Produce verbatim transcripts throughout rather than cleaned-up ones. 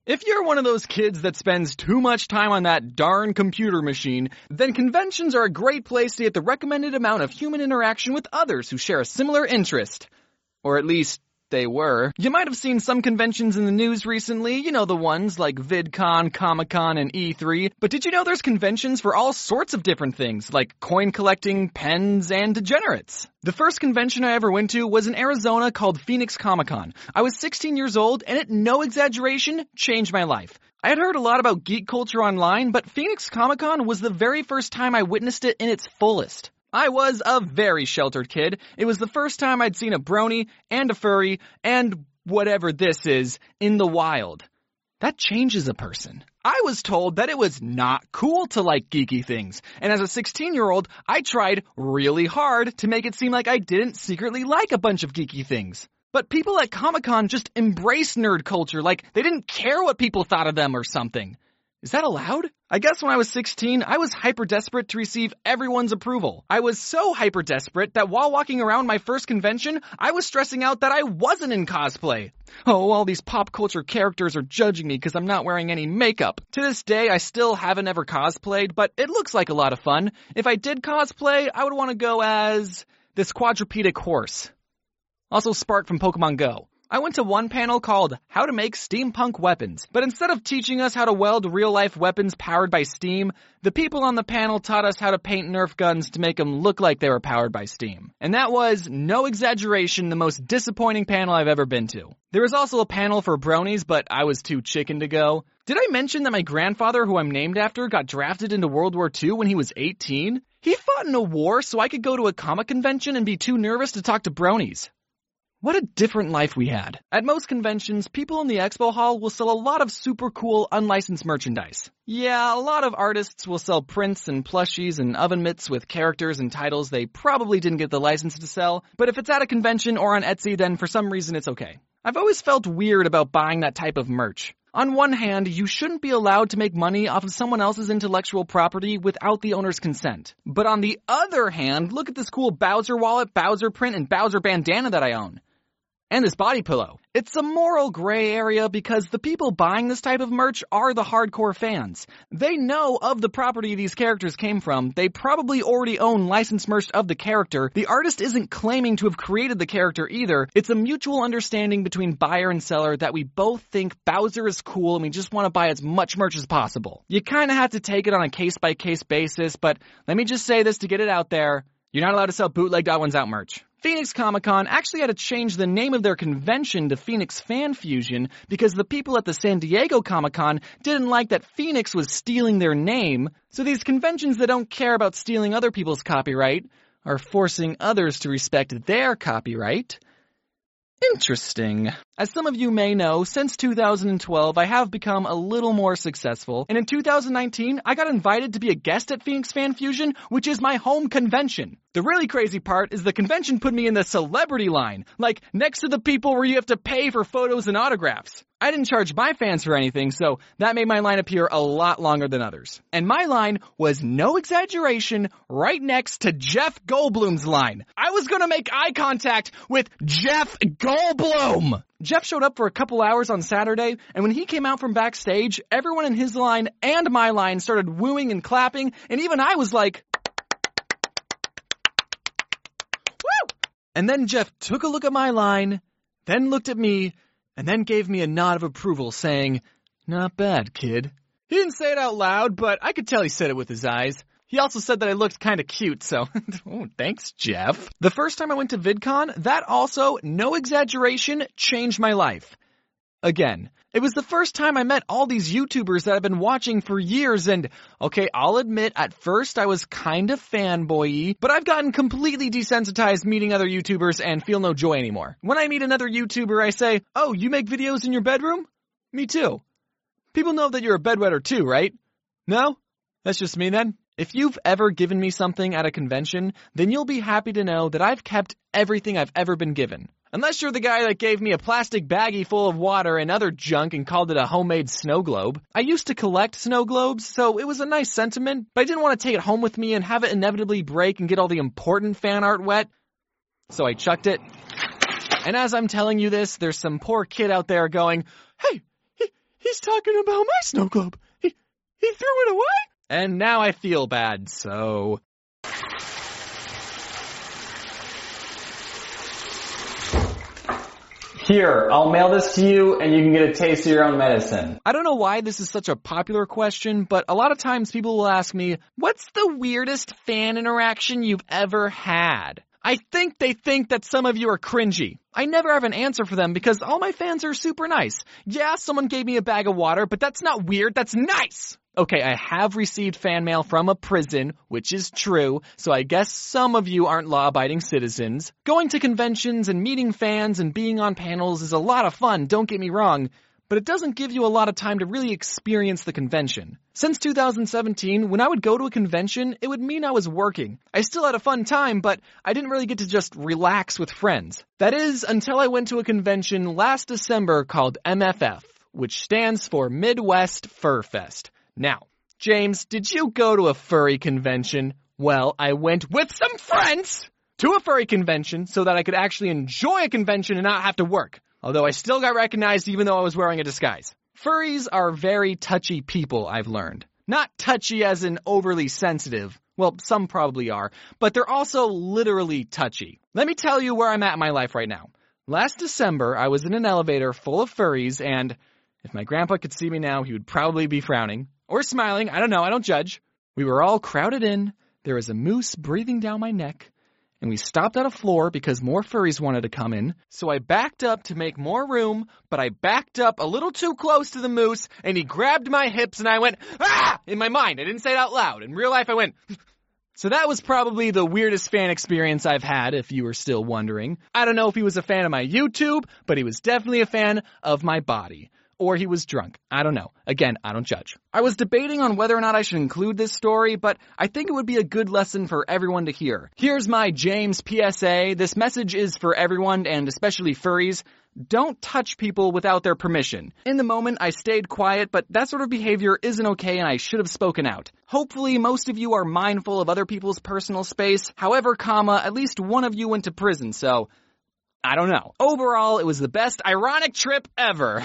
If you're one of those kids that spends too much time on that darn computer machine, then conventions are a great place to get the recommended amount of human interaction with others who share a similar interest. Or at least, they were. You might have seen some conventions in the news recently, you know the ones like VidCon, Comic-Con, and E three, but did you know there's conventions for all sorts of different things, like coin collecting, pens, and degenerates? The first convention I ever went to was in Arizona called Phoenix Comic-Con. I was sixteen years old, and it, no exaggeration, changed my life. I had heard a lot about geek culture online, but Phoenix Comic-Con was the very first time I witnessed it in its fullest. I was a very sheltered kid. It was the first time I'd seen a brony and a furry and whatever this is in the wild. That changes a person. I was told that it was not cool to like geeky things, and as a sixteen-year-old, I tried really hard to make it seem like I didn't secretly like a bunch of geeky things. But people at Comic-Con just embrace nerd culture like they didn't care what people thought of them or something. Is that allowed? I guess when I was sixteen, I was hyper-desperate to receive everyone's approval. I was so hyper-desperate that while walking around my first convention, I was stressing out that I wasn't in cosplay. Oh, all these pop culture characters are judging me because I'm not wearing any makeup. To this day, I still haven't ever cosplayed, but it looks like a lot of fun. If I did cosplay, I would want to go as this quadrupedic horse. Also Spark from Pokemon Go. I went to one panel called How to Make Steampunk Weapons, but instead of teaching us how to weld real-life weapons powered by steam, the people on the panel taught us how to paint Nerf guns to make them look like they were powered by steam. And that was, no exaggeration, the most disappointing panel I've ever been to. There was also a panel for bronies, but I was too chicken to go. Did I mention that my grandfather, who I'm named after, got drafted into World War Two when he was eighteen? He fought in a war so I could go to a comic convention and be too nervous to talk to bronies. What a different life we had. At most conventions, people in the expo hall will sell a lot of super cool unlicensed merchandise. Yeah, a lot of artists will sell prints and plushies and oven mitts with characters and titles they probably didn't get the license to sell, but if it's at a convention or on Etsy, then for some reason it's okay. I've always felt weird about buying that type of merch. On one hand, you shouldn't be allowed to make money off of someone else's intellectual property without the owner's consent. But on the other hand, look at this cool Bowser wallet, Bowser print, and Bowser bandana that I own. And this body pillow. It's a moral gray area because the people buying this type of merch are the hardcore fans. They know of the property these characters came from. They probably already own licensed merch of the character. The artist isn't claiming to have created the character either. It's a mutual understanding between buyer and seller that we both think Bowser is cool and we just want to buy as much merch as possible. You kind of have to take it on a case-by-case basis, but let me just say this to get it out there. You're not allowed to sell bootleg God Ones Out merch. Phoenix Comic-Con actually had to change the name of their convention to Phoenix Fan Fusion because the people at the San Diego Comic-Con didn't like that Phoenix was stealing their name, so these conventions that don't care about stealing other people's copyright are forcing others to respect their copyright. Interesting. As some of you may know, since two thousand twelve, I have become a little more successful, and in two thousand nineteen, I got invited to be a guest at Phoenix Fan Fusion, which is my home convention. The really crazy part is the convention put me in the celebrity line, like next to the people where you have to pay for photos and autographs. I didn't charge my fans for anything, so that made my line appear a lot longer than others. And my line was, no exaggeration, right next to Jeff Goldblum's line. I was gonna make eye contact with Jeff Goldblum! Jeff showed up for a couple hours on Saturday, and when he came out from backstage, everyone in his line and my line started wooing and clapping, and even I was like, woo! And then Jeff took a look at my line, then looked at me, and then gave me a nod of approval, saying, not bad, kid. He didn't say it out loud, but I could tell he said it with his eyes. He also said that I looked kind of cute, so oh, thanks, Jeff. The first time I went to VidCon, that also, no exaggeration, changed my life. Again, it was the first time I met all these YouTubers that I've been watching for years, and, okay, I'll admit, at first I was kind of fanboy-y, but I've gotten completely desensitized meeting other YouTubers and feel no joy anymore. When I meet another YouTuber, I say, oh, you make videos in your bedroom? Me too. People know that you're a bedwetter too, right? No? That's just me then? If you've ever given me something at a convention, then you'll be happy to know that I've kept everything I've ever been given. Unless you're the guy that gave me a plastic baggie full of water and other junk and called it a homemade snow globe. I used to collect snow globes, so it was a nice sentiment, but I didn't want to take it home with me and have it inevitably break and get all the important fan art wet. So I chucked it. And as I'm telling you this, there's some poor kid out there going, hey, he, He's talking about my snow globe. He, he threw it away? And now I feel bad, so... Here, I'll mail this to you and you can get a taste of your own medicine. I don't know why this is such a popular question, but a lot of times people will ask me, what's the weirdest fan interaction you've ever had? I think they think that some of you are cringy. I never have an answer for them because all my fans are super nice. Yeah, someone gave me a bag of water, but that's not weird, that's nice! Okay, I have received fan mail from a prison, which is true, so I guess some of you aren't law-abiding citizens. Going to conventions and meeting fans and being on panels is a lot of fun, don't get me wrong, but it doesn't give you a lot of time to really experience the convention. Since two thousand seventeen, when I would go to a convention, it would mean I was working. I still had a fun time, but I didn't really get to just relax with friends. That is, until I went to a convention last December called M F F, which stands for Midwest Fur Fest. Now, James, did you go to a furry convention? Well, I went with some friends to a furry convention so that I could actually enjoy a convention and not have to work. Although I still got recognized even though I was wearing a disguise. Furries are very touchy people, I've learned. Not touchy as in overly sensitive. Well, some probably are, but they're also literally touchy. Let me tell you where I'm at in my life right now. Last December, I was in an elevator full of furries and if my grandpa could see me now, he would probably be frowning. Or smiling, I don't know, I don't judge. We were all crowded in, there was a moose breathing down my neck, and we stopped at a floor because more furries wanted to come in. So I backed up to make more room, but I backed up a little too close to the moose, and he grabbed my hips, and I went, ah! In my mind, I didn't say it out loud. In real life, I went... So that was probably the weirdest fan experience I've had, if you were still wondering. I don't know if he was a fan of my YouTube, but he was definitely a fan of my body. Or he was drunk. I don't know. Again, I don't judge. I was debating on whether or not I should include this story, but I think it would be a good lesson for everyone to hear. Here's my James P S A. This message is for everyone, and especially furries. Don't touch people without their permission. In the moment, I stayed quiet, but that sort of behavior isn't okay and I should have spoken out. Hopefully, most of you are mindful of other people's personal space. However, comma, at least one of you went to prison, so... I don't know. Overall, it was the best ironic trip ever.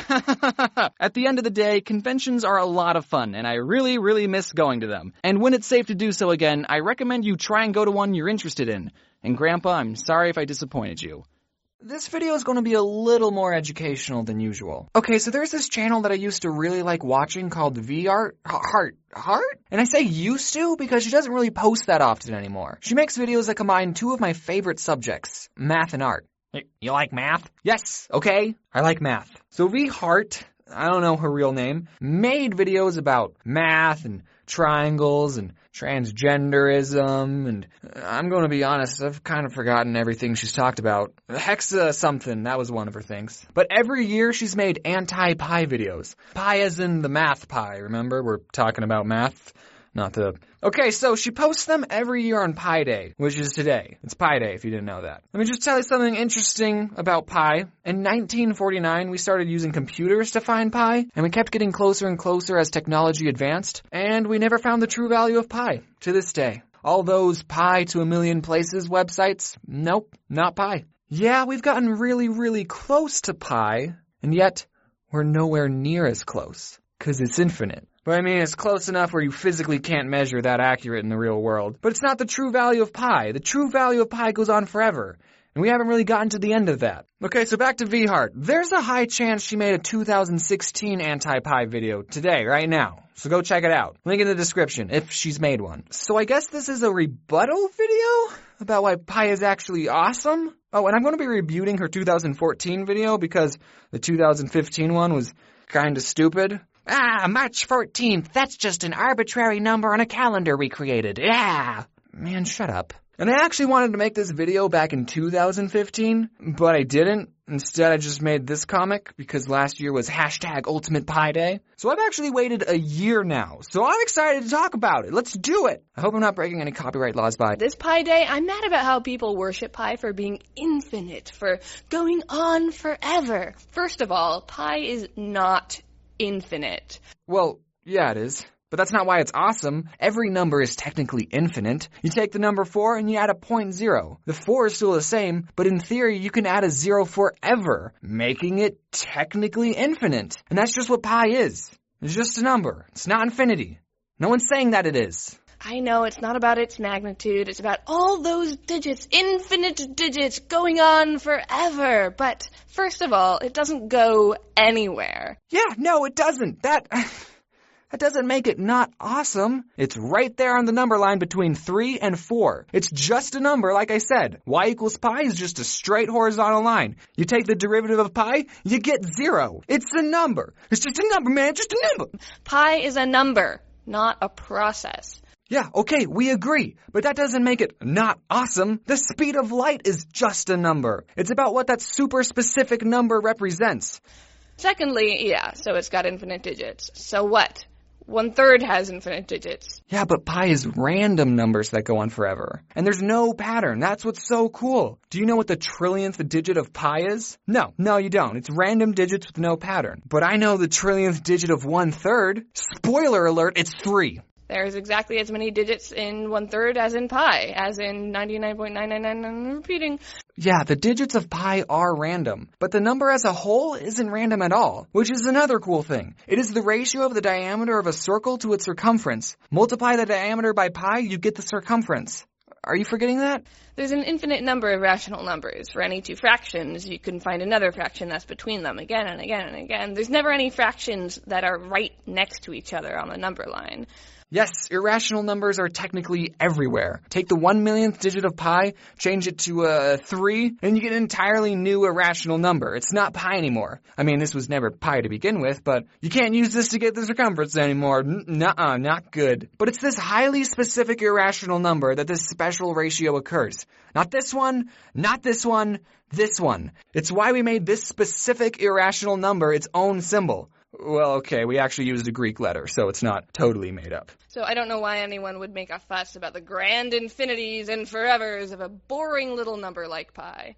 At the end of the day, conventions are a lot of fun, and I really, really miss going to them. And when it's safe to do so again, I recommend you try and go to one you're interested in. And Grandpa, I'm sorry if I disappointed you. This video is going to be a little more educational than usual. Okay, so there's this channel that I used to really like watching called V Art, Heart, Heart? And I say used to because she doesn't really post that often anymore. She makes videos that combine two of my favorite subjects, math and art. You like math? Yes, okay, I like math. So V Hart, I don't know her real name, made videos about math and triangles and transgenderism, and I'm going to be honest, I've kind of forgotten everything she's talked about. Hexa something, that was one of her things. But every year she's made anti-pi videos. Pi as in the math pi, remember? We're talking about math. Not the... Okay, so she posts them every year on Pi Day, which is today. It's Pi Day, if you didn't know that. Let me just tell you something interesting about pi. In nineteen forty-nine, we started using computers to find pi, and we kept getting closer and closer as technology advanced, and we never found the true value of pi, to this day. All those pi to a million places websites, nope, not pi. Yeah, we've gotten really, really close to pi, and yet we're nowhere near as close, 'cause it's infinite. But I mean, it's close enough where you physically can't measure that accurate in the real world. But it's not the true value of pi. The true value of pi goes on forever. And we haven't really gotten to the end of that. Okay, so back to V Hart. There's a high chance she made a two thousand sixteen anti-pi video today, right now. So go check it out. Link in the description, if she's made one. So I guess this is a rebuttal video about why pi is actually awesome? Oh, and I'm going to be rebutting her two thousand fourteen video because the two thousand fifteen one was kind of stupid. Ah, March fourteenth, that's just an arbitrary number on a calendar we created. Yeah. Man, shut up. And I actually wanted to make this video back in two thousand fifteen, but I didn't. Instead, I just made this comic because last year was hashtag Ultimate Pi Day. So I've actually waited a year now, so I'm excited to talk about it. Let's do it. I hope I'm not breaking any copyright laws by this Pi Day. I'm mad about how people worship pi for being infinite, for going on forever. First of all, pi is not infinite. Well, yeah, it is. but that's not why it's awesome. Every number is technically infinite. You take the number four and you add a point zero. The four is still the same, but in theory you can add a zero forever, making it technically infinite. And that's just what pi is. It's just a number. It's not infinity. No one's saying that it is. I know it's not about its magnitude. It's about all those digits, infinite digits going on forever. But first of all, it doesn't go anywhere. Yeah, no, it doesn't. That... That doesn't make it not awesome. It's right there on the number line between three and four. It's just a number, like I said. Y equals pi is just a straight horizontal line. You take the derivative of pi, you get zero. It's a number. It's just a number, man. Just a number. Pi is a number, not a process. Yeah, okay, we agree. But that doesn't make it not awesome. The speed of light is just a number. It's about what that super specific number represents. Secondly, yeah, so it's got infinite digits. So what? One third has infinite digits. Yeah, but pi is random numbers that go on forever. And there's no pattern. That's what's so cool. Do you know what the trillionth digit of pi is? No, no you don't. It's random digits with no pattern. But I know the trillionth digit of one third. Spoiler alert, it's three. There's exactly as many digits in one third as in pi, as in ninety-nine point nine nine nine, repeating. Yeah, the digits of pi are random, but the number as a whole isn't random at all, which is another cool thing. It is the ratio of the diameter of a circle to its circumference. Multiply the diameter by pi, you get the circumference. Are you forgetting that? There's an infinite number of rational numbers. For any two fractions, you can find another fraction that's between them again and again and again. There's never any fractions that are right next to each other on the number line. Yes, irrational numbers are technically everywhere. Take the one millionth digit of pi, change it to uh, three, and you get an entirely new irrational number. It's not pi anymore. I mean, this was never pi to begin with, but you can't use this to get the circumference anymore. Nuh-uh, not good. But it's this highly specific irrational number that this special ratio occurs. Not this one, not this one, this one. It's why we made this specific irrational number its own symbol. Well, okay, we actually used a Greek letter, so it's not totally made up. So I don't know why anyone would make a fuss about the grand infinities and forevers of a boring little number like pi.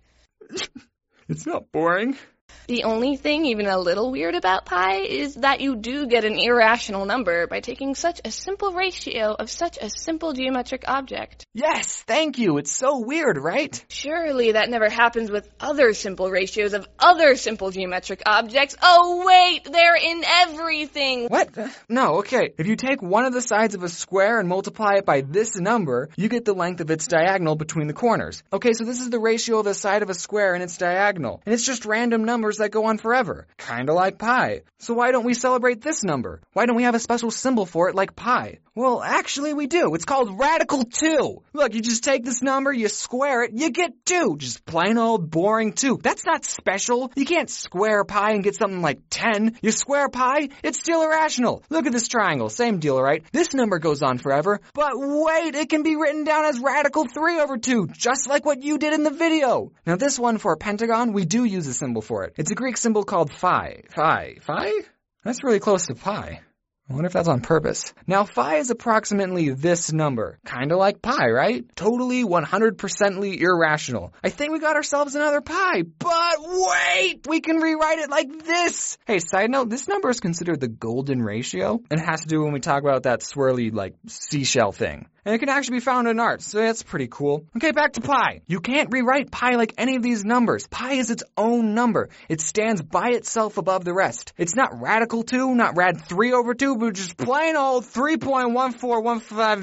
It's not boring. The only thing even a little weird about pi is that you do get an irrational number by taking such a simple ratio of such a simple geometric object. Yes, thank you. It's so weird, right? Surely that never happens with other simple ratios of other simple geometric objects. Oh, wait, they're in everything. What? No, okay. If you take one of the sides of a square and multiply it by this number, you get the length of its diagonal between the corners. Okay, so this is the ratio of the side of a square and its diagonal. And it's just random numbers that go on forever. Kinda like pi. So why don't we celebrate this number? Why don't we have a special symbol for it like pi? Well, actually we do. It's called radical two. Look, you just take this number, you square it, you get two. Just plain old boring two. That's not special. You can't square pi and get something like ten. You square pi, it's still irrational. Look at this triangle. Same deal, right? This number goes on forever. But wait, it can be written down as radical three over two, just like what you did in the video. Now this one for a pentagon, we do use a symbol for it. It's a Greek symbol called phi. Phi? Phi? That's really close to pi. I wonder if that's on purpose. Now, phi is approximately this number. Kinda like pi, right? Totally one hundred percently irrational. I think we got ourselves another pi. But wait! We can rewrite it like this! Hey, side note, this number is considered the golden ratio. And it has to do when we talk about that swirly, like, seashell thing. And it can actually be found in art, so that's pretty cool. Okay, back to pi. You can't rewrite pi like any of these numbers. Pi is its own number. It stands by itself above the rest. It's not radical two, not rad three over two, but just plain old three point one four one five.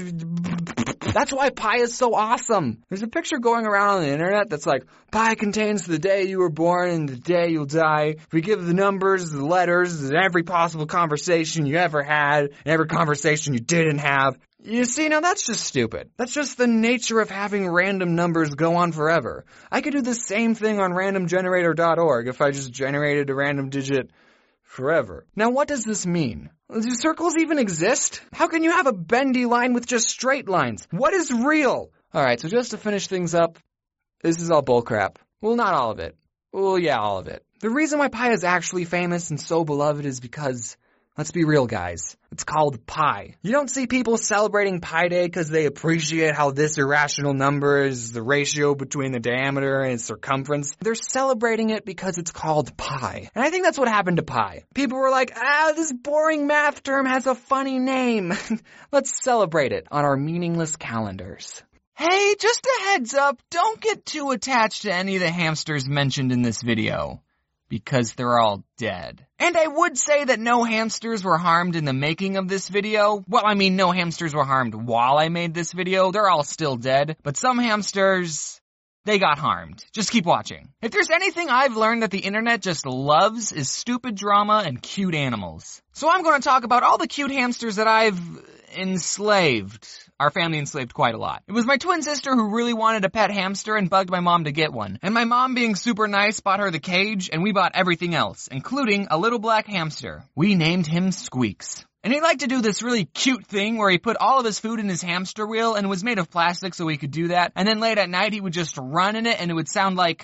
That's why pi is so awesome. There's a picture going around on the internet that's like, pi contains the day you were born and the day you'll die. We give the numbers, the letters, and every possible conversation you ever had, and every conversation you didn't have. You see, now that's just stupid. That's just the nature of having random numbers go on forever. I could do the same thing on random generator dot org if I just generated a random digit forever. Now what does this mean? Do circles even exist? How can you have a bendy line with just straight lines? What is real? Alright, so just to finish things up, this is all bullcrap. Well, not all of it. Well, yeah, all of it. The reason why pi is actually famous and so beloved is because Let's be real, guys. It's called pi. You don't see people celebrating Pi Day because they appreciate how this irrational number is the ratio between the diameter and its circumference. They're celebrating it because it's called pi. And I think that's what happened to pi. People were like, ah, this boring math term has a funny name. Let's celebrate it on our meaningless calendars. Hey, just a heads up, don't get too attached to any of the hamsters mentioned in this video, because they're all dead. And I would say that no hamsters were harmed in the making of this video. Well, I mean, no hamsters were harmed while I made this video. They're all still dead. But some hamsters, they got harmed. Just keep watching. If there's anything I've learned that the internet just loves is stupid drama and cute animals. So I'm going to talk about all the cute hamsters that I've enslaved. Our family enslaved quite a lot. It was my twin sister who really wanted a pet hamster and bugged my mom to get one. And my mom, being super nice, bought her the cage, and we bought everything else, including a little black hamster. We named him Squeaks. And he liked to do this really cute thing where he put all of his food in his hamster wheel, and it was made of plastic so he could do that. And then late at night, he would just run in it, and it would sound like...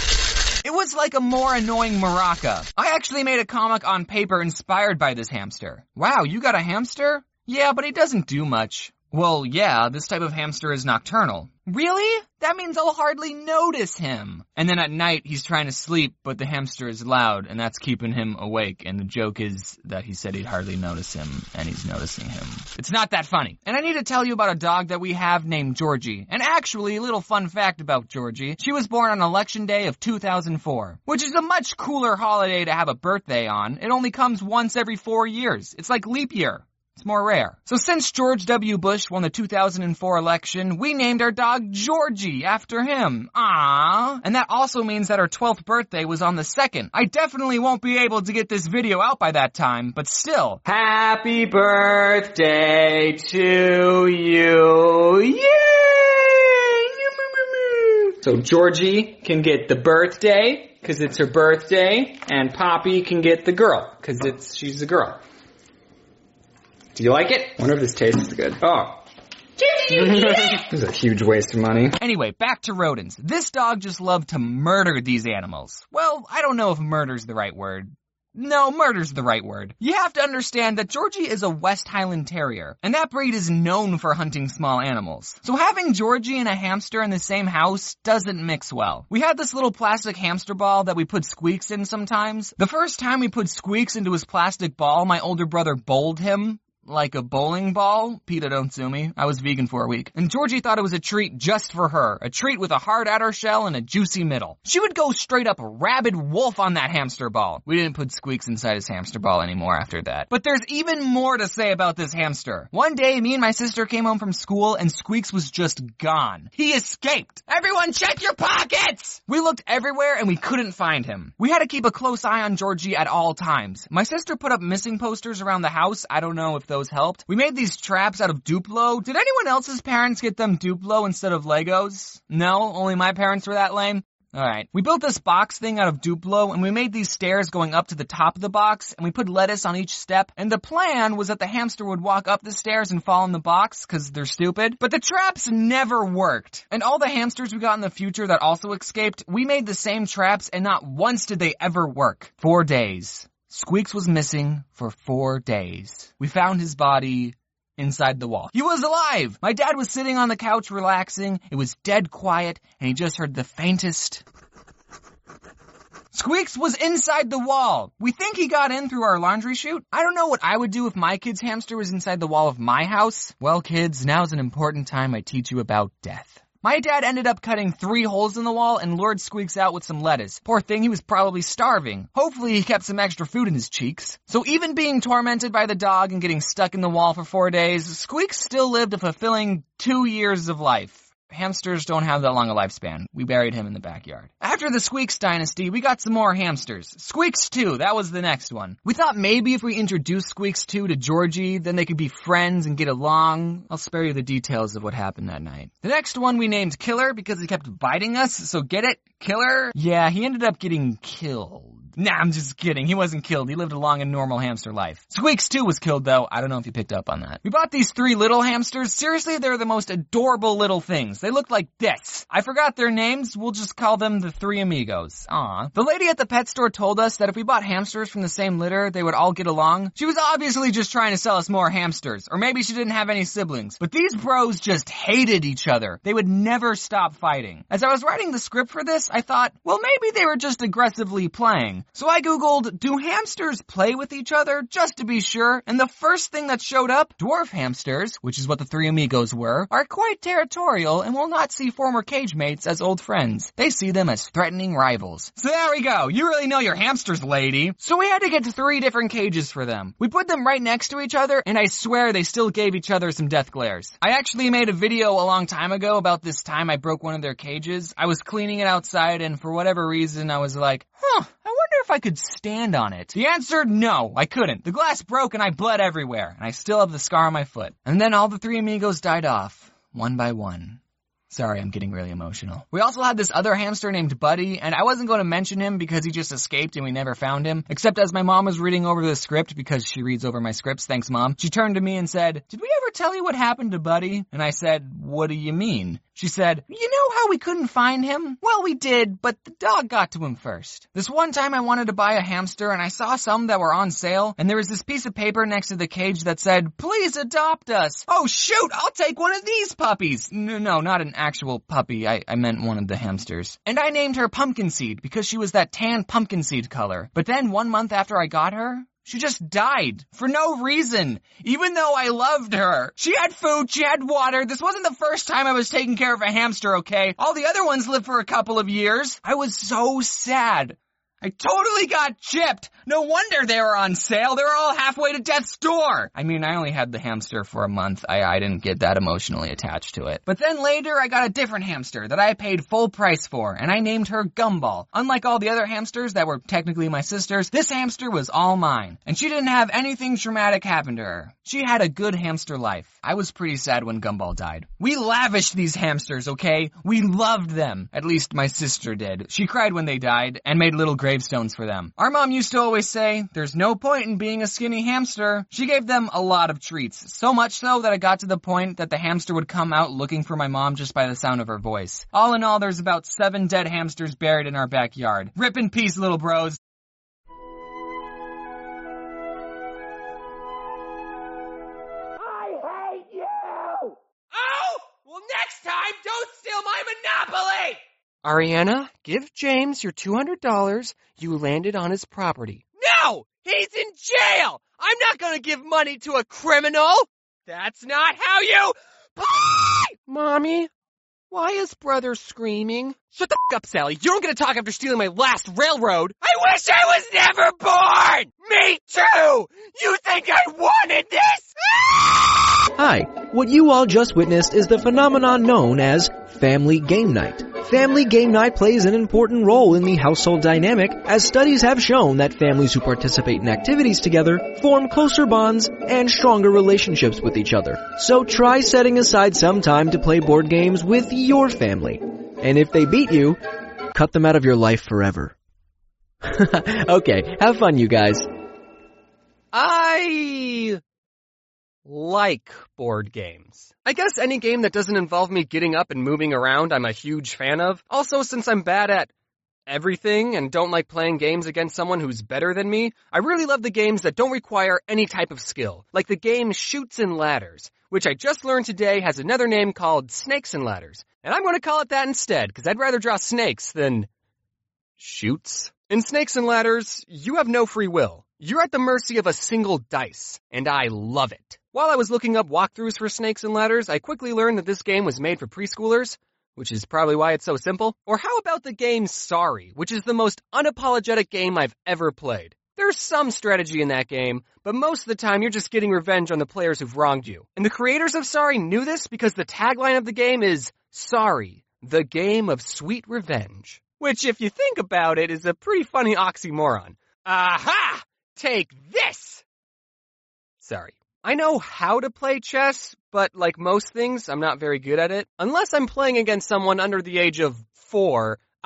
It was like a more annoying maraca. I actually made a comic on paper inspired by this hamster. Wow, you got a hamster? Yeah, but he doesn't do much. Well, yeah, this type of hamster is nocturnal. Really? That means I'll hardly notice him. And then at night, he's trying to sleep, but the hamster is loud, and that's keeping him awake. And the joke is that he said he'd hardly notice him, and he's noticing him. It's not that funny. And I need to tell you about a dog that we have named Georgie. And actually, a little fun fact about Georgie. She was born on election day of two thousand four, which is a much cooler holiday to have a birthday on. It only comes once every four years. It's like leap year. It's more rare. So since George W. Bush won the two thousand four election, we named our dog Georgie after him. Aww. And that also means that our twelfth birthday was on the second. I definitely won't be able to get this video out by that time, but still. Happy birthday to you. Yay! So Georgie can get the birthday, because it's her birthday, and Poppy can get the girl, because it's she's a girl. Do you like it? I wonder if this tastes good. Oh. This is a huge waste of money. Anyway, back to rodents. This dog just loved to murder these animals. Well, I don't know if murder's the right word. No, murder's the right word. You have to understand that Georgie is a West Highland Terrier, and that breed is known for hunting small animals. So having Georgie and a hamster in the same house doesn't mix well. We had this little plastic hamster ball that we put Squeaks in sometimes. The first time we put Squeaks into his plastic ball, my older brother bowled him. Like a bowling ball. PETA, don't sue me. I was vegan for a week. And Georgie thought it was a treat just for her. A treat with a hard outer shell and a juicy middle. She would go straight up rabid wolf on that hamster ball. We didn't put Squeaks inside his hamster ball anymore after that. But there's even more to say about this hamster. One day, me and my sister came home from school and Squeaks was just gone. He escaped. Everyone check your pockets! We looked everywhere and we couldn't find him. We had to keep a close eye on Georgie at all times. My sister put up missing posters around the house. I don't know if those helped. We made these traps out of Duplo. Did anyone else's parents get them Duplo instead of Legos? No? Only my parents were that lame? Alright. We built this box thing out of Duplo, and we made these stairs going up to the top of the box, and we put lettuce on each step, and the plan was that the hamster would walk up the stairs and fall in the box, because they're stupid. But the traps never worked. And all the hamsters we got in the future that also escaped, we made the same traps, and not once did they ever work. Four days. Squeaks was missing for four days. We found his body inside the wall. He was alive! My dad was sitting on the couch relaxing. It was dead quiet, and he just heard the faintest... Squeaks was inside the wall. We think he got in through our laundry chute. I don't know what I would do if my kid's hamster was inside the wall of my house. Well, kids, now's an important time I teach you about death. My dad ended up cutting three holes in the wall and lured Squeaks out with some lettuce. Poor thing, he was probably starving. Hopefully he kept some extra food in his cheeks. So even being tormented by the dog and getting stuck in the wall for four days, Squeaks still lived a fulfilling two years of life. Hamsters don't have that long a lifespan. We buried him in the backyard. After the Squeaks dynasty, we got some more hamsters. Squeaks two, that was the next one. We thought maybe if we introduced Squeaks two to Georgie, then they could be friends and get along. I'll spare you the details of what happened that night. The next one we named Killer because he kept biting us, so get it? Killer? Yeah, he ended up getting killed. Nah, I'm just kidding. He wasn't killed. He lived a long and normal hamster life. Squeaks too was killed though. I don't know if you picked up on that. We bought these three little hamsters. Seriously, they're the most adorable little things. They look like this. I forgot their names. We'll just call them the three amigos. Aw. The lady at the pet store told us that if we bought hamsters from the same litter, they would all get along. She was obviously just trying to sell us more hamsters. Or maybe she didn't have any siblings. But these bros just hated each other. They would never stop fighting. As I was writing the script for this, I thought, well, maybe they were just aggressively playing. So I googled, do hamsters play with each other? Just to be sure. And the first thing that showed up, dwarf hamsters, which is what the three amigos were, are quite territorial and will not see former cage mates as old friends. They see them as threatening rivals. So there we go. You really know your hamsters, lady. So we had to get three different cages for them. We put them right next to each other, and I swear they still gave each other some death glares. I actually made a video a long time ago about this time I broke one of their cages. I was cleaning it outside, and for whatever reason, I was like, huh, I wonder if I could stand on it. The answer, no, I couldn't. The glass broke and I bled everywhere, and I still have the scar on my foot. And then all the three amigos died off, one by one. Sorry, I'm getting really emotional. We also had this other hamster named Buddy, and I wasn't going to mention him because he just escaped and we never found him. Except as my mom was reading over the script, because she reads over my scripts, thanks Mom, she turned to me and said, did we ever tell you what happened to Buddy? And I said, what do you mean? She said, you know how we couldn't find him? Well, we did, but the dog got to him first. This one time I wanted to buy a hamster and I saw some that were on sale, and there was this piece of paper next to the cage that said, please adopt us. Oh shoot, I'll take one of these puppies. No, no, not an actual puppy. I, I meant one of the hamsters. And I named her Pumpkin Seed because she was that tan pumpkin seed color. But then one month after I got her, she just died for no reason, even though I loved her. She had food, she had water. This wasn't the first time I was taking care of a hamster, okay? All the other ones lived for a couple of years. I was so sad. I totally got chipped. No wonder they were on sale. They were all halfway to death's door. I mean, I only had the hamster for a month. I, I didn't get that emotionally attached to it. But then later, I got a different hamster that I paid full price for, and I named her Gumball. Unlike all the other hamsters that were technically my sister's, this hamster was all mine. And she didn't have anything traumatic happen to her. She had a good hamster life. I was pretty sad when Gumball died. We lavished these hamsters, okay? We loved them. At least my sister did. She cried when they died and made little gravestones for them. Our mom used to always say, there's no point in being a skinny hamster. She gave them a lot of treats. So much so that it got to the point that the hamster would come out looking for my mom just by the sound of her voice. All in all, there's about seven dead hamsters buried in our backyard. Rip in peace, little bros. Next time, don't steal my Monopoly! Ariana, give James your two hundred dollars. You landed on his property. No! He's in jail! I'm not gonna give money to a criminal! That's not how you play! Mommy, why is brother screaming? Shut the f*** up, Sally. You don't get to talk after stealing my last railroad. I wish I was never born! Me too! You think I wanted this? Hi, what you all just witnessed is the phenomenon known as family game night. Family game night plays an important role in the household dynamic, as studies have shown that families who participate in activities together form closer bonds and stronger relationships with each other. So try setting aside some time to play board games with your family. And if they beat you, cut them out of your life forever. Okay, have fun, you guys. I like board games. I guess any game that doesn't involve me getting up and moving around I'm a huge fan of. Also, since I'm bad at everything and don't like playing games against someone who's better than me, I really love the games that don't require any type of skill, like the game Chutes and Ladders, which I just learned today has another name called Snakes and Ladders. And I'm going to call it that instead, because I'd rather draw snakes than chutes. In Snakes and Ladders, you have no free will. You're at the mercy of a single dice, and I love it. While I was looking up walkthroughs for Snakes and Ladders, I quickly learned that this game was made for preschoolers, which is probably why it's so simple. Or how about the game Sorry, which is the most unapologetic game I've ever played. There's some strategy in that game, but most of the time you're just getting revenge on the players who've wronged you. And the creators of Sorry knew this because the tagline of the game is, Sorry, the game of sweet revenge. Which, if you think about it, is a pretty funny oxymoron. Aha! Take this! Sorry. I know how to play chess, but like most things, I'm not very good at it. Unless I'm playing against someone under the age of four,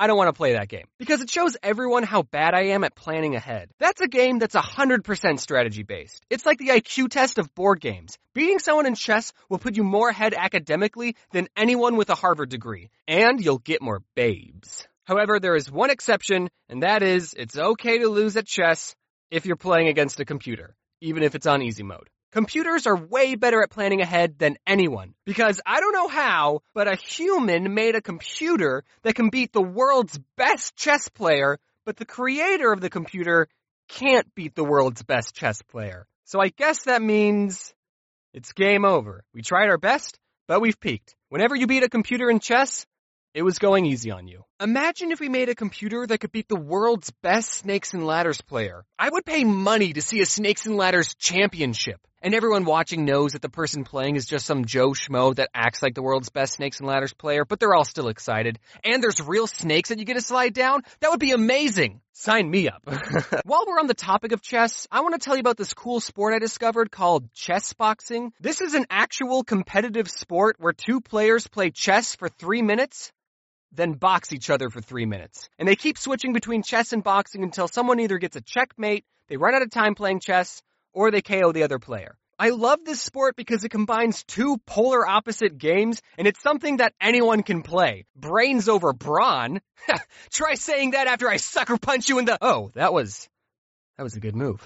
I don't want to play that game because it shows everyone how bad I am at planning ahead. That's a game that's one hundred percent strategy based. It's like the I Q test of board games. Beating someone in chess will put you more ahead academically than anyone with a Harvard degree, and you'll get more babes. However, there is one exception, and that is it's okay to lose at chess if you're playing against a computer, even if it's on easy mode. Computers are way better at planning ahead than anyone, because I don't know how, but a human made a computer that can beat the world's best chess player, but the creator of the computer can't beat the world's best chess player. So I guess that means it's game over. We tried our best, but we've peaked. Whenever you beat a computer in chess, it was going easy on you. Imagine if we made a computer that could beat the world's best Snakes and Ladders player. I would pay money to see a Snakes and Ladders championship. And everyone watching knows that the person playing is just some Joe Schmo that acts like the world's best Snakes and Ladders player, but they're all still excited. And there's real snakes that you get to slide down? That would be amazing! Sign me up. While we're on the topic of chess, I want to tell you about this cool sport I discovered called chess boxing. This is an actual competitive sport where two players play chess for three minutes, then box each other for three minutes. And they keep switching between chess and boxing until someone either gets a checkmate, they run out of time playing chess, or they K O the other player. I love this sport because it combines two polar opposite games, and it's something that anyone can play. Brains over brawn? Try saying that after I sucker punch you in the... Oh, that was... That was a good move.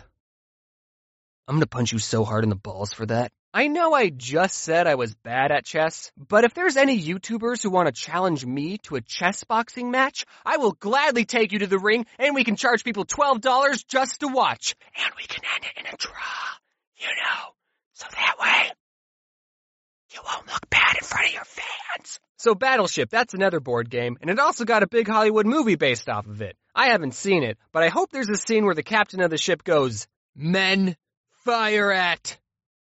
I'm gonna punch you so hard in the balls for that. I know I just said I was bad at chess, but if there's any YouTubers who want to challenge me to a chess boxing match, I will gladly take you to the ring, and we can charge people twelve dollars just to watch. And we can end it in a draw, you know, so that way you won't look bad in front of your fans. So Battleship, that's another board game, and it also got a big Hollywood movie based off of it. I haven't seen it, but I hope there's a scene where the captain of the ship goes, "Men, fire at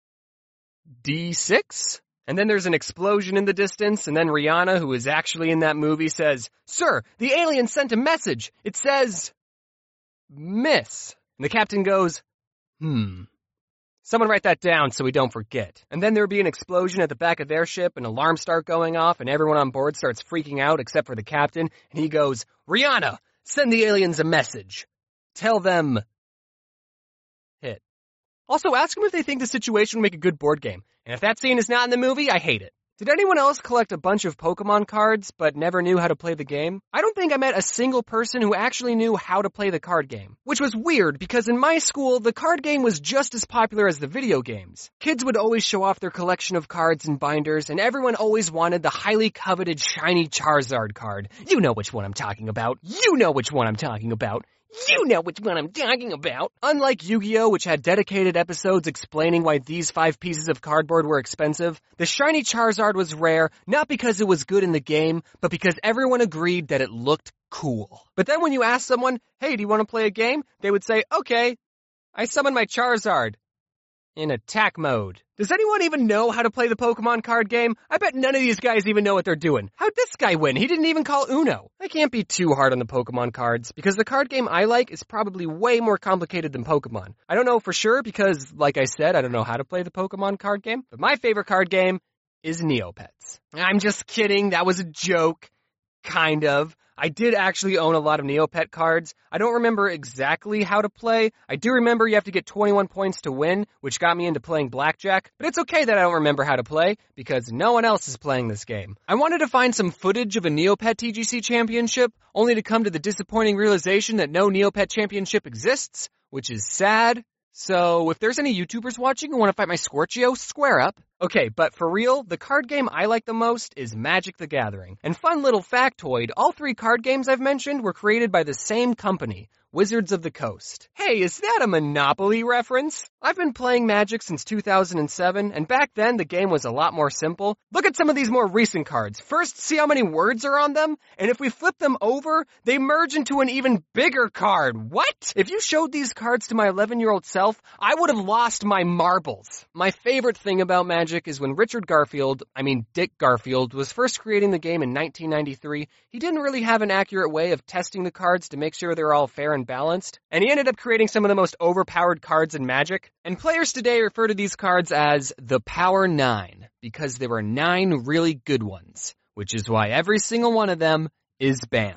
D six? And then there's an explosion in the distance, and then Rihanna, who is actually in that movie, says, "Sir, the alien sent a message. It says, miss." And the captain goes, hmm. Someone write that down so we don't forget. And then there'll be an explosion at the back of their ship, and alarms start going off, and everyone on board starts freaking out except for the captain, and he goes, "Rihanna, send the aliens a message. Tell them hit." Also, ask them if they think the situation would make a good board game. And if that scene is not in the movie, I hate it. Did anyone else collect a bunch of Pokemon cards but never knew how to play the game? I don't think I met a single person who actually knew how to play the card game. Which was weird because in my school, the card game was just as popular as the video games. Kids would always show off their collection of cards and binders, and everyone always wanted the highly coveted shiny Charizard card. You know which one I'm talking about. You know which one I'm talking about. You know which one I'm talking about. Unlike Yu-Gi-Oh!, which had dedicated episodes explaining why these five pieces of cardboard were expensive, the shiny Charizard was rare, not because it was good in the game, but because everyone agreed that it looked cool. But then when you ask someone, "Hey, do you want to play a game?" they would say, "Okay, I summon my Charizard in attack mode." Does anyone even know how to play the Pokemon card game? I bet none of these guys even know what they're doing. How'd this guy win? He didn't even call Uno. I can't be too hard on the Pokemon cards, because the card game I like is probably way more complicated than Pokemon. I don't know for sure because, like I said, I don't know how to play the Pokemon card game, but my favorite card game is Neopets. I'm just kidding, that was a joke. Kind of. I did actually own a lot of Neopet cards. I don't remember exactly how to play. I do remember you have to get twenty-one points to win, which got me into playing blackjack. But it's okay that I don't remember how to play, because no one else is playing this game. I wanted to find some footage of a Neopet T G C championship, only to come to the disappointing realization that no Neopet championship exists, which is sad. So if there's any YouTubers watching who want to fight my Scorchio, square up. Okay, but for real, the card game I like the most is Magic the Gathering. And fun little factoid, all three card games I've mentioned were created by the same company, Wizards of the Coast. Hey, is that a Monopoly reference? I've been playing Magic since two thousand seven, and back then the game was a lot more simple. Look at some of these more recent cards. First, see how many words are on them, and if we flip them over, they merge into an even bigger card. What? If you showed these cards to my eleven-year-old self, I would have lost my marbles. My favorite thing about Magic is when Richard Garfield, I mean Dick Garfield, was first creating the game in nineteen ninety-three, he didn't really have an accurate way of testing the cards to make sure they're all fair and balanced, and he ended up creating some of the most overpowered cards in Magic. And players today refer to these cards as the Power Nine, because there were nine really good ones, which is why every single one of them is banned.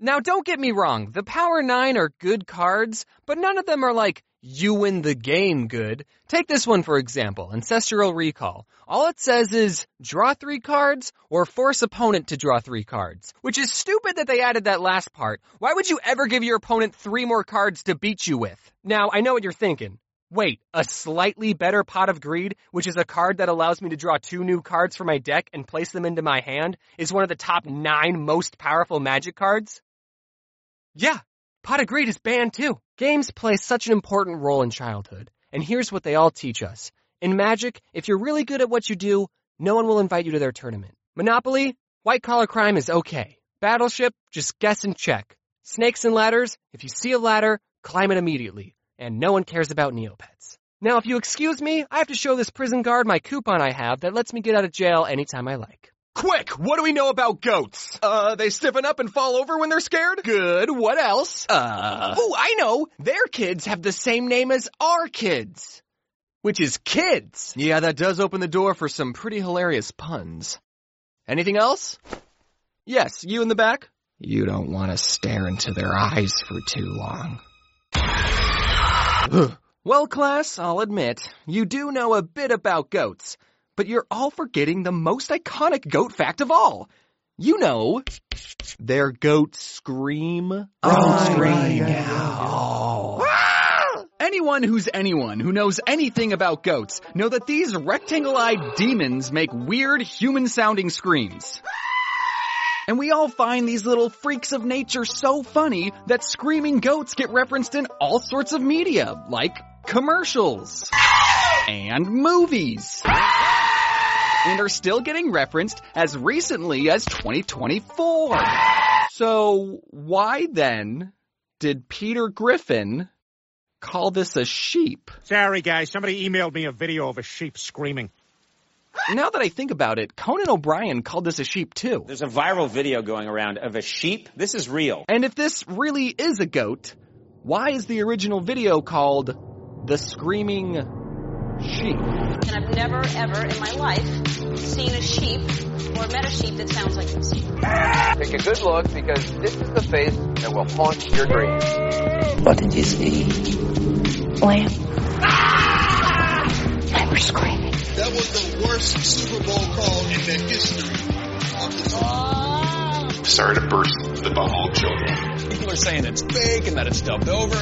Now don't get me wrong, the Power Nine are good cards, but none of them are like, you win the game good. Take this one for example, Ancestral Recall. All it says is, draw three cards, or force opponent to draw three cards. Which is stupid that they added that last part. Why would you ever give your opponent three more cards to beat you with? Now, I know what you're thinking. Wait, a slightly better Pot of Greed, which is a card that allows me to draw two new cards from my deck and place them into my hand, is one of the top nine most powerful Magic cards? Yeah, Pot of Greed is banned too. Games play such an important role in childhood, and here's what they all teach us. In Magic, if you're really good at what you do, no one will invite you to their tournament. Monopoly, white collar crime is okay. Battleship, just guess and check. Snakes and ladders, if you see a ladder, climb it immediately. And no one cares about Neopets. Now, if you excuse me, I have to show this prison guard my coupon I have that lets me get out of jail anytime I like. Quick, what do we know about goats? Uh, they stiffen up and fall over when they're scared? Good, what else? Uh... Oh, I know! Their kids have the same name as our kids. Which is kids. Yeah, that does open the door for some pretty hilarious puns. Anything else? Yes, you in the back? You don't want to stare into their eyes for too long. Well, class, I'll admit, you do know a bit about goats, but you're all forgetting the most iconic goat fact of all. You know, their goats scream. Oh, scream. right. Oh. Ah! Anyone who's anyone who knows anything about goats know that these rectangle-eyed demons make weird human-sounding screams. And we all find these little freaks of nature so funny that screaming goats get referenced in all sorts of media, like commercials and movies, and are still getting referenced as recently as twenty twenty-four. So why then did Peter Griffin call this a sheep? Sorry guys, somebody emailed me a video of a sheep screaming. Now that I think about it, Conan O'Brien called this a sheep too. There's a viral video going around of a sheep. This is real. And if this really is a goat, why is the original video called The Screaming Sheep? And I've never, ever in my life seen a sheep or met a sheep that sounds like this. Take a good look, because this is the face that will haunt your dreams. What did you see? Lamb. They were screaming. That was the worst Super Bowl call in the history of the oh. Sorry to burst the bubble of children. People are saying it's fake and that it's dubbed over.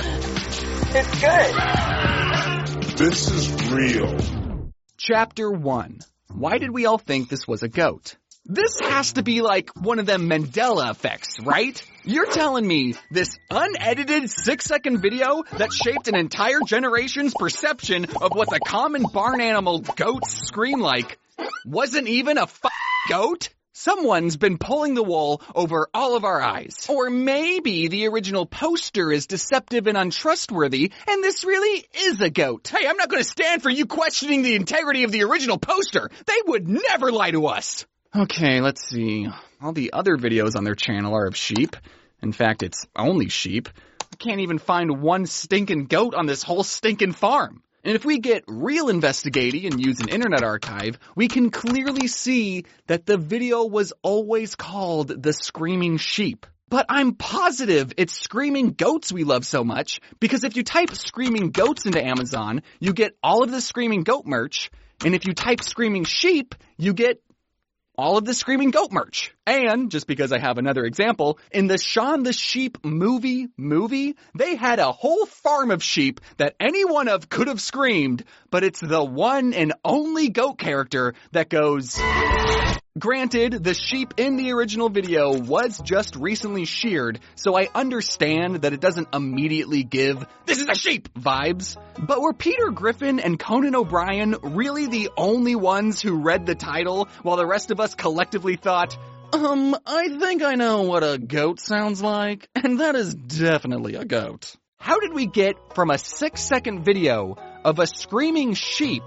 It's good. This is real. Chapter one. Why did we all think this was a goat? This has to be like one of them Mandela effects, right? You're telling me this unedited six-second video that shaped an entire generation's perception of what the common barn animal goats scream like wasn't even a f***ing goat? Someone's been pulling the wool over all of our eyes. Or maybe the original poster is deceptive and untrustworthy, and this really is a goat. Hey, I'm not going to stand for you questioning the integrity of the original poster. They would never lie to us. Okay, let's see. All the other videos on their channel are of sheep. In fact, it's only sheep. I can't even find one stinking goat on this whole stinking farm. And if we get real investigating and use an internet archive, we can clearly see that the video was always called The Screaming Sheep. But I'm positive it's Screaming Goats we love so much, because if you type Screaming Goats into Amazon, you get all of the Screaming Goat merch, and if you type Screaming Sheep, you get all of the Screaming Goat merch. And, just because I have another example, in the Shaun the Sheep movie movie, they had a whole farm of sheep that any one of could have screamed, but it's the one and only goat character that goes... Granted, the sheep in the original video was just recently sheared, so I understand that it doesn't immediately give, "This is a sheep" vibes. But were Peter Griffin and Conan O'Brien really the only ones who read the title, while the rest of us collectively thought, um, I think I know what a goat sounds like, and that is definitely a goat. How did we get from a six-second video of a screaming sheep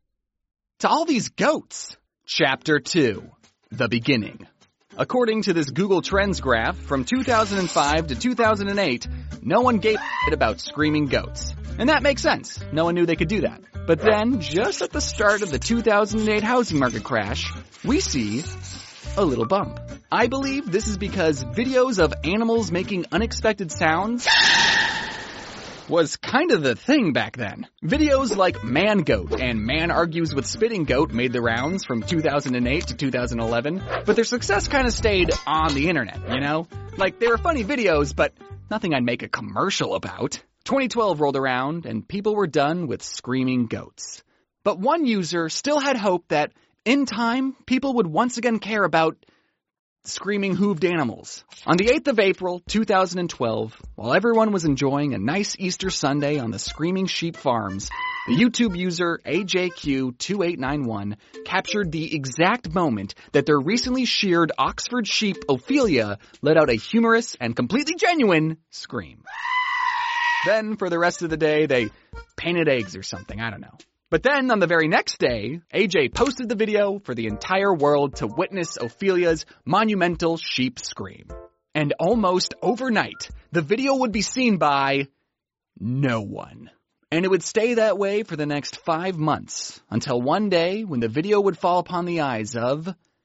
to all these goats? Chapter two. The beginning. According to this Google Trends graph, from two thousand five to two thousand eight, no one gave a shit about screaming goats. And that makes sense. No one knew they could do that. But then, just at the start of the two thousand eight housing market crash, we see a little bump. I believe this is because videos of animals making unexpected sounds was kind of the thing back then. Videos like Man Goat and Man Argues with Spitting Goat made the rounds from two thousand eight to two thousand eleven, but their success kind of stayed on the internet, you know? Like, they were funny videos, but nothing I'd make a commercial about. twenty twelve rolled around, and people were done with screaming goats. But one user still had hope that, in time, people would once again care about screaming hooved animals. On the eighth of April, two thousand twelve, while everyone was enjoying a nice Easter Sunday on the Screaming Sheep Farms, the YouTube user A J Q two eight nine one captured the exact moment that their recently sheared Oxford sheep Ophelia let out a humorous and completely genuine scream. Then, for the rest of the day, they painted eggs or something, I don't know. But then, on the very next day, A J posted the video for the entire world to witness Ophelia's monumental sheep scream. And almost overnight, the video would be seen by no one. And it would stay that way for the next five months, until one day when the video would fall upon the eyes of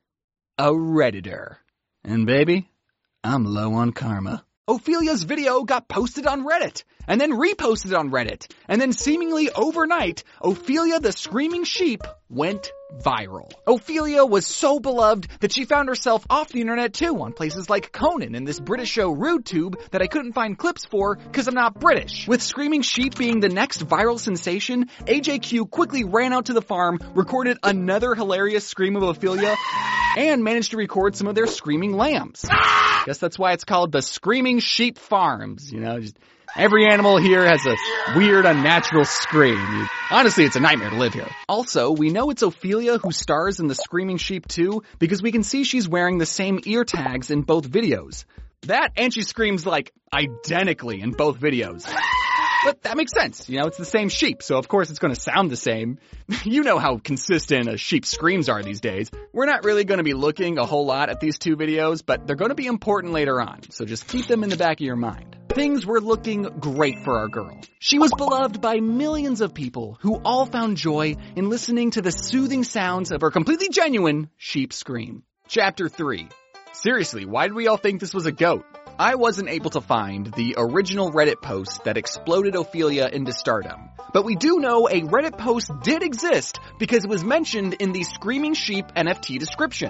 a Redditor. And baby, I'm low on karma. Ophelia's video got posted on Reddit, and then reposted on Reddit, and then seemingly overnight, Ophelia the Screaming Sheep went viral. Ophelia was so beloved that she found herself off the internet too, on places like Conan and this British show RudeTube that I couldn't find clips for because I'm not British. With Screaming Sheep being the next viral sensation, A J Q quickly ran out to the farm, recorded another hilarious scream of Ophelia, and managed to record some of their screaming lambs. Guess that's why it's called the Screaming Sheep Farms, you know, just every animal here has a weird, unnatural scream. Honestly, it's a nightmare to live here. Also, we know it's Ophelia who stars in the Screaming Sheep too, because we can see she's wearing the same ear tags in both videos. That, and she screams like identically in both videos. But that makes sense, you know, it's the same sheep, so of course it's going to sound the same. You know how consistent a sheep's screams are these days. We're not really going to be looking a whole lot at these two videos, but they're going to be important later on, so just keep them in the back of your mind. Things were looking great for our girl. She was beloved by millions of people who all found joy in listening to the soothing sounds of her completely genuine sheep scream. Chapter three. Seriously, why did we all think this was a goat? I wasn't able to find the original Reddit post that exploded Ophelia into stardom. But we do know a Reddit post did exist because it was mentioned in the Screaming Sheep N F T description.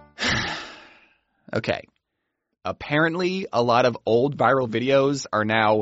Okay. Apparently, a lot of old viral videos are now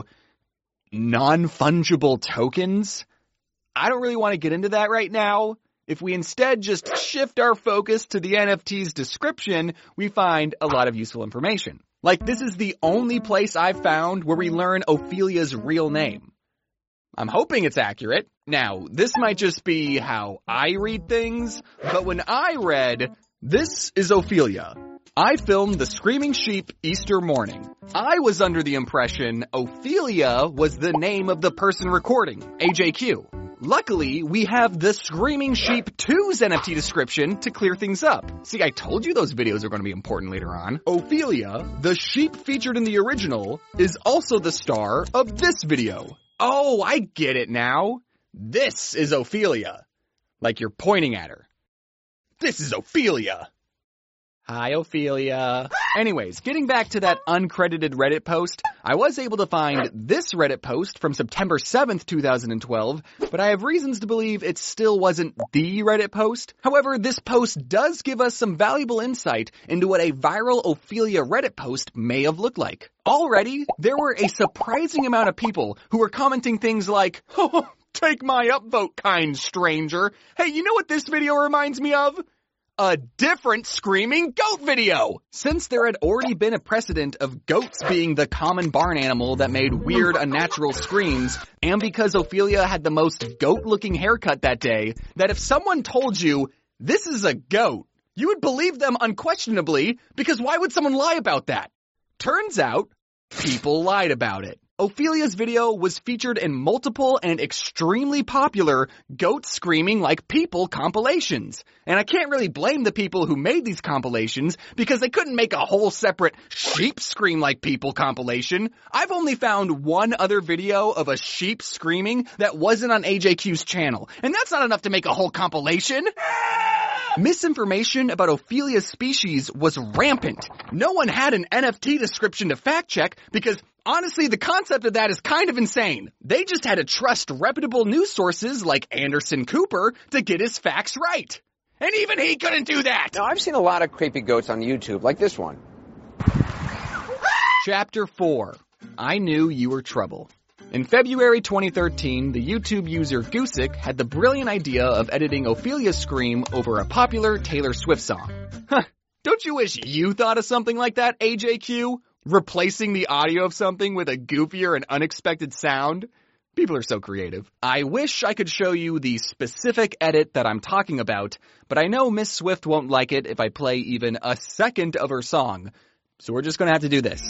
non-fungible tokens. I don't really want to get into that right now. If we instead just shift our focus to the N F T's description, we find a lot of useful information. Like, this is the only place I've found where we learn Ophelia's real name. I'm hoping it's accurate. Now, this might just be how I read things, but when I read, "This is Ophelia. I filmed the Screaming Sheep Easter morning," I was under the impression Ophelia was the name of the person recording, A J Q. Luckily, we have the Screaming Sheep two's N F T description to clear things up. See, I told you those videos are going to be important later on. Ophelia, the sheep featured in the original, is also the star of this video. Oh, I get it now. This is Ophelia. Like you're pointing at her. This is Ophelia. Hi, Ophelia. Anyways, getting back to that uncredited Reddit post, I was able to find this Reddit post from September seventh, two thousand twelve, but I have reasons to believe it still wasn't the Reddit post. However, this post does give us some valuable insight into what a viral Ophelia Reddit post may have looked like. Already, there were a surprising amount of people who were commenting things like, "Oh, take my upvote, kind stranger. Hey, you know what this video reminds me of? A different screaming goat video!" Since there had already been a precedent of goats being the common barn animal that made weird, unnatural screams, and because Ophelia had the most goat-looking haircut that day, that if someone told you, this is a goat, you would believe them unquestionably, because why would someone lie about that? Turns out, people lied about it. Ophelia's video was featured in multiple and extremely popular goat screaming like people compilations. And I can't really blame the people who made these compilations because they couldn't make a whole separate sheep scream like people compilation. I've only found one other video of a sheep screaming that wasn't on A J Q's channel. And that's not enough to make a whole compilation. Misinformation about Ophelia's species was rampant. No one had an N F T description to fact check because, honestly, the concept of that is kind of insane. They just had to trust reputable news sources like Anderson Cooper to get his facts right. And even he couldn't do that! Now, I've seen a lot of creepy goats on YouTube, like this one. Chapter four. I Knew You Were Trouble. In February twenty thirteen, the YouTube user Goosick had the brilliant idea of editing Ophelia's scream over a popular Taylor Swift song. Huh, don't you wish you thought of something like that, A J Q? Replacing the audio of something with a goofier and unexpected sound? People are so creative. I wish I could show you the specific edit that I'm talking about, but I know Miss Swift won't like it if I play even a second of her song. So we're just gonna have to do this.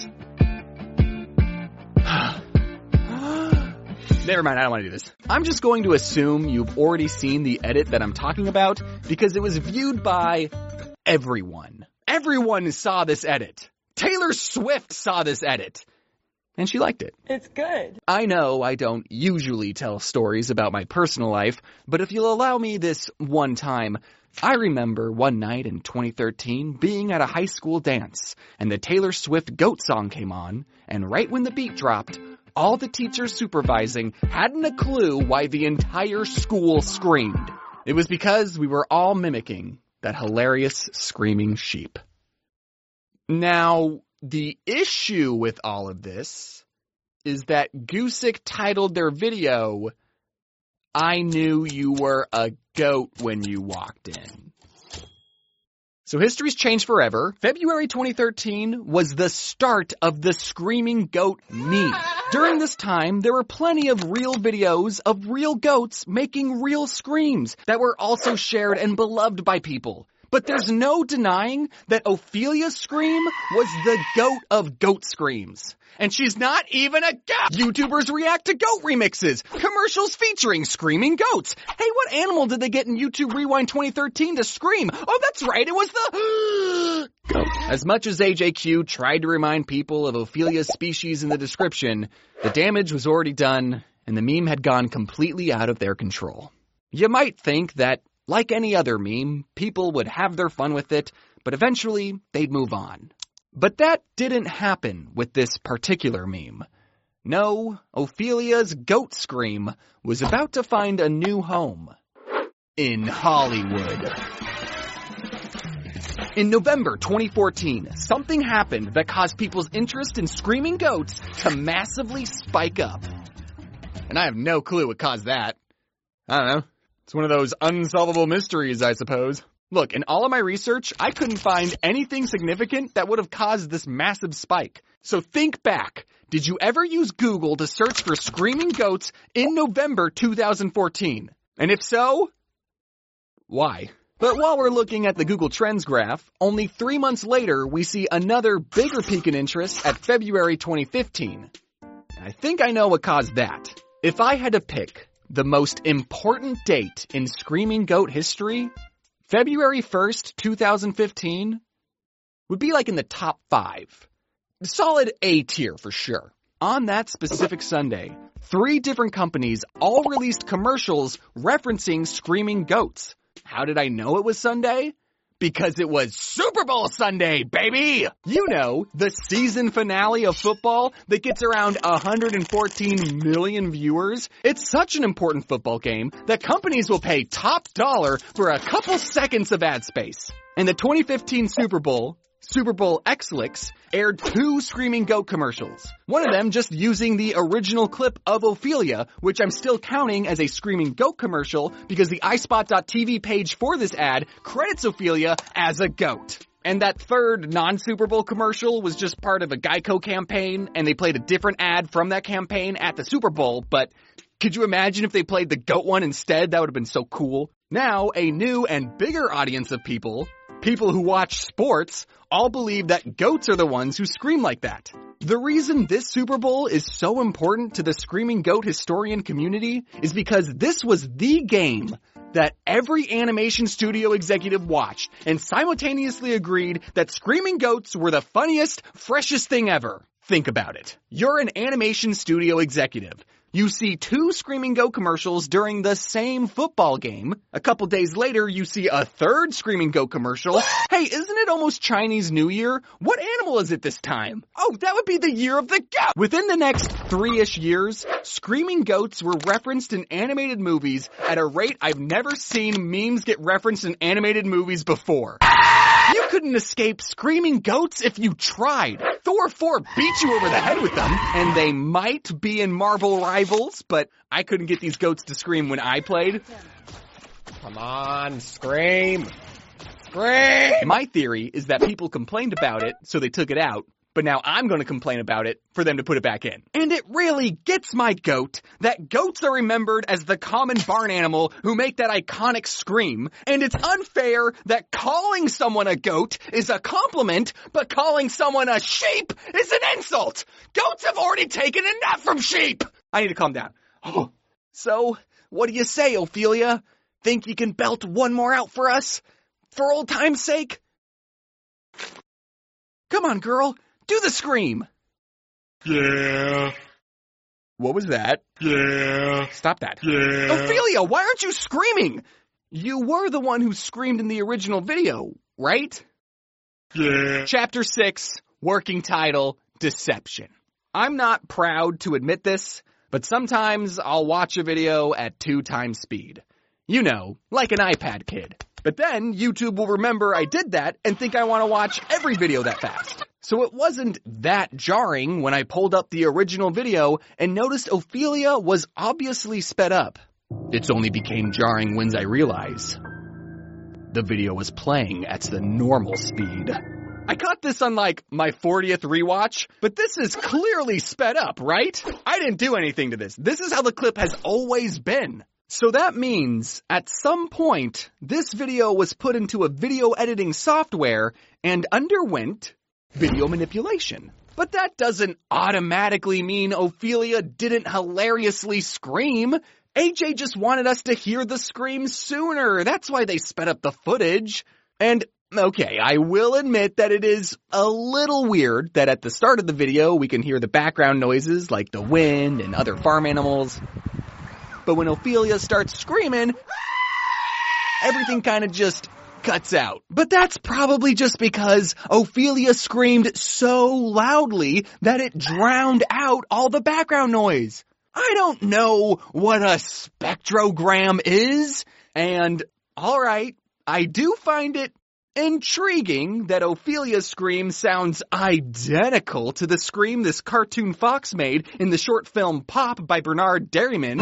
Never mind, I don't want to do this. I'm just going to assume you've already seen the edit that I'm talking about because it was viewed by everyone. Everyone saw this edit. Taylor Swift saw this edit. And she liked it. It's good. I know I don't usually tell stories about my personal life, but if you'll allow me this one time, I remember one night in twenty thirteen being at a high school dance, and the Taylor Swift Goat song came on, and right when the beat dropped, all the teachers supervising hadn't a clue why the entire school screamed. It was because we were all mimicking that hilarious screaming sheep. Now, the issue with all of this is that Goosick titled their video, I Knew You Were a Goat When You Walked In. So history's changed forever. February twenty thirteen was the start of the screaming goat meme. During this time, there were plenty of real videos of real goats making real screams that were also shared and beloved by people. But there's no denying that Ophelia's scream was the goat of goat screams. And she's not even a goat! YouTubers react to goat remixes, commercials featuring screaming goats. Hey, what animal did they get in YouTube Rewind twenty thirteen to scream? Oh, that's right, it was the goat. As much as A J Q tried to remind people of Ophelia's species in the description, the damage was already done, and the meme had gone completely out of their control. You might think that, like any other meme, people would have their fun with it, but eventually they'd move on. But that didn't happen with this particular meme. No, Ophelia's goat scream was about to find a new home. In Hollywood. In November twenty fourteen, something happened that caused people's interest in screaming goats to massively spike up. And I have no clue what caused that. I don't know. It's one of those unsolvable mysteries, I suppose. Look, in all of my research, I couldn't find anything significant that would have caused this massive spike. So think back. Did you ever use Google to search for screaming goats in November two thousand fourteen? And if so, why? But while we're looking at the Google Trends graph, only three months later, we see another bigger peak in interest at February twenty fifteen. I think I know what caused that. If I had to pick the most important date in screaming goat history, February first, two thousand fifteen would be like in the top five. Solid A tier for sure. On that specific Sunday, three different companies all released commercials referencing screaming goats. How did I know it was Sunday? Because it was Super Bowl Sunday, baby! You know, the season finale of football that gets around one hundred fourteen million viewers. It's such an important football game that companies will pay top dollar for a couple seconds of ad space. And the twenty fifteen Super Bowl, Super Bowl X-Lix, aired two screaming goat commercials. One of them just using the original clip of Ophelia, which I'm still counting as a screaming goat commercial because the i spot dot t v page for this ad credits Ophelia as a goat. And that third non-Super Bowl commercial was just part of a Geico campaign, and they played a different ad from that campaign at the Super Bowl, but could you imagine if they played the goat one instead? That would have been so cool. Now, a new and bigger audience of people, people who watch sports, all believe that goats are the ones who scream like that. The reason this Super Bowl is so important to the screaming goat historian community is because this was the game that every animation studio executive watched and simultaneously agreed that screaming goats were the funniest, freshest thing ever. Think about it. You're an animation studio executive. you see two Screaming Goat commercials during the same football game. A couple days later, you see a third Screaming Goat commercial. Hey, isn't it almost Chinese New Year? What animal is it this time? Oh, that would be the year of the goat! Within the next three-ish years, Screaming Goats were referenced in animated movies at a rate I've never seen memes get referenced in animated movies before. You couldn't escape Screaming Goats if you tried. Thor four beat you over the head with them, and they might be in Marvel Rivals, but I couldn't get these goats to scream when I played. Come on, scream! Scream! My theory is that people complained about it, so they took it out. But now I'm going to complain about it for them to put it back in. And it really gets my goat that goats are remembered as the common barn animal who make that iconic scream. And it's unfair that calling someone a goat is a compliment, but calling someone a sheep is an insult. Goats have already taken enough from sheep. I need to calm down. Oh. So, what do you say, Ophelia? Think you can belt one more out for us? For old time's sake? Come on, girl. Do the scream! Yeah. What was that? Yeah. Stop that. Yeah. Ophelia, why aren't you screaming? You were the one who screamed in the original video, right? Yeah. Chapter six, working title, Deception. I'm not proud to admit this, but sometimes I'll watch a video at two times speed. You know, like an iPad kid. But then YouTube will remember I did that and think I want to watch every video that fast. So it wasn't that jarring when I pulled up the original video and noticed Ophelia was obviously sped up. It's only became jarring when I realized the video was playing at the normal speed. I caught this on like my fortieth rewatch, but this is clearly sped up, right? I didn't do anything to this. This is how the clip has always been. So that means, at some point, this video was put into a video editing software and underwent video manipulation. But that doesn't automatically mean Ophelia didn't hilariously scream. A J just wanted us to hear the scream sooner. That's why they sped up the footage. And, okay, I will admit that it is a little weird that at the start of the video we can hear the background noises like the wind and other farm animals. But when Ophelia starts screaming, everything kind of just cuts out. But that's probably just because Ophelia screamed so loudly that it drowned out all the background noise. I don't know what a spectrogram is, and alright, I do find it intriguing that Ophelia's scream sounds identical to the scream this cartoon fox made in the short film Pop by Bernard Derriman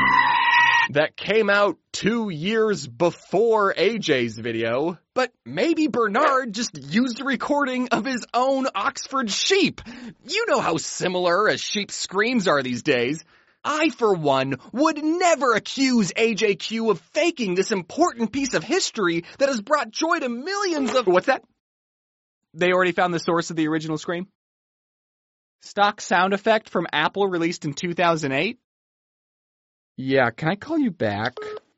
that came out two years before A J's video. But maybe Bernard just used a recording of his own Oxford sheep. You know how similar a sheep's screams are these days. I, for one, would never accuse A J Q of faking this important piece of history that has brought joy to millions of... What's that? They already found the source of the original scream? Stock sound effect from Apple released in two thousand eight? Yeah, can I call you back?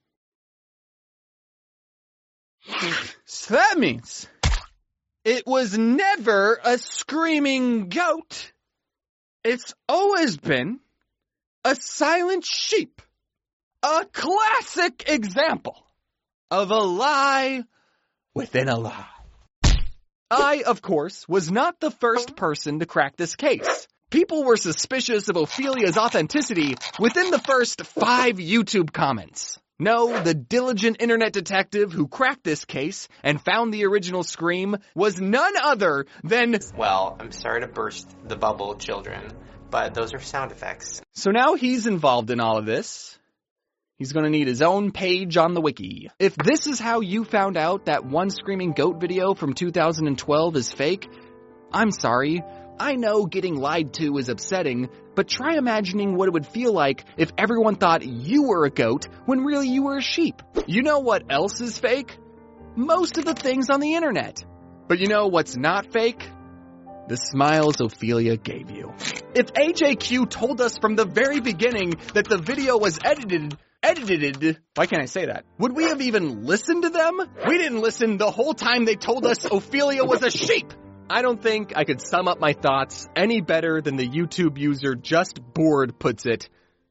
So that means it was never a screaming goat. It's always been a silent sheep. A classic example of a lie within a lie. I, of course, was not the first person to crack this case. People were suspicious of Ophelia's authenticity within the first five YouTube comments. No, the diligent internet detective who cracked this case and found the original scream was none other than... Well, I'm sorry to burst the bubble, children, but those are sound effects. So now he's involved in all of this. He's going to need his own page on the wiki. If this is how you found out that one Screaming Goat video from two thousand twelve is fake, I'm sorry. I know getting lied to is upsetting, but try imagining what it would feel like if everyone thought you were a goat when really you were a sheep. You know what else is fake? Most of the things on the internet. But you know what's not fake? The smiles Ophelia gave you. If A J Q told us from the very beginning that the video was edited, edited, why can't I say that? Would we have even listened to them? We didn't listen the whole time they told us Ophelia was a sheep. I don't think I could sum up my thoughts any better than the YouTube user Just Bored puts it.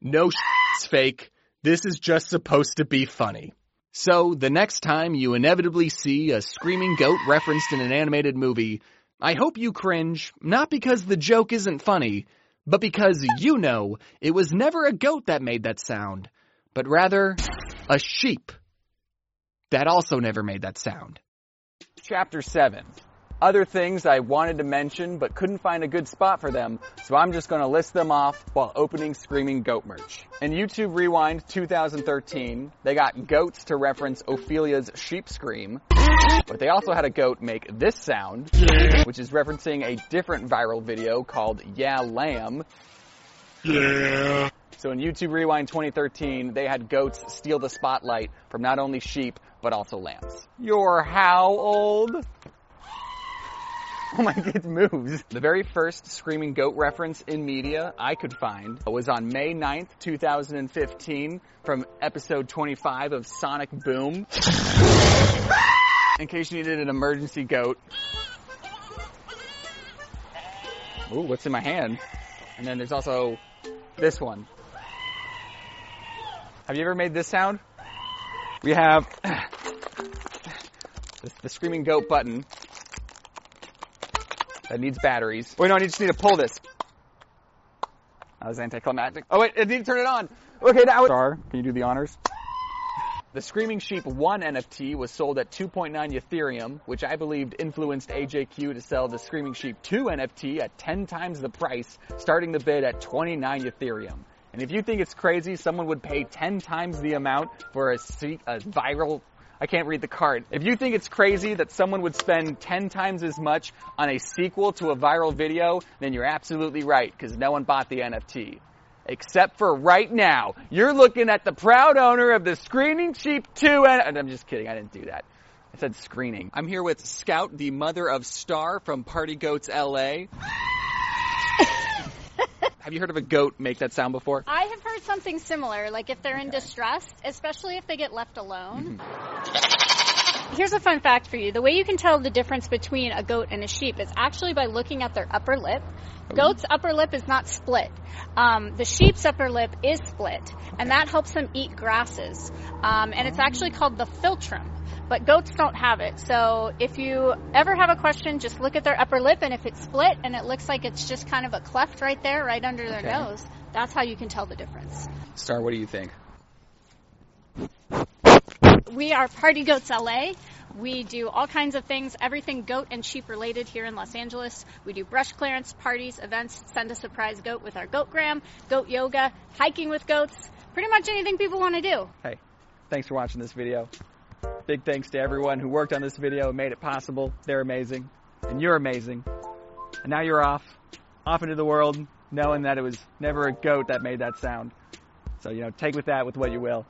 No shit's fake. This is just supposed to be funny. So, the next time you inevitably see a screaming goat referenced in an animated movie, I hope you cringe, not because the joke isn't funny, but because you know it was never a goat that made that sound, but rather a sheep that also never made that sound. Chapter seven. Other things I wanted to mention but couldn't find a good spot for them, so I'm just going to list them off while opening Screaming Goat merch. In YouTube Rewind two thousand thirteen, they got goats to reference Ophelia's sheep scream, but they also had a goat make this sound, which is referencing a different viral video called Yeah Lamb. Yeah. So in YouTube Rewind twenty thirteen, they had goats steal the spotlight from not only sheep, but also lambs. You're how old? Oh my god, it moves. The very first Screaming Goat reference in media I could find was on May ninth, two thousand fifteen from episode twenty-five of Sonic Boom. In case you needed an emergency goat. Ooh, what's in my hand? And then there's also this one. Have you ever made this sound? We have the, the Screaming Goat button. That needs batteries. Wait, no, I just need to pull this. That was anticlimactic. Oh, wait, I need to turn it on. Okay, now... Star, can you do the honors? The Screaming Sheep one N F T was sold at two point nine Ethereum, which I believed influenced A J Q to sell the Screaming Sheep two N F T at ten times the price, starting the bid at twenty-nine Ethereum. And if you think it's crazy, someone would pay ten times the amount for a, a viral... I can't read the card. If you think it's crazy that someone would spend ten times as much on a sequel to a viral video, then you're absolutely right, because no one bought the N F T. Except for right now. You're looking at the proud owner of the Screaming Sheep two and... I'm just kidding, I didn't do that. I said screening. I'm here with Scout, the mother of Star from Party Goats L A. Have you heard of a goat make that sound before? I have heard something similar, like if they're in distress, especially if they get left alone. Mm-hmm. Here's a fun fact for you. The way you can tell the difference between a goat and a sheep is actually by looking at their upper lip. Goat's upper lip is not split. Um, the sheep's upper lip is split, and that helps them eat grasses. Um, and it's actually called the philtrum. But goats don't have it. So if you ever have a question, just look at their upper lip, and if it's split and it looks like it's just kind of a cleft right there, right under their okay. nose, that's how you can tell the difference. Star, what do you think? We are Party Goats L A. We do all kinds of things, everything goat and sheep related here in Los Angeles. We do brush clearance, parties, events, send a surprise goat with our Goatgram, goat yoga, hiking with goats, pretty much anything people want to do. Hey, thanks for watching this video. Big thanks to everyone who worked on this video and made it possible. They're amazing. And you're amazing. And now you're off. Off into the world, knowing that it was never a goat that made that sound. So, you know, take with that with what you will.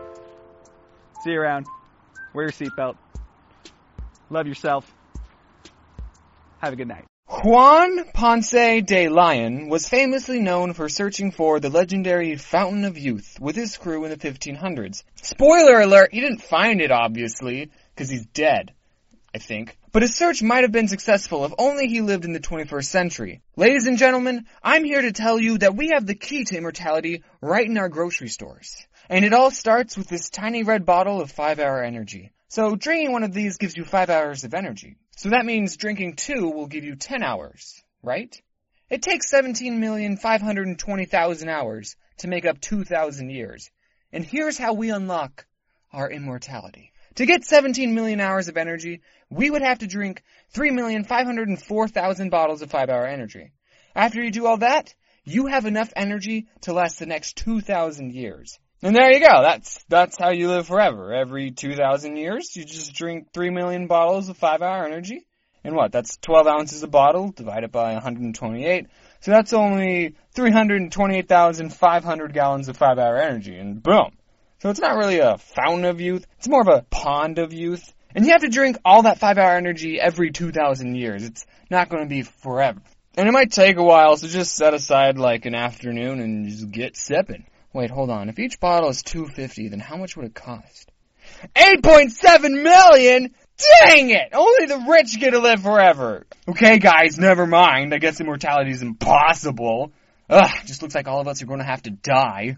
See you around. Wear your seatbelt. Love yourself. Have a good night. Juan Ponce de Leon was famously known for searching for the legendary Fountain of Youth with his crew in the fifteen hundreds. Spoiler alert, he didn't find it, obviously, because he's dead, I think. But his search might have been successful if only he lived in the twenty-first century. Ladies and gentlemen, I'm here to tell you that we have the key to immortality right in our grocery stores. And it all starts with this tiny red bottle of five hour energy. So drinking one of these gives you five hours of energy. So that means drinking two will give you ten hours, right? It takes seventeen million five hundred twenty thousand hours to make up two thousand years. And here's how we unlock our immortality. To get seventeen million hours of energy, we would have to drink three million five hundred four thousand bottles of five hour energy. After you do all that, you have enough energy to last the next two thousand years. And there you go. That's that's how you live forever. Every two thousand years, you just drink three million bottles of five hour energy. And what? That's twelve ounces a bottle divided by one hundred twenty-eight. So that's only three hundred twenty-eight thousand five hundred gallons of five hour energy. And boom. So it's not really a fountain of youth. It's more of a pond of youth. And you have to drink all that five hour energy every two thousand years. It's not going to be forever. And it might take a while, so just set aside like an afternoon and just get sipping. Wait, hold on. If each bottle is two hundred fifty dollars, then how much would it cost? eight point seven million dollars? Dang it! Only the rich get to live forever. Okay, guys, never mind. I guess immortality is impossible. Ugh, just looks like all of us are going to have to die.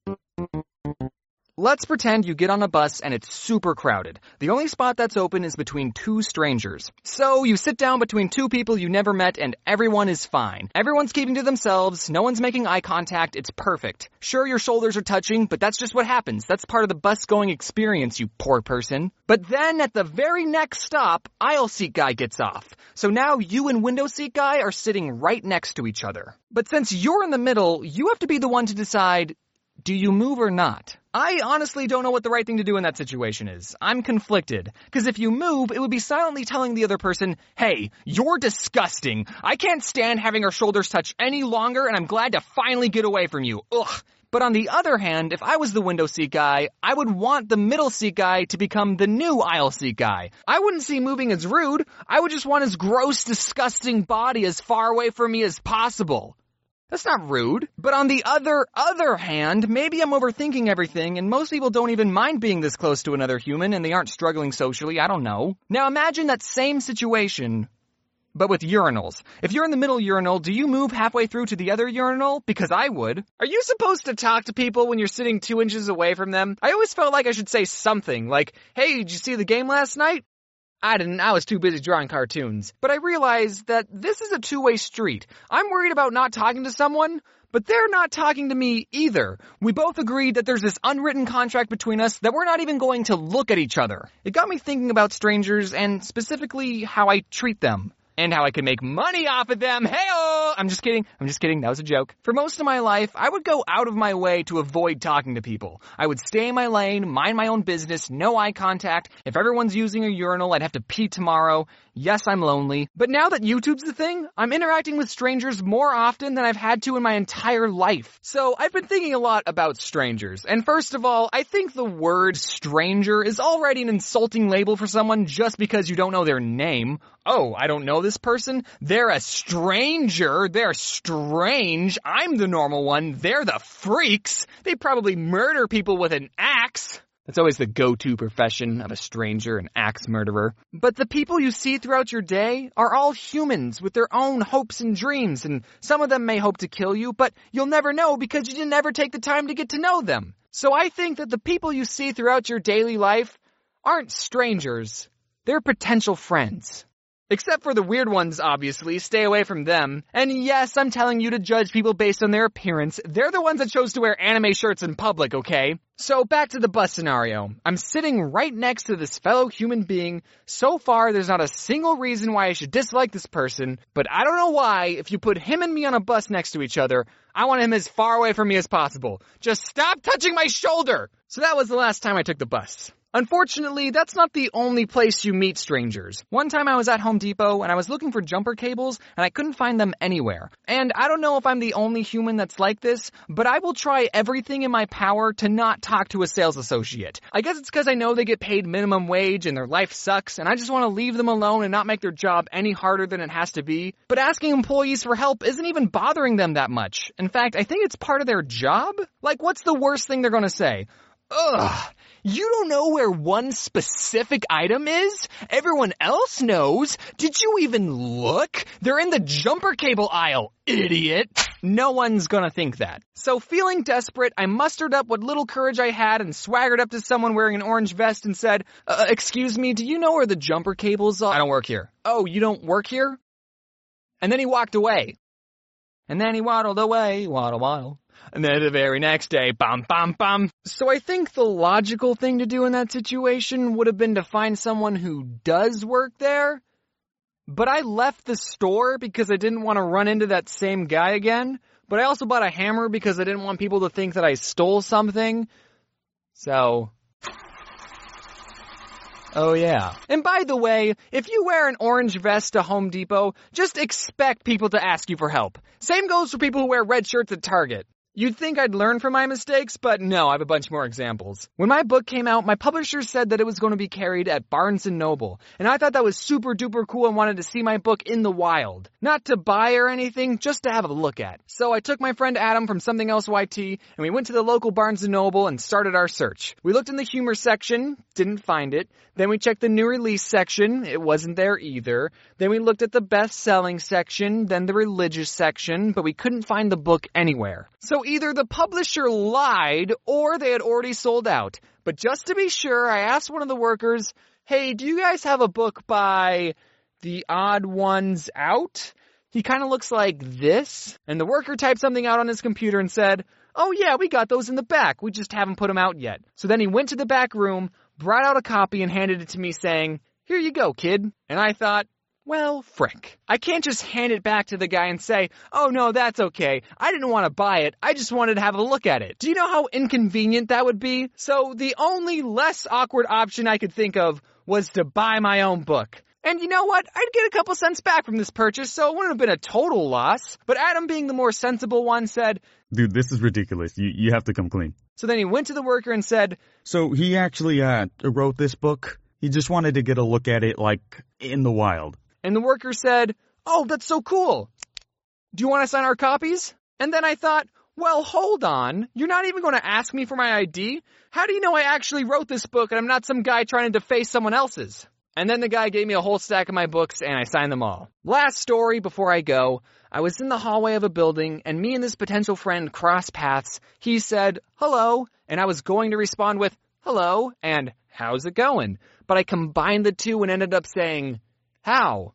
Let's pretend you get on a bus and it's super crowded. The only spot that's open is between two strangers. So you sit down between two people you never met and everyone is fine. Everyone's keeping to themselves, no one's making eye contact, it's perfect. Sure, your shoulders are touching, but that's just what happens. That's part of the bus going experience, you poor person. But then at the very next stop, aisle seat guy gets off. So now you and window seat guy are sitting right next to each other. But since you're in the middle, you have to be the one to decide, do you move or not? I honestly don't know what the right thing to do in that situation is. I'm conflicted. Because if you move, it would be silently telling the other person, hey, you're disgusting. I can't stand having our shoulders touch any longer, and I'm glad to finally get away from you. Ugh. But on the other hand, if I was the window seat guy, I would want the middle seat guy to become the new aisle seat guy. I wouldn't see moving as rude. I would just want his gross, disgusting body as far away from me as possible. That's not rude. But on the other, other hand, maybe I'm overthinking everything and most people don't even mind being this close to another human and they aren't struggling socially, I don't know. Now imagine that same situation, but with urinals. If you're in the middle urinal, do you move halfway through to the other urinal? Because I would. Are you supposed to talk to people when you're sitting two inches away from them? I always felt like I should say something, like, hey, did you see the game last night? I didn't, I was too busy drawing cartoons. But I realized that this is a two-way street. I'm worried about not talking to someone, but they're not talking to me either. We both agreed that there's this unwritten contract between us that we're not even going to look at each other. It got me thinking about strangers and specifically how I treat them. And how I can make money off of them. Hey-oh! I'm just kidding. I'm just kidding. That was a joke. For most of my life, I would go out of my way to avoid talking to people. I would stay in my lane, mind my own business, no eye contact. If everyone's using a urinal, I'd have to pee tomorrow. Yes, I'm lonely. But now that YouTube's the thing, I'm interacting with strangers more often than I've had to in my entire life. So I've been thinking a lot about strangers. And first of all, I think the word stranger is already an insulting label for someone just because you don't know their name. Oh, I don't know this person? They're a stranger. They're strange. I'm the normal one. They're the freaks. They probably murder people with an axe. That's always the go-to profession of a stranger, an axe murderer. But the people you see throughout your day are all humans with their own hopes and dreams, and some of them may hope to kill you, but you'll never know because you didn't ever take the time to get to know them. So I think that the people you see throughout your daily life aren't strangers. They're potential friends. Except for the weird ones, obviously. Stay away from them. And yes, I'm telling you to judge people based on their appearance. They're the ones that chose to wear anime shirts in public, okay? So back to the bus scenario. I'm sitting right next to this fellow human being. So far, there's not a single reason why I should dislike this person. But I don't know why, if you put him and me on a bus next to each other, I want him as far away from me as possible. Just stop touching my shoulder! So that was the last time I took the bus. Unfortunately, that's not the only place you meet strangers. One time I was at Home Depot and I was looking for jumper cables and I couldn't find them anywhere. And I don't know if I'm the only human that's like this, but I will try everything in my power to not talk to a sales associate. I guess it's because I know they get paid minimum wage and their life sucks and I just want to leave them alone and not make their job any harder than it has to be. But asking employees for help isn't even bothering them that much. In fact, I think it's part of their job. Like, what's the worst thing they're going to say? Ugh, you don't know where one specific item is? Everyone else knows. Did you even look? They're in the jumper cable aisle, idiot. No one's gonna think that. So feeling desperate, I mustered up what little courage I had and swaggered up to someone wearing an orange vest and said, uh, excuse me, do you know where the jumper cables are? I don't work here. Oh, you don't work here? And then he walked away. And then he waddled away, waddle, waddle. And then the very next day, bum, bum, bum. So I think the logical thing to do in that situation would have been to find someone who does work there. But I left the store because I didn't want to run into that same guy again. But I also bought a hammer because I didn't want people to think that I stole something. So... oh yeah. And by the way, if you wear an orange vest to Home Depot, just expect people to ask you for help. Same goes for people who wear red shirts at Target. You'd think I'd learn from my mistakes, but no, I have a bunch more examples. When my book came out, my publisher said that it was going to be carried at Barnes and Noble, and I thought that was super duper cool and wanted to see my book in the wild. Not to buy or anything, just to have a look at. So I took my friend Adam from Something Else Y T, and we went to the local Barnes and Noble and started our search. We looked in the humor section, didn't find it. Then we checked the new release section, it wasn't there either. Then we looked at the best-selling section, then the religious section, but we couldn't find the book anywhere. So either the publisher lied or they had already sold out. But just to be sure, I asked one of the workers, hey, do you guys have a book by The Odd Ones Out? He kind of looks like this. And the worker typed something out on his computer and said, oh yeah, we got those in the back. We just haven't put them out yet. So then he went to the back room, brought out a copy and handed it to me saying, here you go, kid. And I thought, well, frick. I can't just hand it back to the guy and say, oh no, that's okay. I didn't want to buy it. I just wanted to have a look at it. Do you know how inconvenient that would be? So the only less awkward option I could think of was to buy my own book. And you know what? I'd get a couple cents back from this purchase, so it wouldn't have been a total loss. But Adam, being the more sensible one, said, dude, this is ridiculous. You you have to come clean. So then he went to the worker and said, so he actually uh wrote this book? He just wanted to get a look at it, like, in the wild. And the worker said, oh, that's so cool. Do you want to sign our copies? And then I thought, well, hold on. You're not even going to ask me for my I D? How do you know I actually wrote this book and I'm not some guy trying to deface someone else's? And then the guy gave me a whole stack of my books and I signed them all. Last story before I go. I was in the hallway of a building and me and this potential friend crossed paths. He said, hello, and I was going to respond with, hello, and how's it going? But I combined the two and ended up saying, how?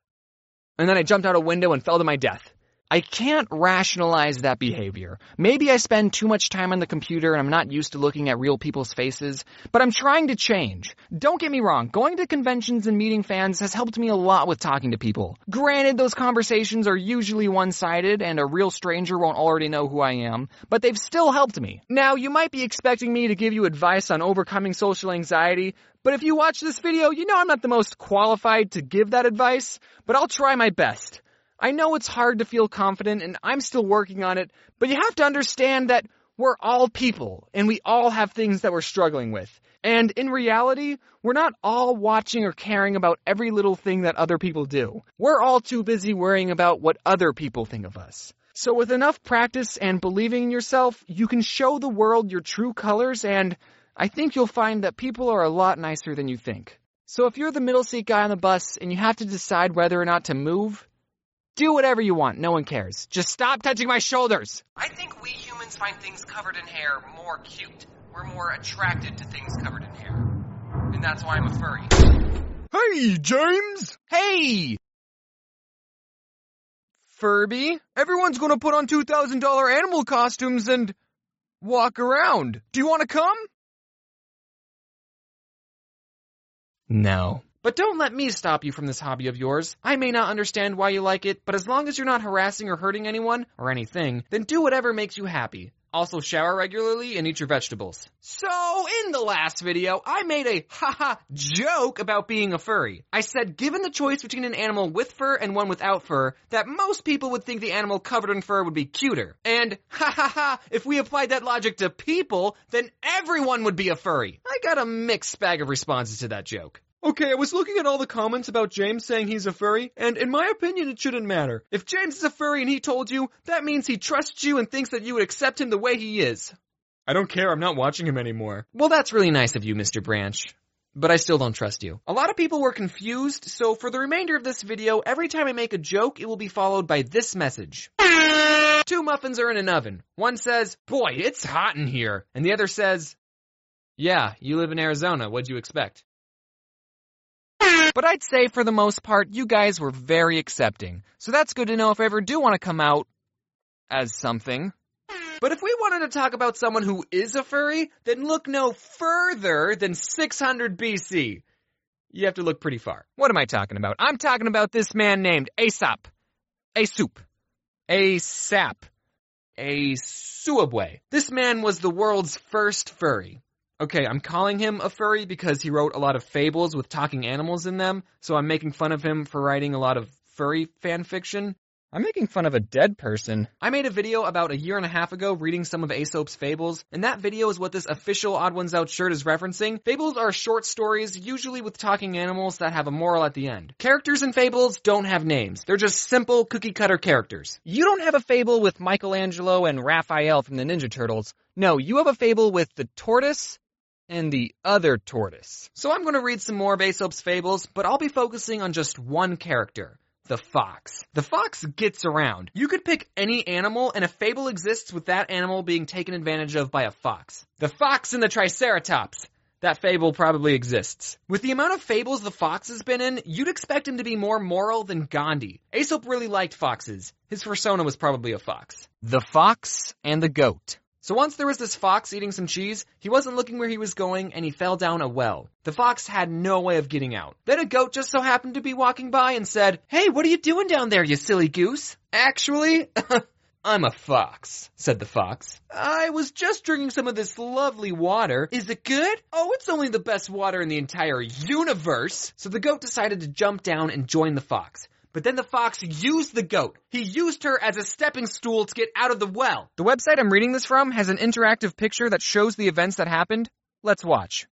And then I jumped out a window and fell to my death. I can't rationalize that behavior. Maybe I spend too much time on the computer and I'm not used to looking at real people's faces, but I'm trying to change. Don't get me wrong, going to conventions and meeting fans has helped me a lot with talking to people. Granted, those conversations are usually one-sided and a real stranger won't already know who I am, but they've still helped me. Now, you might be expecting me to give you advice on overcoming social anxiety, but if you watch this video, you know I'm not the most qualified to give that advice, but I'll try my best. I know it's hard to feel confident, and I'm still working on it, but you have to understand that we're all people, and we all have things that we're struggling with. And in reality, we're not all watching or caring about every little thing that other people do. We're all too busy worrying about what other people think of us. So with enough practice and believing in yourself, you can show the world your true colors, and I think you'll find that people are a lot nicer than you think. So if you're the middle seat guy on the bus and you have to decide whether or not to move, do whatever you want. No one cares. Just stop touching my shoulders. I think we humans find things covered in hair more cute. We're more attracted to things covered in hair. And that's why I'm a furry. Hey, James! Hey! Furby, everyone's gonna put on two thousand dollars animal costumes and walk around. Do you want to come? No. But don't let me stop you from this hobby of yours. I may not understand why you like it, but as long as you're not harassing or hurting anyone, or anything, then do whatever makes you happy. Also shower regularly and eat your vegetables. So, in the last video, I made a haha joke about being a furry. I said given the choice between an animal with fur and one without fur, that most people would think the animal covered in fur would be cuter. And ha ha ha, if we applied that logic to people, then everyone would be a furry. I got a mixed bag of responses to that joke. Okay, I was looking at all the comments about James saying he's a furry, and in my opinion, it shouldn't matter. If James is a furry and he told you, that means he trusts you and thinks that you would accept him the way he is. I don't care, I'm not watching him anymore. Well, that's really nice of you, Mister Branch. But I still don't trust you. A lot of people were confused, so for the remainder of this video, every time I make a joke, it will be followed by this message. Two muffins are in an oven. One says, boy, it's hot in here. And the other says, yeah, you live in Arizona, what'd you expect? But I'd say for the most part, you guys were very accepting. So that's good to know if I ever do want to come out as something. But if we wanted to talk about someone who is a furry, then look no further than six hundred B C. You have to look pretty far. What am I talking about? I'm talking about this man named Aesop. Aesop. Aesop. Asuabwe. This man was the world's first furry. Okay, I'm calling him a furry because he wrote a lot of fables with talking animals in them, so I'm making fun of him for writing a lot of furry fan fiction. I'm making fun of a dead person. I made a video about a year and a half ago reading some of Aesop's fables, and that video is what this official Odd Ones Out shirt is referencing. Fables are short stories, usually with talking animals that have a moral at the end. Characters in fables don't have names. They're just simple, cookie-cutter characters. You don't have a fable with Michelangelo and Raphael from the Ninja Turtles. No, you have a fable with the tortoise and the other tortoise. So I'm going to read some more of Aesop's fables, but I'll be focusing on just one character. The fox. The fox gets around. You could pick any animal, and a fable exists with that animal being taken advantage of by a fox. The fox and the Triceratops. That fable probably exists. With the amount of fables the fox has been in, you'd expect him to be more moral than Gandhi. Aesop really liked foxes. His persona was probably a fox. The fox and the goat. So once there was this fox eating some cheese, he wasn't looking where he was going, and he fell down a well. The fox had no way of getting out. Then a goat just so happened to be walking by and said, "Hey, what are you doing down there, you silly goose?" "Actually, I'm a fox," said the fox. "I was just drinking some of this lovely water. Is it good?" "Oh, it's only the best water in the entire universe." So the goat decided to jump down and join the fox. But then the fox used the goat. He used her as a stepping stool to get out of the well. The website I'm reading this from has an interactive picture that shows the events that happened. Let's watch.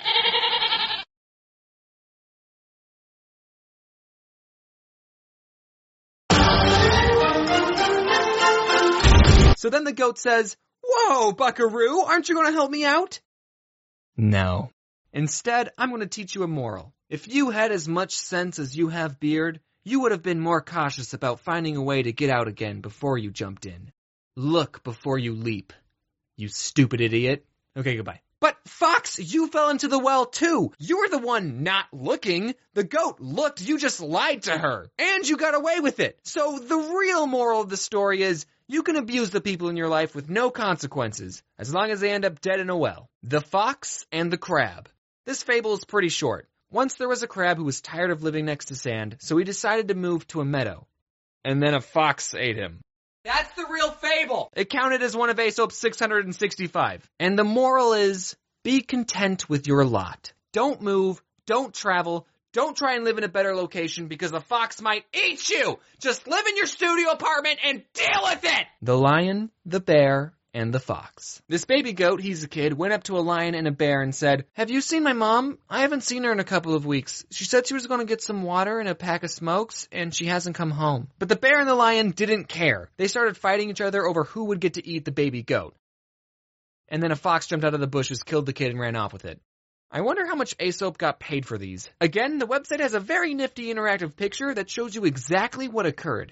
So then the goat says, "Whoa, buckaroo, aren't you going to help me out?" No. "Instead, I'm going to teach you a moral. If you had as much sense as you have beard, you would have been more cautious about finding a way to get out again before you jumped in. Look before you leap, you stupid idiot." Okay, goodbye. "But, Fox, you fell into the well too. You were the one not looking. The goat looked, you just lied to her. And you got away with it. So the real moral of the story is, you can abuse the people in your life with no consequences, as long as they end up dead in a well." The fox and the crab. This fable is pretty short. Once there was a crab who was tired of living next to sand, so he decided to move to a meadow. And then a fox ate him. That's the real fable! It counted as one of Aesop's six hundred sixty-five. And the moral is, be content with your lot. Don't move, don't travel, don't try and live in a better location because the fox might eat you! Just live in your studio apartment and deal with it! The lion, the bear, and the fox. This baby goat, he's a kid, went up to a lion and a bear and said, "Have you seen my mom? I haven't seen her in a couple of weeks. She said she was going to get some water and a pack of smokes, and she hasn't come home." But the bear and the lion didn't care. They started fighting each other over who would get to eat the baby goat. And then a fox jumped out of the bushes, killed the kid, and ran off with it. I wonder how much Aesop got paid for these. Again, the website has a very nifty interactive picture that shows you exactly what occurred.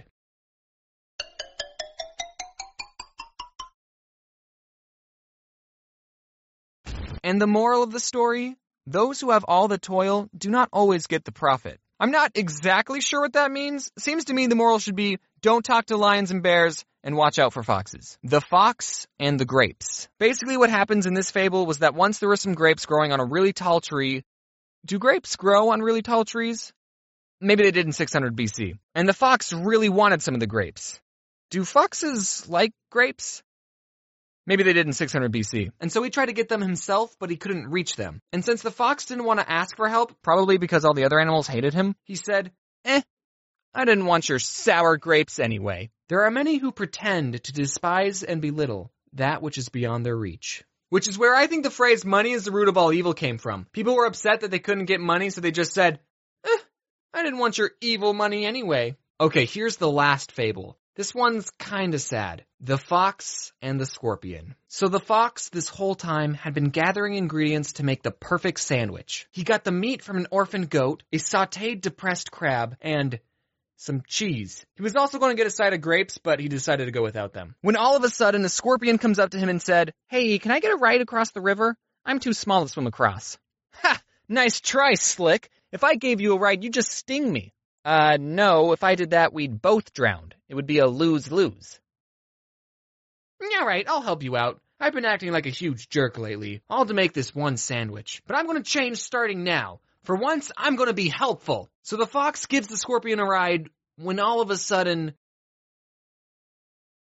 And the moral of the story? Those who have all the toil do not always get the profit. I'm not exactly sure what that means. Seems to me the moral should be, don't talk to lions and bears, and watch out for foxes. The fox and the grapes. Basically what happens in this fable was that once there were some grapes growing on a really tall tree. Do grapes grow on really tall trees? Maybe they did in six hundred B C. And the fox really wanted some of the grapes. Do foxes like grapes? Maybe they did in six hundred B C. And so he tried to get them himself, but he couldn't reach them. And since the fox didn't want to ask for help, probably because all the other animals hated him, he said, "Eh, I didn't want your sour grapes anyway." There are many who pretend to despise and belittle that which is beyond their reach. Which is where I think the phrase "money is the root of all evil" came from. People were upset that they couldn't get money, so they just said, "Eh, I didn't want your evil money anyway." Okay, here's the last fable. This one's kinda sad. The fox and the scorpion. So the fox, this whole time, had been gathering ingredients to make the perfect sandwich. He got the meat from an orphan goat, a sautéed depressed crab, and some cheese. He was also going to get a side of grapes, but he decided to go without them. When all of a sudden, a scorpion comes up to him and said, "Hey, can I get a ride across the river? I'm too small to swim across." "Ha! Nice try, Slick. If I gave you a ride, you'd just sting me." Uh, no, if I did that, we'd both drown. It would be a lose-lose. "Alright, I'll help you out. I've been acting like a huge jerk lately, all to make this one sandwich. But I'm gonna change starting now. For once, I'm gonna be helpful." So the fox gives the scorpion a ride, when all of a sudden...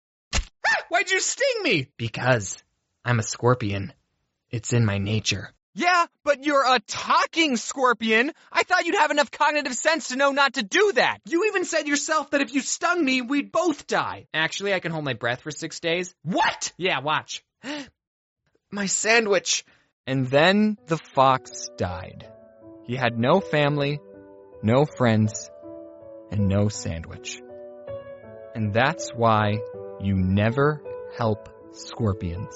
Ah, why'd you sting me? "Because I'm a scorpion. It's in my nature." Yeah, but you're a talking scorpion. I thought you'd have enough cognitive sense to know not to do that. You even said yourself that if you stung me, we'd both die. Actually, I can hold my breath for six days. What? Yeah, watch. My sandwich. And then the fox died. He had no family, no friends, and no sandwich. And that's why you never help scorpions.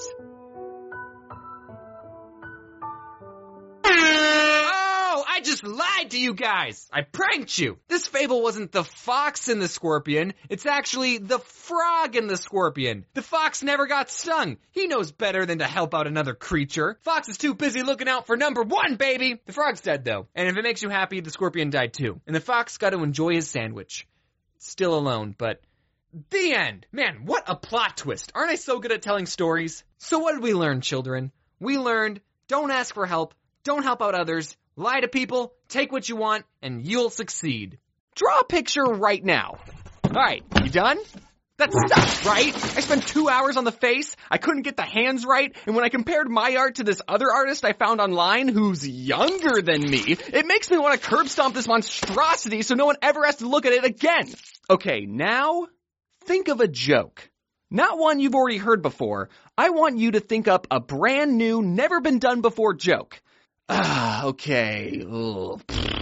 I just lied to you guys. I pranked you. This fable wasn't the fox and the scorpion. It's actually the frog and the scorpion. The fox never got stung. He knows better than to help out another creature. Fox is too busy looking out for number one, baby. The frog's dead, though. And if it makes you happy, the scorpion died too. And the fox got to enjoy his sandwich. Still alone, but the end. Man, what a plot twist. Aren't I so good at telling stories? So what did we learn, children? We learned, don't ask for help, don't help out others, lie to people, take what you want, and you'll succeed. Draw a picture right now. All right, you done? That's stuff, right? I spent two hours on the face, I couldn't get the hands right, and when I compared my art to this other artist I found online who's younger than me, it makes me want to curb stomp this monstrosity so no one ever has to look at it again. Okay, now, think of a joke. Not one you've already heard before. I want you to think up a brand new, never been done before joke. Ah, okay. Ugh.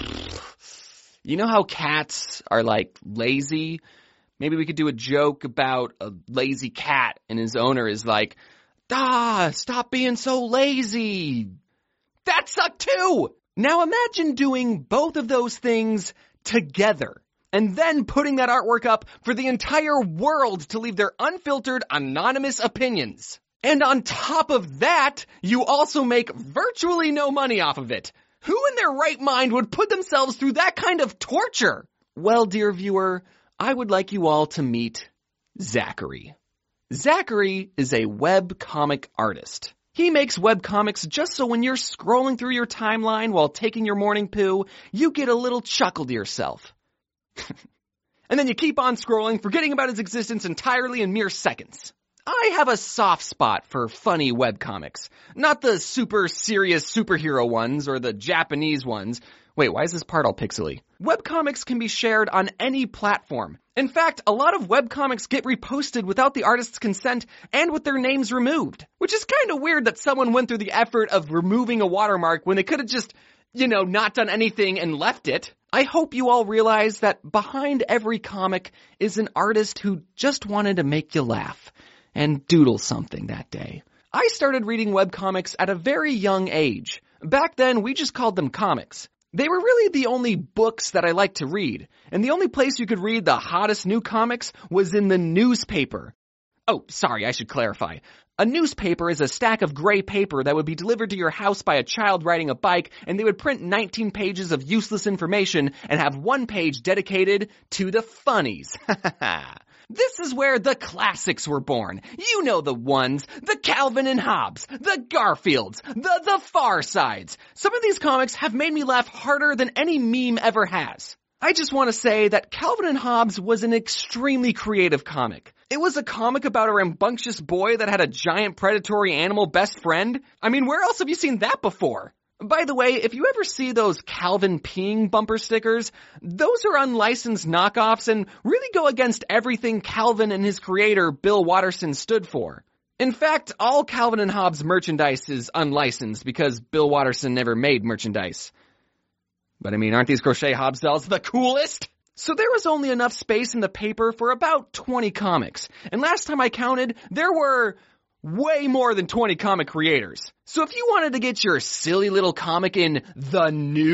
You know how cats are, like, lazy? Maybe we could do a joke about a lazy cat, and his owner is like, ah, stop being so lazy. That sucked too! Now imagine doing both of those things together, and then putting that artwork up for the entire world to leave their unfiltered, anonymous opinions. And on top of that, you also make virtually no money off of it. Who in their right mind would put themselves through that kind of torture? Well, dear viewer, I would like you all to meet Zachary. Zachary is a webcomic artist. He makes webcomics just so when you're scrolling through your timeline while taking your morning poo, you get a little chuckle to yourself. And then you keep on scrolling, forgetting about his existence entirely in mere seconds. I have a soft spot for funny webcomics. Not the super serious superhero ones or the Japanese ones. Wait, why is this part all pixely? Webcomics can be shared on any platform. In fact, a lot of webcomics get reposted without the artist's consent and with their names removed. Which is kind of weird that someone went through the effort of removing a watermark when they could have just, you know, not done anything and left it. I hope you all realize that behind every comic is an artist who just wanted to make you laugh and doodle something that day. I started reading webcomics at a very young age. Back then, we just called them comics. They were really the only books that I liked to read, and the only place you could read the hottest new comics was in the newspaper. Oh, sorry, I should clarify. A newspaper is a stack of gray paper that would be delivered to your house by a child riding a bike, and they would print nineteen pages of useless information and have one page dedicated to the funnies. This is where the classics were born. You know the ones. The Calvin and Hobbes. The Garfields. The The Far Sides. Some of these comics have made me laugh harder than any meme ever has. I just want to say that Calvin and Hobbes was an extremely creative comic. It was a comic about a rambunctious boy that had a giant predatory animal best friend. I mean, where else have you seen that before? By the way, if you ever see those Calvin peeing bumper stickers, those are unlicensed knockoffs and really go against everything Calvin and his creator, Bill Watterson, stood for. In fact, all Calvin and Hobbes merchandise is unlicensed because Bill Watterson never made merchandise. But I mean, aren't these crochet Hobbes dolls the coolest? So there was only enough space in the paper for about twenty comics. And last time I counted, there were way more than twenty comic creators. So if you wanted to get your silly little comic in the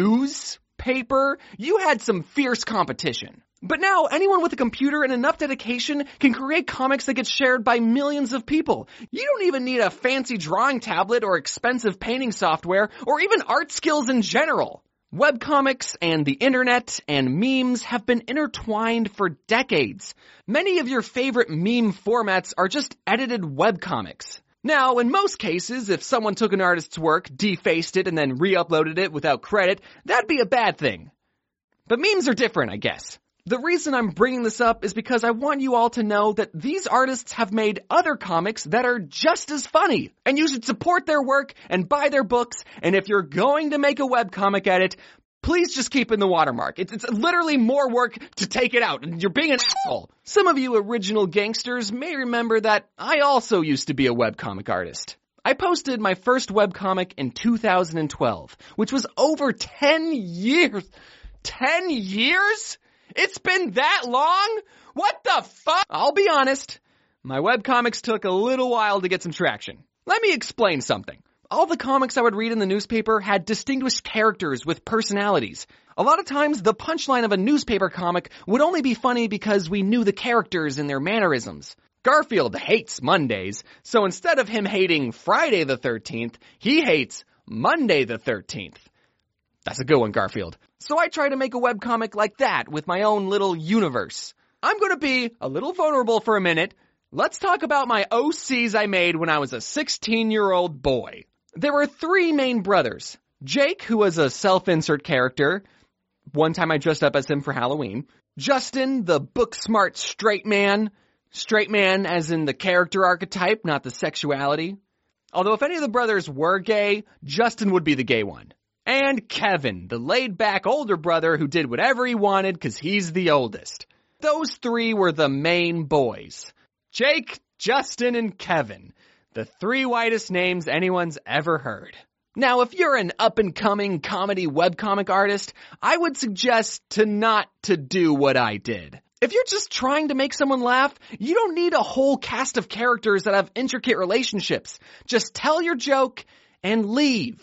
newspaper, you had some fierce competition. But now anyone with a computer and enough dedication can create comics that get shared by millions of people. You don't even need a fancy drawing tablet or expensive painting software or even art skills in general. Webcomics and the internet and memes have been intertwined for decades. Many of your favorite meme formats are just edited webcomics. Now, in most cases, if someone took an artist's work, defaced it, and then re-uploaded it without credit, that'd be a bad thing. But memes are different, I guess. The reason I'm bringing this up is because I want you all to know that these artists have made other comics that are just as funny, and you should support their work and buy their books, and if you're going to make a webcomic edit, please just keep in the watermark. It's, it's literally more work to take it out, and you're being an asshole. Some of you original gangsters may remember that I also used to be a webcomic artist. I posted my first webcomic in two thousand twelve, which was over ten years. ten years? It's been that long? What the fuck? I'll be honest, my webcomics took a little while to get some traction. Let me explain something. All the comics I would read in the newspaper had distinguished characters with personalities. A lot of times, the punchline of a newspaper comic would only be funny because we knew the characters and their mannerisms. Garfield hates Mondays, so instead of him hating Friday the thirteenth, he hates Monday the thirteenth. That's a good one, Garfield. So I try to make a webcomic like that with my own little universe. I'm going to be a little vulnerable for a minute. Let's talk about my O Cs I made when I was a sixteen-year-old boy. There were three main brothers. Jake, who was a self-insert character. One time I dressed up as him for Halloween. Justin, the book-smart straight man. Straight man as in the character archetype, not the sexuality. Although if any of the brothers were gay, Justin would be the gay one. And Kevin, the laid-back older brother who did whatever he wanted because he's the oldest. Those three were the main boys. Jake, Justin, and Kevin. The three whitest names anyone's ever heard. Now, if you're an up-and-coming comedy webcomic artist, I would suggest to not to do what I did. If you're just trying to make someone laugh, you don't need a whole cast of characters that have intricate relationships. Just tell your joke and leave.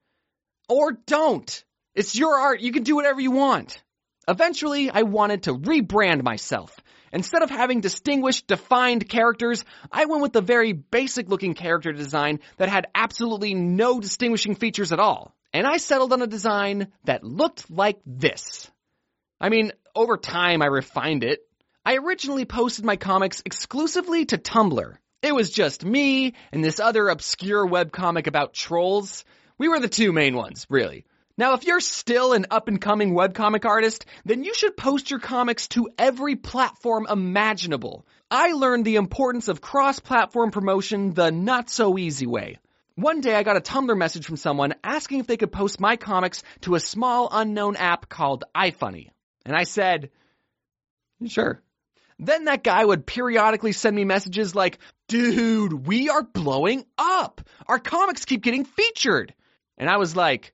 Or don't. It's your art. You can do whatever you want. Eventually, I wanted to rebrand myself. Instead of having distinguished, defined characters, I went with the very basic-looking character design that had absolutely no distinguishing features at all. And I settled on a design that looked like this. I mean, over time, I refined it. I originally posted my comics exclusively to Tumblr. It was just me and this other obscure webcomic about trolls. We were the two main ones, really. Now, if you're still an up-and-coming webcomic artist, then you should post your comics to every platform imaginable. I learned the importance of cross-platform promotion the not-so-easy way. One day, I got a Tumblr message from someone asking if they could post my comics to a small, unknown app called iFunny. And I said, sure. Then that guy would periodically send me messages like, dude, we are blowing up. Our comics keep getting featured. And I was like,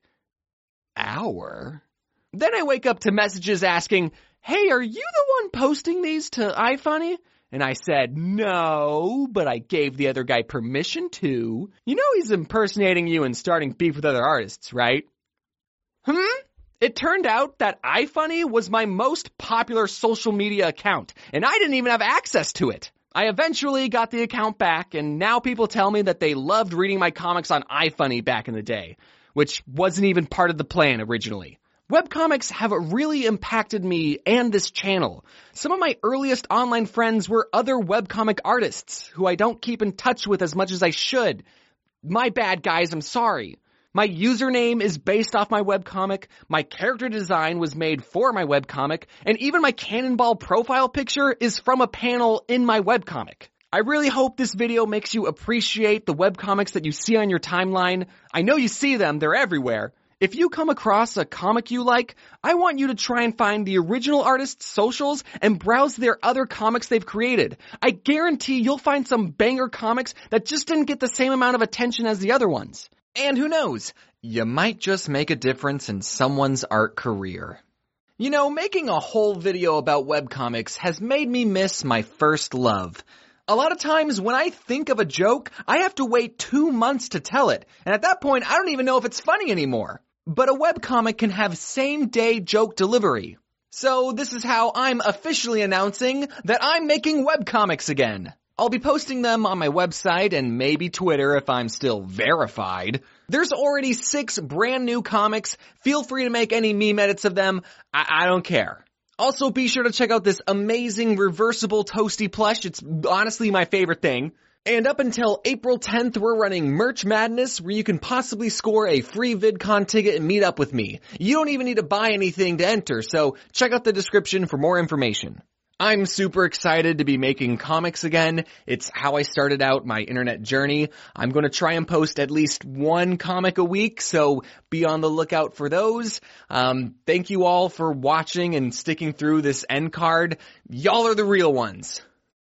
our? Then I wake up to messages asking, hey, are you the one posting these to iFunny? And I said, no, but I gave the other guy permission to. You know he's impersonating you and starting beef with other artists, right? Hmm? It turned out that iFunny was my most popular social media account, and I didn't even have access to it. I eventually got the account back, and now people tell me that they loved reading my comics on iFunny back in the day, which wasn't even part of the plan originally. Webcomics have really impacted me and this channel. Some of my earliest online friends were other webcomic artists who I don't keep in touch with as much as I should. My bad, guys, I'm sorry. My username is based off my webcomic, my character design was made for my webcomic, and even my Cannonball profile picture is from a panel in my webcomic. I really hope this video makes you appreciate the webcomics that you see on your timeline. I know you see them, they're everywhere. If you come across a comic you like, I want you to try and find the original artist's socials and browse their other comics they've created. I guarantee you'll find some banger comics that just didn't get the same amount of attention as the other ones. And who knows, you might just make a difference in someone's art career. You know, making a whole video about webcomics has made me miss my first love. A lot of times when I think of a joke, I have to wait two months to tell it. And at that point, I don't even know if it's funny anymore. But a webcomic can have same-day joke delivery. So this is how I'm officially announcing that I'm making webcomics again. I'll be posting them on my website and maybe Twitter if I'm still verified. There's already six brand new comics. Feel free to make any meme edits of them. I, I don't care. Also, be sure to check out this amazing reversible toasty plush. It's honestly my favorite thing. And up until April tenth, we're running Merch Madness, where you can possibly score a free VidCon ticket and meet up with me. You don't even need to buy anything to enter, so check out the description for more information. I'm super excited to be making comics again. It's how I started out my internet journey. I'm going to try and post at least one comic a week, so be on the lookout for those. Um, thank you all for watching and sticking through this end card. Y'all are the real ones.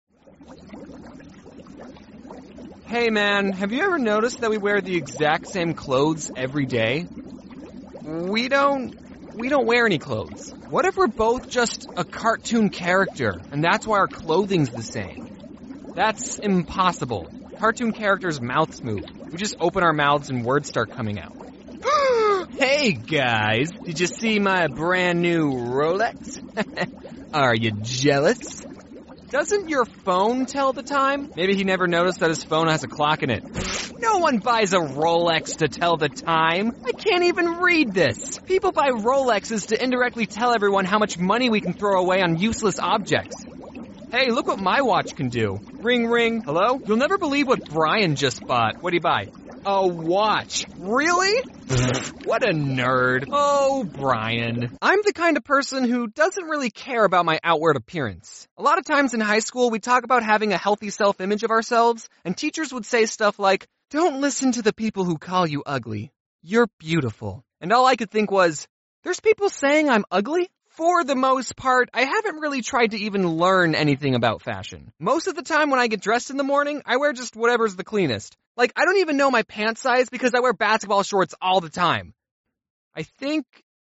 Hey man, have you ever noticed that we wear the exact same clothes every day? We don't, we don't wear any clothes. What if we're both just a cartoon character, and that's why our clothing's the same? That's impossible. Cartoon characters' mouths move. We just open our mouths and words start coming out. Hey guys, did you see my brand new Rolex? Are you jealous? Doesn't your phone tell the time? Maybe he never noticed that his phone has a clock in it. No one buys a Rolex to tell the time. I can't even read this. People buy Rolexes to indirectly tell everyone how much money we can throw away on useless objects. Hey, look what my watch can do. Ring, ring. Hello? You'll never believe what Brian just bought. What'd he buy? A watch. Really? What a nerd. Oh, Brian. I'm the kind of person who doesn't really care about my outward appearance. A lot of times in high school, we talk about having a healthy self-image of ourselves, and teachers would say stuff like, don't listen to the people who call you ugly. You're beautiful. And all I could think was, there's people saying I'm ugly? For the most part, I haven't really tried to even learn anything about fashion. Most of the time when I get dressed in the morning, I wear just whatever's the cleanest. Like, I don't even know my pant size because I wear basketball shorts all the time. I think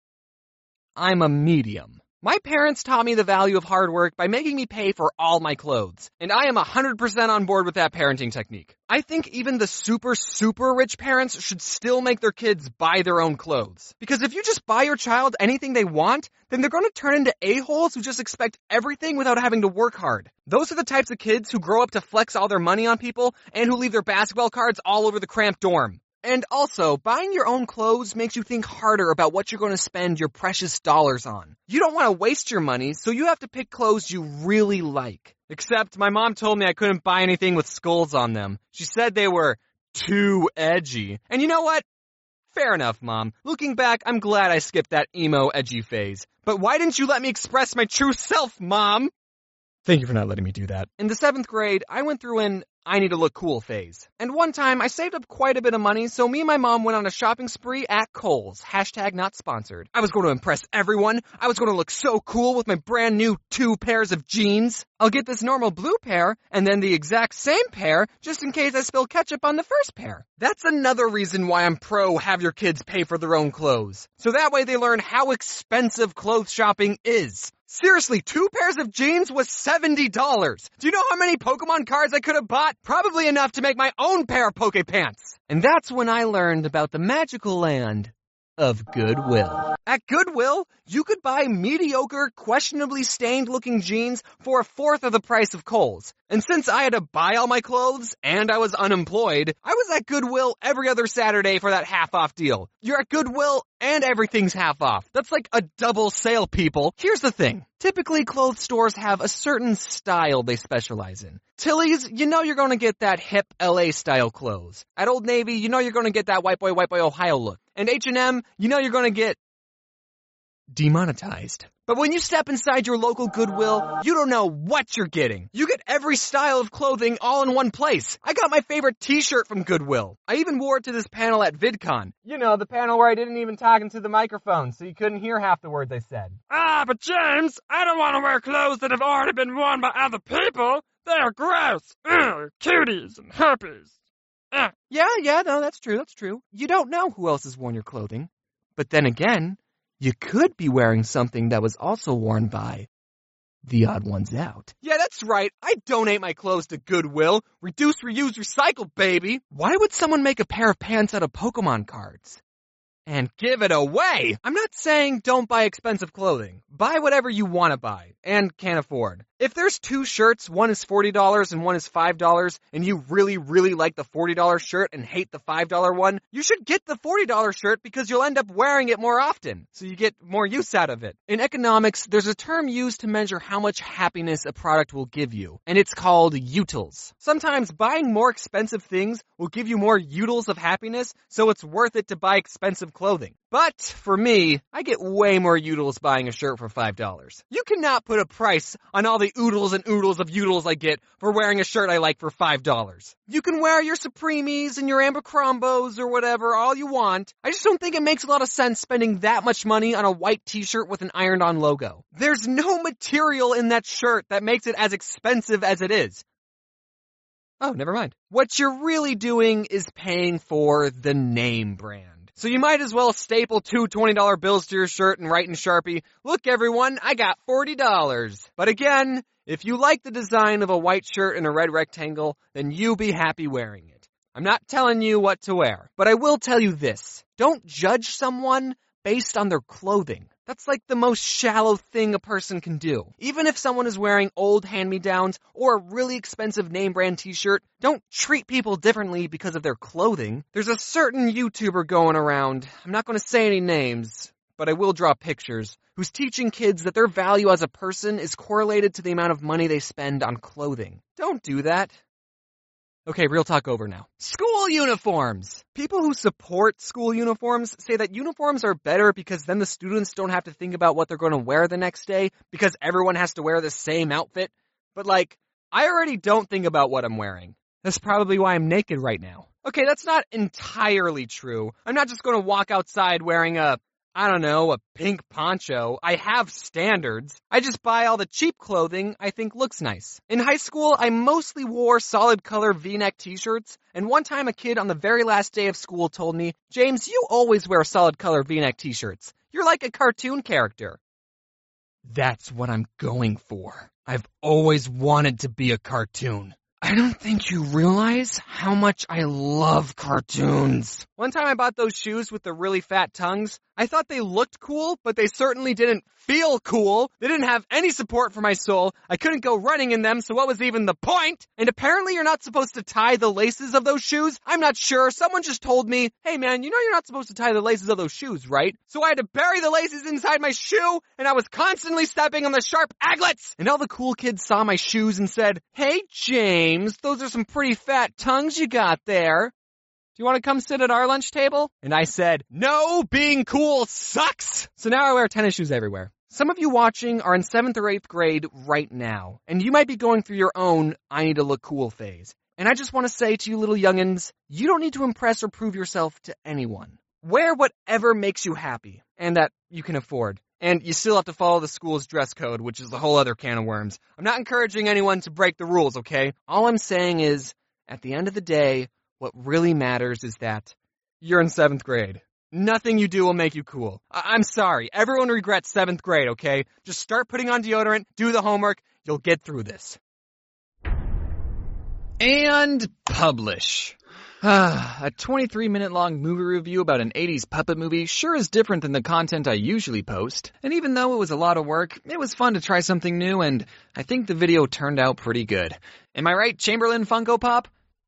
I'm a medium. My parents taught me the value of hard work by making me pay for all my clothes, and I am one hundred percent on board with that parenting technique. I think even the super, super rich parents should still make their kids buy their own clothes. Because if you just buy your child anything they want, then they're going to turn into a-holes who just expect everything without having to work hard. Those are the types of kids who grow up to flex all their money on people and who leave their basketball cards all over the cramped dorm. And also, buying your own clothes makes you think harder about what you're going to spend your precious dollars on. You don't want to waste your money, so you have to pick clothes you really like. Except my mom told me I couldn't buy anything with skulls on them. She said they were too edgy. And you know what? Fair enough, Mom. Looking back, I'm glad I skipped that emo edgy phase. But why didn't you let me express my true self, Mom? Thank you for not letting me do that. In the seventh grade, I went through an I need to look cool phase. And one time, I saved up quite a bit of money, so me and my mom went on a shopping spree at Kohl's. Hashtag not sponsored. I was going to impress everyone. I was going to look so cool with my brand new two pairs of jeans. I'll get this normal blue pair, and then the exact same pair, just in case I spill ketchup on the first pair. That's another reason why I'm pro have your kids pay for their own clothes. So that way they learn how expensive clothes shopping is. Seriously, two pairs of jeans was seventy dollars. Do you know how many Pokemon cards I could have bought? Probably enough to make my own pair of Poke Pants. And that's when I learned about the magical land of Goodwill. At Goodwill, you could buy mediocre, questionably stained-looking jeans for a fourth of the price of Kohl's. And since I had to buy all my clothes, and I was unemployed, I was at Goodwill every other Saturday for that half-off deal. You're at Goodwill, and everything's half off. That's like a double sale, people. Here's the thing. Typically, clothes stores have a certain style they specialize in. Tilly's, you know you're going to get that hip L A-style clothes. At Old Navy, you know you're going to get that white boy, white boy Ohio look. And H and M, you know you're going to get demonetized. But when you step inside your local Goodwill, you don't know what you're getting. You get every style of clothing all in one place. I got my favorite t-shirt from Goodwill. I even wore it to this panel at VidCon. You know, the panel where I didn't even talk into the microphone, so you couldn't hear half the words I said. Ah, but James, I don't want to wear clothes that have already been worn by other people. They are gross. Ugh, cuties and herpes. Ugh. Yeah, yeah, no, that's true, that's true. You don't know who else has worn your clothing. But then again, you could be wearing something that was also worn by the odd ones out. Yeah, that's right. I donate my clothes to Goodwill. Reduce, reuse, recycle, baby. Why would someone make a pair of pants out of Pokemon cards? and give it away. I'm not saying don't buy expensive clothing. Buy whatever you want to buy and can't afford. If there's two shirts, one is forty dollars and one is five dollars, and you really, really like the forty dollar shirt and hate the five dollar one, you should get the forty dollar shirt because you'll end up wearing it more often, so you get more use out of it. In economics, there's a term used to measure how much happiness a product will give you, and it's called utils. Sometimes buying more expensive things will give you more utils of happiness, so it's worth it to buy expensive clothing. But for me, I get way more utils buying a shirt for five dollars. You cannot put a price on all the oodles and oodles of utils I get for wearing a shirt I like for five dollars. You can wear your Supremes and your Abercrombos or whatever all you want. I just don't think it makes a lot of sense spending that much money on a white t-shirt with an ironed-on logo. There's no material in that shirt that makes it as expensive as it is. Oh, never mind. What you're really doing is paying for the name brand. So you might as well staple two twenty dollar bills to your shirt and write in Sharpie, "Look everyone, I got forty dollars. But again, if you like the design of a white shirt and a red rectangle, then you be happy wearing it. I'm not telling you what to wear, but I will tell you this. Don't judge someone based on their clothing. That's like the most shallow thing a person can do. Even if someone is wearing old hand-me-downs or a really expensive name brand t-shirt, don't treat people differently because of their clothing. There's a certain YouTuber going around, I'm not going to say any names, but I will draw pictures, who's teaching kids that their value as a person is correlated to the amount of money they spend on clothing. Don't do that. Okay, real talk over now. School uniforms! People who support school uniforms say that uniforms are better because then the students don't have to think about what they're going to wear the next day because everyone has to wear the same outfit. But like, I already don't think about what I'm wearing. That's probably why I'm naked right now. Okay, that's not entirely true. I'm not just going to walk outside wearing a, I don't know, a pink poncho. I have standards. I just buy all the cheap clothing I think looks nice. In high school, I mostly wore solid color V-neck t-shirts, and one time a kid on the very last day of school told me, "James, you always wear solid color V-neck t-shirts. You're like a cartoon character." That's what I'm going for. I've always wanted to be a cartoon. I don't think you realize how much I love cartoons. One time I bought those shoes with the really fat tongues. I thought they looked cool, but they certainly didn't feel cool. They didn't have any support for my soul. I couldn't go running in them, so what was even the point? And apparently you're not supposed to tie the laces of those shoes. I'm not sure. Someone just told me, "Hey man, you know you're not supposed to tie the laces of those shoes, right?" So I had to bury the laces inside my shoe, and I was constantly stepping on the sharp aglets. And all the cool kids saw my shoes and said, "Hey James, those are some pretty fat tongues you got there. Do you want to come sit at our lunch table?" And I said, "No, being cool sucks." So now I wear tennis shoes everywhere. Some of you watching are in seventh or eighth grade right now, and you might be going through your own I need to look cool phase. And I just want to say to you little youngins, you don't need to impress or prove yourself to anyone. Wear whatever makes you happy, and that you can afford. And you still have to follow the school's dress code, which is a whole other can of worms. I'm not encouraging anyone to break the rules, okay? All I'm saying is, at the end of the day, what really matters is that you're in seventh grade. Nothing you do will make you cool. I- I'm sorry. Everyone regrets seventh grade, okay? Just start putting on deodorant, do the homework, you'll get through this. And publish. A twenty-three minute long movie review about an eighties puppet movie sure is different than the content I usually post. And even though it was a lot of work, it was fun to try something new, and I think the video turned out pretty good. Am I right, Chamberlain Funko Pop?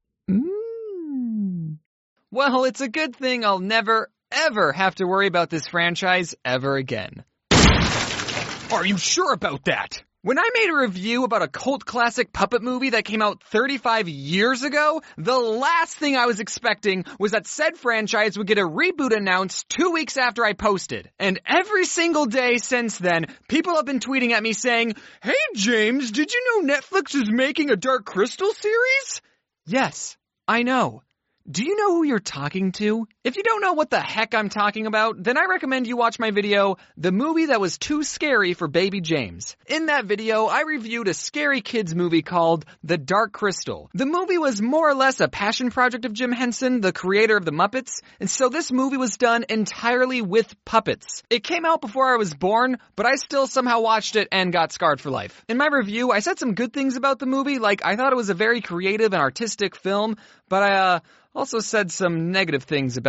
Mm. Well, it's a good thing I'll never, ever have to worry about this franchise ever again. Are you sure about that? When I made a review about a cult classic puppet movie that came out thirty-five years ago, the last thing I was expecting was that said franchise would get a reboot announced two weeks after I posted. And every single day since then, people have been tweeting at me saying, "Hey James, did you know Netflix is making a Dark Crystal series?" Yes, I know. Do you know who you're talking to? If you don't know what the heck I'm talking about, then I recommend you watch my video, The Movie That Was Too Scary for Baby James. In that video, I reviewed a scary kids movie called The Dark Crystal. The movie was more or less a passion project of Jim Henson, the creator of the Muppets, and so this movie was done entirely with puppets. It came out before I was born, but I still somehow watched it and got scarred for life. In my review, I said some good things about the movie, like I thought it was a very creative and artistic film, but I, uh... also said some negative things about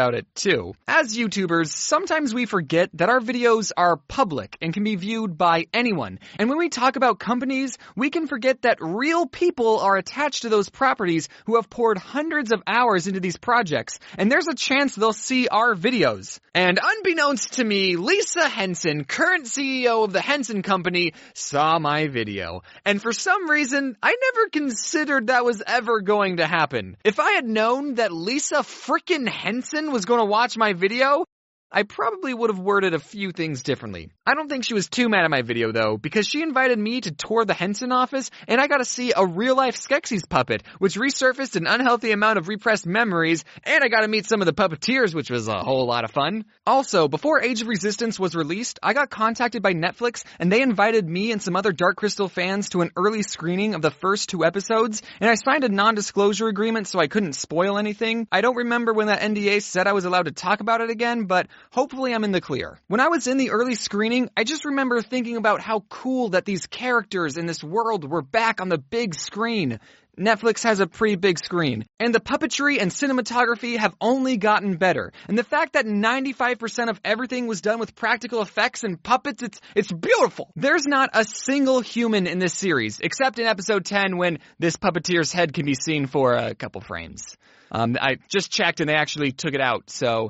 about it too. As YouTubers, sometimes we forget that our videos are public and can be viewed by anyone. And when we talk about companies, we can forget that real people are attached to those properties who have poured hundreds of hours into these projects, and there's a chance they'll see our videos. And unbeknownst to me, Lisa Henson, current C E O of the Henson Company, saw my video. And for some reason, I never considered that was ever going to happen. If I had known that Lisa frickin' Henson was going to watch my video, I probably would have worded a few things differently. I don't think she was too mad at my video though, because she invited me to tour the Henson office, and I got to see a real-life Skeksis puppet, which resurfaced an unhealthy amount of repressed memories, and I got to meet some of the puppeteers, which was a whole lot of fun. Also, before Age of Resistance was released, I got contacted by Netflix, and they invited me and some other Dark Crystal fans to an early screening of the first two episodes, and I signed a non-disclosure agreement so I couldn't spoil anything. I don't remember when that N D A said I was allowed to talk about it again, but hopefully I'm in the clear. When I was in the early screening, I just remember thinking about how cool that these characters in this world were back on the big screen. Netflix has a pretty big screen, and the puppetry and cinematography have only gotten better. And the fact that ninety-five percent of everything was done with practical effects and puppets, it's it's beautiful. There's not a single human in this series, except in episode ten when this puppeteer's head can be seen for a couple frames. Um, I just checked and they actually took it out, so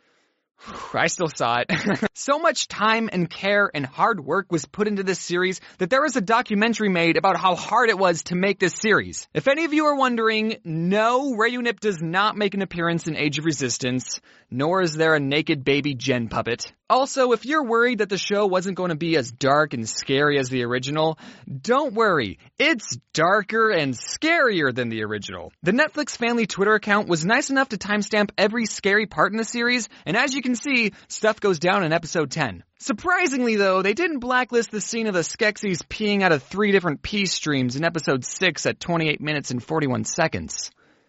I still saw it. So much time and care and hard work was put into this series that there was a documentary made about how hard it was to make this series. If any of you are wondering, no, Rayunip does not make an appearance in Age of Resistance, nor is there a naked baby Jen puppet. Also, if you're worried that the show wasn't going to be as dark and scary as the original, don't worry. It's darker and scarier than the original. The Netflix family Twitter account was nice enough to timestamp every scary part in the series, and as you can see, stuff goes down in episode ten. Surprisingly though, they didn't blacklist the scene of the Skeksis peeing out of three different pee streams in episode six at twenty-eight minutes and forty-one seconds.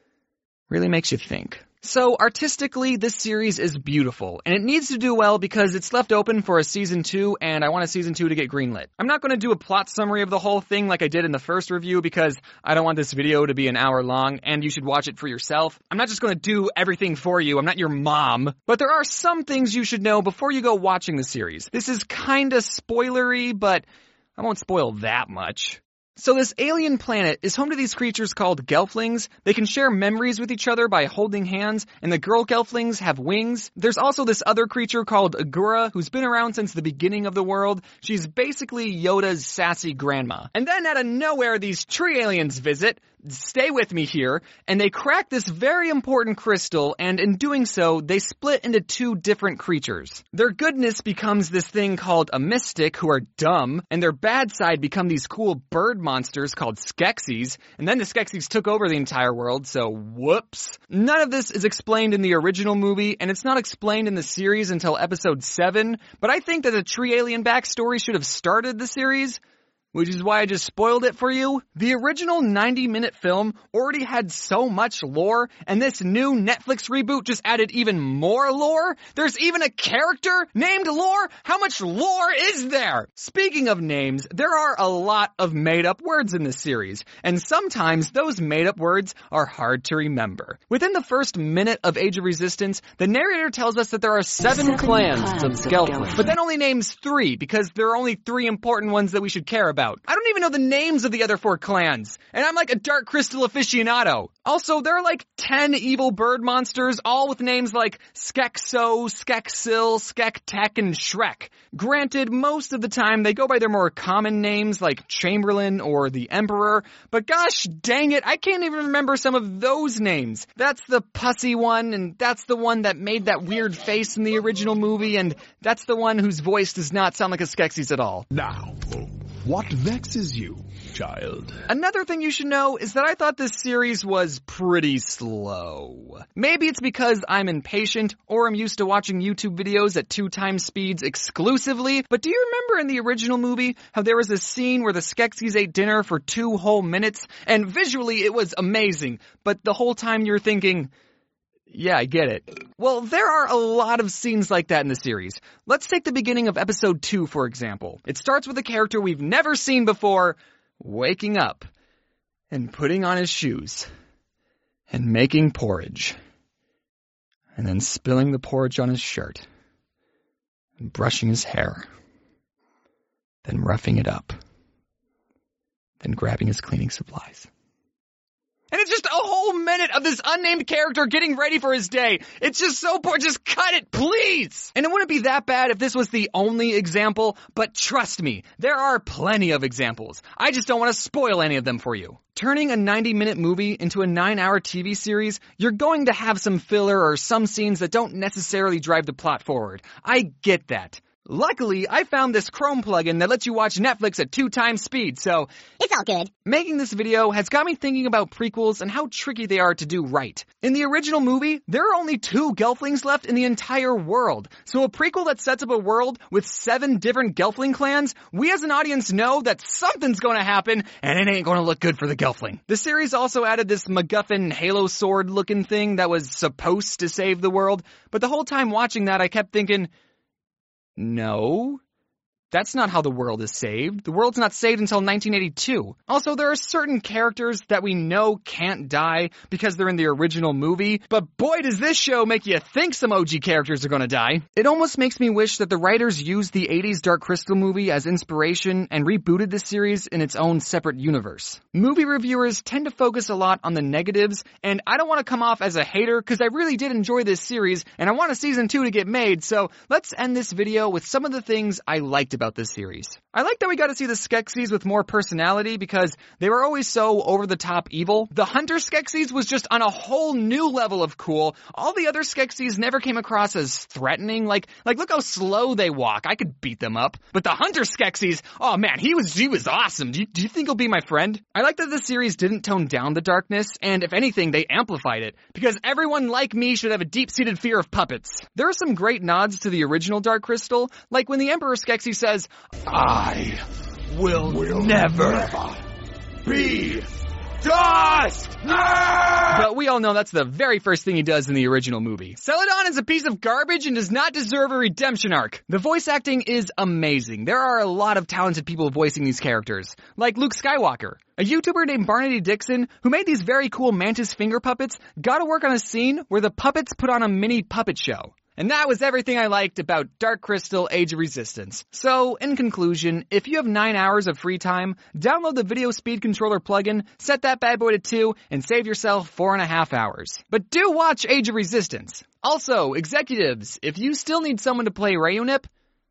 Really makes you think. So, artistically, this series is beautiful, and it needs to do well because it's left open for a season two, and I want a season two to get greenlit. I'm not going to do a plot summary of the whole thing like I did in the first review because I don't want this video to be an hour long, and you should watch it for yourself. I'm not just going to do everything for you, I'm not your mom. But there are some things you should know before you go watching the series. This is kinda spoilery, but I won't spoil that much. So this alien planet is home to these creatures called Gelflings. They can share memories with each other by holding hands, and the girl Gelflings have wings. There's also this other creature called Agura, who's been around since the beginning of the world. She's basically Yoda's sassy grandma. And then out of nowhere, these tree aliens visit. Stay with me here, and they crack this very important crystal, and in doing so, they split into two different creatures. Their goodness becomes this thing called a mystic, who are dumb, and their bad side become these cool bird monsters called Skeksis, and then the Skeksis took over the entire world, so whoops. None of this is explained in the original movie, and it's not explained in the series until episode seven, but I think that the tree alien backstory should have started the series, which is why I just spoiled it for you. The original ninety minute film already had so much lore, and this new Netflix reboot just added even more lore? There's even a character named Lore? How much lore is there? Speaking of names, there are a lot of made-up words in this series, and sometimes those made-up words are hard to remember. Within the first minute of Age of Resistance, the narrator tells us that there are seven, seven clans, clans of Gelflings, but then only names three, because there are only three important ones that we should care about. I don't even know the names of the other four clans, and I'm like a Dark Crystal aficionado. Also, there are like ten evil bird monsters, all with names like Skekso, Skeksil, Skektek, and Shrek. Granted, most of the time they go by their more common names like Chamberlain or the Emperor, but gosh dang it, I can't even remember some of those names. That's the pussy one, and that's the one that made that weird face in the original movie, and that's the one whose voice does not sound like a Skeksis at all. Now, what vexes you, child? Another thing you should know is that I thought this series was pretty slow. Maybe it's because I'm impatient, or I'm used to watching YouTube videos at two times speeds exclusively, but do you remember in the original movie how there was a scene where the Skeksis ate dinner for two whole minutes, and visually it was amazing, but the whole time you're thinking, yeah, I get it. Well, there are a lot of scenes like that in the series. Let's take the beginning of episode two, for example. It starts with a character we've never seen before, waking up, and putting on his shoes, and making porridge. and then spilling the porridge on his shirt, and brushing his hair, then roughing it up, then grabbing his cleaning supplies. And it's just a whole minute of this unnamed character getting ready for his day. It's just so poor. Just cut it, please. And it wouldn't be that bad if this was the only example, but trust me, there are plenty of examples. I just don't want to spoil any of them for you. Turning a ninety minute movie into a nine hour T V series, you're going to have some filler or some scenes that don't necessarily drive the plot forward. I get that. Luckily, I found this Chrome plugin that lets you watch Netflix at two times speed, so it's all good. Making this video has got me thinking about prequels and how tricky they are to do right. In the original movie, there are only two Gelflings left in the entire world, so a prequel that sets up a world with seven different Gelfling clans, we as an audience know that something's gonna happen, and it ain't gonna look good for the Gelfling. The series also added this MacGuffin Halo sword looking thing that was supposed to save the world, but the whole time watching that I kept thinking, no, that's not how the world is saved. The world's not saved until nineteen eighty-two. Also, there are certain characters that we know can't die because they're in the original movie, but boy does this show make you think some O G characters are gonna die. It almost makes me wish that the writers used the eighties Dark Crystal movie as inspiration and rebooted this series in its own separate universe. Movie reviewers tend to focus a lot on the negatives, and I don't want to come off as a hater because I really did enjoy this series, and I want a season two to get made, so let's end this video with some of the things I liked about this series. I like that we got to see the Skeksis with more personality because they were always so over-the-top evil. The Hunter Skeksis was just on a whole new level of cool. All the other Skeksis never came across as threatening. Like, like look how slow they walk. I could beat them up. But the Hunter Skeksis, oh man, he was he was awesome. Do you, do you think he'll be my friend? I like that the series didn't tone down the darkness, and if anything, they amplified it. Because everyone like me should have a deep-seated fear of puppets. There are some great nods to the original Dark Crystal, like when the Emperor Skeksis says, I will, will never, never be dust! But we all know that's the very first thing he does in the original movie. Celadon is a piece of garbage and does not deserve a redemption arc. The voice acting is amazing. There are a lot of talented people voicing these characters, like Luke Skywalker. A YouTuber named Barnaby Dixon, who made these very cool mantis finger puppets, got to work on a scene where the puppets put on a mini puppet show. And that was everything I liked about Dark Crystal Age of Resistance. So, in conclusion, if you have nine hours of free time, download the Video Speed Controller plugin, set that bad boy to two, and save yourself four and a half hours. But do watch Age of Resistance. Also, executives, if you still need someone to play Rayunip,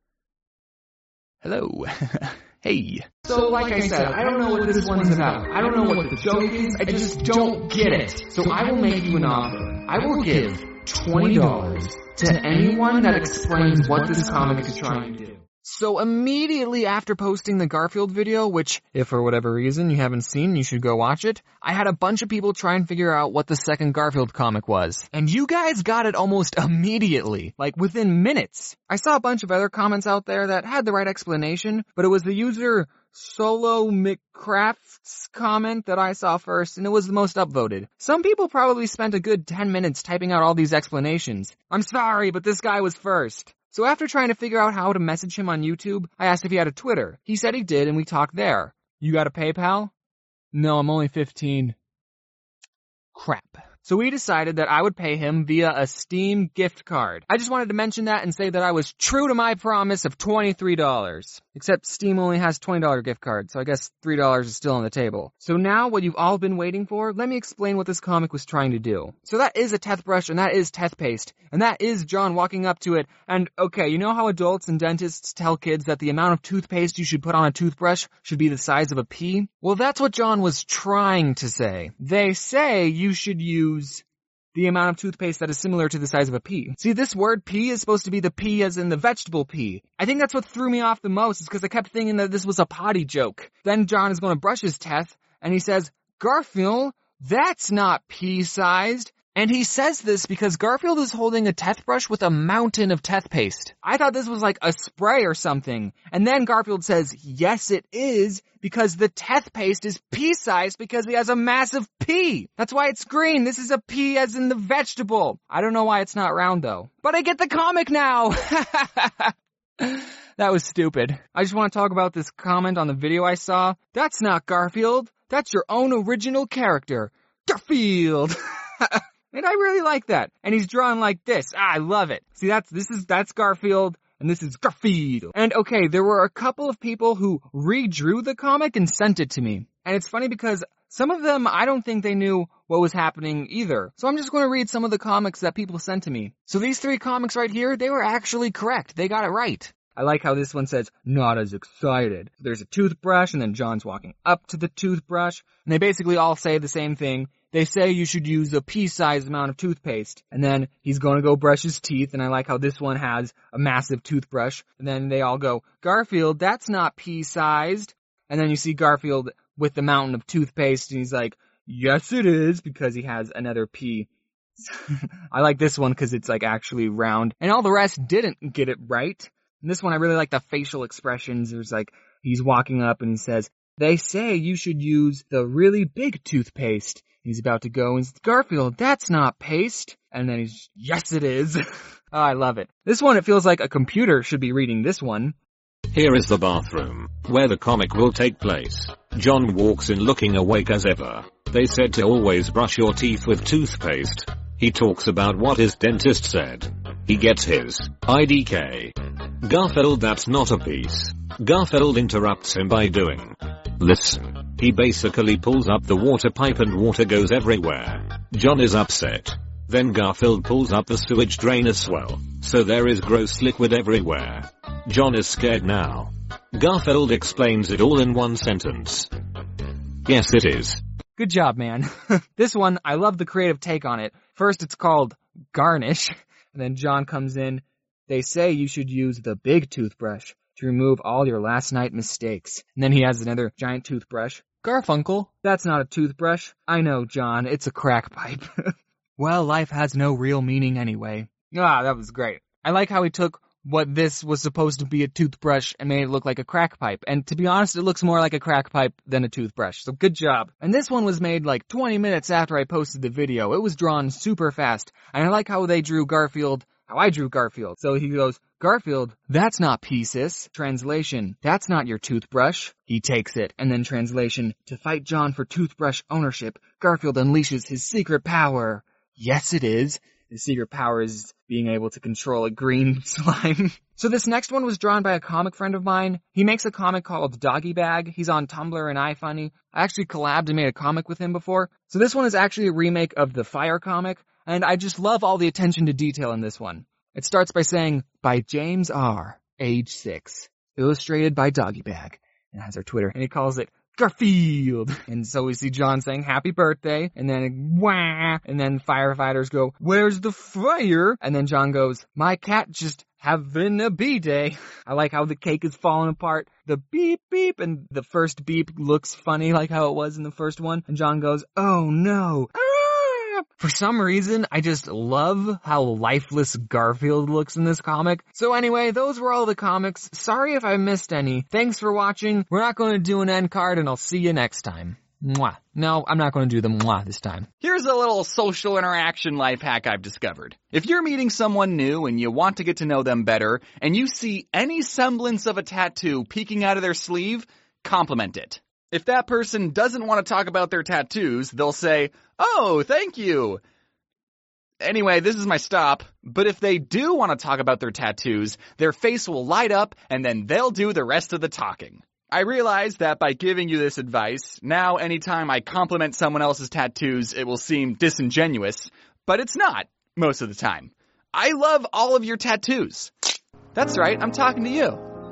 hello. Hey. So, like I said, I don't know what this one's about. I don't know what the joke is. I just don't get it. So I will make you an offer. I will give twenty dollars to anyone that explains what this comic is trying to do. So immediately after posting the Garfield video, which, if for whatever reason you haven't seen, you should go watch it, I had a bunch of people try and figure out what the second Garfield comic was. And you guys got it almost immediately, like within minutes. I saw a bunch of other comments out there that had the right explanation, but it was the user Solo McCraft's comment that I saw first, and it was the most upvoted. Some people probably spent a good ten minutes typing out all these explanations. I'm sorry, but this guy was first. So after trying to figure out how to message him on YouTube, I asked if he had a Twitter. He said he did, and we talked there. You got a PayPal? No, I'm only fifteen. Crap. So we decided that I would pay him via a Steam gift card. I just wanted to mention that and say that I was true to my promise of twenty-three dollars. Except Steam only has twenty dollars gift card, so I guess three dollars is still on the table. So now, what you've all been waiting for, let me explain what this comic was trying to do. So that is a Teth brush, and that is Teth paste. And that is John walking up to it, and okay, you know how adults and dentists tell kids that the amount of toothpaste you should put on a toothbrush should be the size of a pea? Well, that's what John was trying to say. They say you should use the amount of toothpaste that is similar to the size of a pea. See, this word pea is supposed to be the pea as in the vegetable pea. I think that's what threw me off the most, is because I kept thinking that this was a potty joke. Then John is going to brush his teeth, and he says, Garfield, that's not pea-sized. And he says this because Garfield is holding a Teth brush with a mountain of Teth paste. I thought this was like a spray or something. And then Garfield says, yes, it is, because the Teth paste is pea-sized because he has a massive pea. That's why it's green. This is a pea as in the vegetable. I don't know why it's not round, though. But I get the comic now! That was stupid. I just want to talk about this comment on the video I saw. That's not Garfield. That's your own original character. Garfield! And I really like that. And he's drawn like this. Ah, I love it. See, that's, this is, that's Garfield. And this is Garfield. And okay, there were a couple of people who redrew the comic and sent it to me. And it's funny because some of them, I don't think they knew what was happening either. So I'm just going to read some of the comics that people sent to me. So these three comics right here, they were actually correct. They got it right. I like how this one says, not as excited. There's a toothbrush, and then John's walking up to the toothbrush. And they basically all say the same thing. They say you should use a pea-sized amount of toothpaste. And then he's going to go brush his teeth, and I like how this one has a massive toothbrush. And then they all go, Garfield, that's not pea-sized. And then you see Garfield with the mountain of toothpaste, and he's like, yes it is, because he has another pea. I like this one because it's like actually round. And all the rest didn't get it right. And this one I really like the facial expressions. There's like, he's walking up and he says, they say you should use the really big toothpaste. He's about to go and says, Garfield, that's not paste. And then he's, yes it is. Oh, I love it. This one, it feels like a computer should be reading this one. Here is the bathroom, where the comic will take place. John walks in looking awake as ever. They said to always brush your teeth with toothpaste. He talks about what his dentist said. He gets his I D K. Garfield, that's not a piece. Garfield interrupts him by doing, listen. He basically pulls up the water pipe and water goes everywhere. John is upset. Then Garfield pulls up the sewage drain as well, so there is gross liquid everywhere. John is scared now. Garfield explains it all in one sentence. Yes, it is. Good job, man. This one, I love the creative take on it. First, it's called Garnish, and then John comes in. They say you should use the big toothbrush to remove all your last night mistakes. And then he has another giant toothbrush. Garfunkel, that's not a toothbrush. I know, John, it's a crack pipe. Well, life has no real meaning anyway. Ah, that was great. I like how he took what this was supposed to be a toothbrush and made it look like a crack pipe. And to be honest, it looks more like a crack pipe than a toothbrush. So good job. And this one was made like twenty minutes after I posted the video. It was drawn super fast. And I like how they drew Garfield, how I drew Garfield. So he goes, Garfield, that's not pieces. Translation, that's not your toothbrush. He takes it. And then translation, to fight John for toothbrush ownership, Garfield unleashes his secret power. Yes, it is. His secret power is being able to control a green slime. So this next one was drawn by a comic friend of mine. He makes a comic called Doggy Bag. He's on Tumblr and iFunny. I actually collabed and made a comic with him before. So this one is actually a remake of the Fire comic, and I just love all the attention to detail in this one. It starts by saying, by James R., age six, illustrated by Doggy Bag, and has our Twitter, and he calls it Garfield. And so we see John saying happy birthday, and then wah, and then firefighters go, where's the fire? And then John goes, my cat just having a B-day. I like how the cake is falling apart. The beep beep, and the first beep looks funny like how it was in the first one. And John goes, oh no. For some reason, I just love how lifeless Garfield looks in this comic. So anyway, those were all the comics. Sorry if I missed any. Thanks for watching. We're not going to do an end card, and I'll see you next time. Mwah. No, I'm not going to do the mwah this time. Here's a little social interaction life hack I've discovered. If you're meeting someone new and you want to get to know them better, and you see any semblance of a tattoo peeking out of their sleeve, compliment it. If that person doesn't want to talk about their tattoos, they'll say, oh, thank you. Anyway, this is my stop. But if they do want to talk about their tattoos, their face will light up and then they'll do the rest of the talking. I realize that by giving you this advice, now anytime I compliment someone else's tattoos, it will seem disingenuous. But it's not, most of the time. I love all of your tattoos. That's right, I'm talking to you.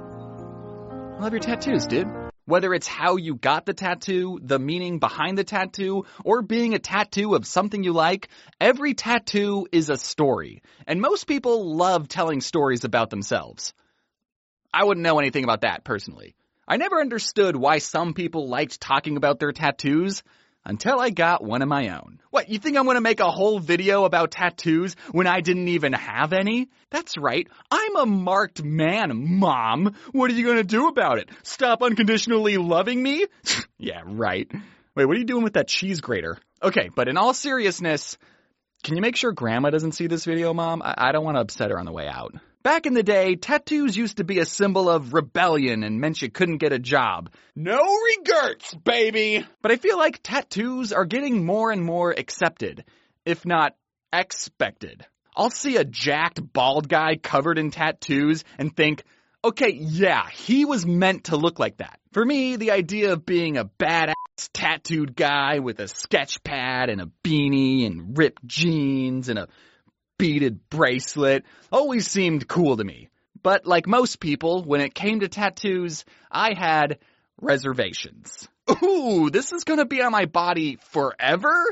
I love your tattoos, dude. Whether it's how you got the tattoo, the meaning behind the tattoo, or being a tattoo of something you like, every tattoo is a story. And most people love telling stories about themselves. I wouldn't know anything about that, personally. I never understood why some people liked talking about their tattoos until I got one of my own. What, you think I'm going to make a whole video about tattoos when I didn't even have any? That's right, I'm a marked man, Mom. What are you going to do about it? Stop unconditionally loving me? Yeah, right. Wait, what are you doing with that cheese grater? Okay, but in all seriousness, can you make sure Grandma doesn't see this video, Mom? I, I don't want to upset her on the way out. Back in the day, tattoos used to be a symbol of rebellion and meant you couldn't get a job. No regrets, baby! But I feel like tattoos are getting more and more accepted, if not expected. I'll see a jacked, bald guy covered in tattoos and think, okay, yeah, he was meant to look like that. For me, the idea of being a badass tattooed guy with a sketch pad and a beanie and ripped jeans and a beaded bracelet always seemed cool to me. But like most people, when it came to tattoos, I had reservations. Ooh, this is gonna be on my body forever?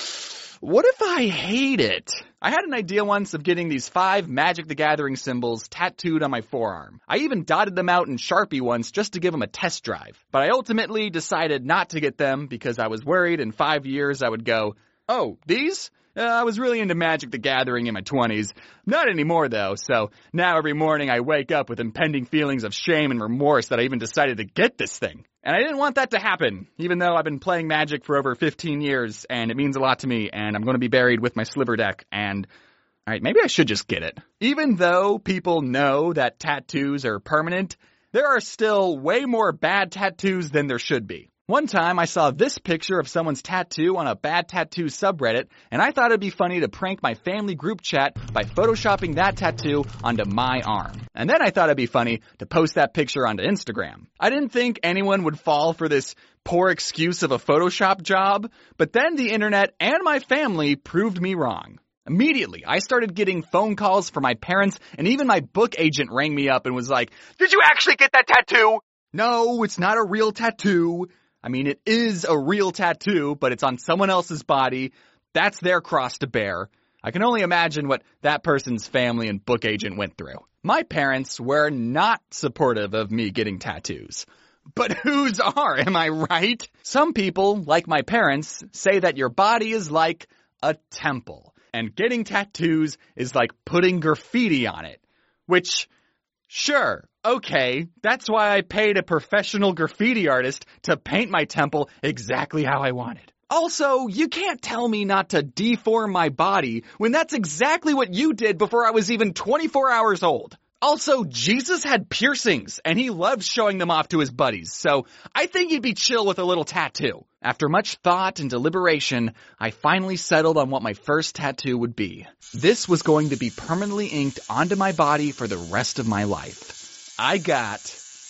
What if I hate it? I had an idea once of getting these five Magic the Gathering symbols tattooed on my forearm. I even dotted them out in Sharpie once just to give them a test drive. But I ultimately decided not to get them because I was worried in five years I would go, oh, these? Uh, I was really into Magic the Gathering in my twenties. Not anymore, though, so now every morning I wake up with impending feelings of shame and remorse that I even decided to get this thing. And I didn't want that to happen, even though I've been playing Magic for over fifteen years, and it means a lot to me, and I'm going to be buried with my sliver deck, and... Alright, maybe I should just get it. Even though people know that tattoos are permanent, there are still way more bad tattoos than there should be. One time I saw this picture of someone's tattoo on a bad tattoo subreddit, and I thought it'd be funny to prank my family group chat by photoshopping that tattoo onto my arm. And then I thought it'd be funny to post that picture onto Instagram. I didn't think anyone would fall for this poor excuse of a Photoshop job, but then the internet and my family proved me wrong. Immediately, I started getting phone calls from my parents, and even my book agent rang me up and was like, "Did you actually get that tattoo?" No, it's not a real tattoo. I mean, it is a real tattoo, but it's on someone else's body. That's their cross to bear. I can only imagine what that person's family and book agent went through. My parents were not supportive of me getting tattoos. But whose are, am I right? Some people, like my parents, say that your body is like a temple, and getting tattoos is like putting graffiti on it. Which, sure, okay, that's why I paid a professional graffiti artist to paint my temple exactly how I wanted. Also, you can't tell me not to deform my body when that's exactly what you did before I was even twenty-four hours old. Also, Jesus had piercings, and he loved showing them off to his buddies, so I think he'd be chill with a little tattoo. After much thought and deliberation, I finally settled on what my first tattoo would be. This was going to be permanently inked onto my body for the rest of my life. I got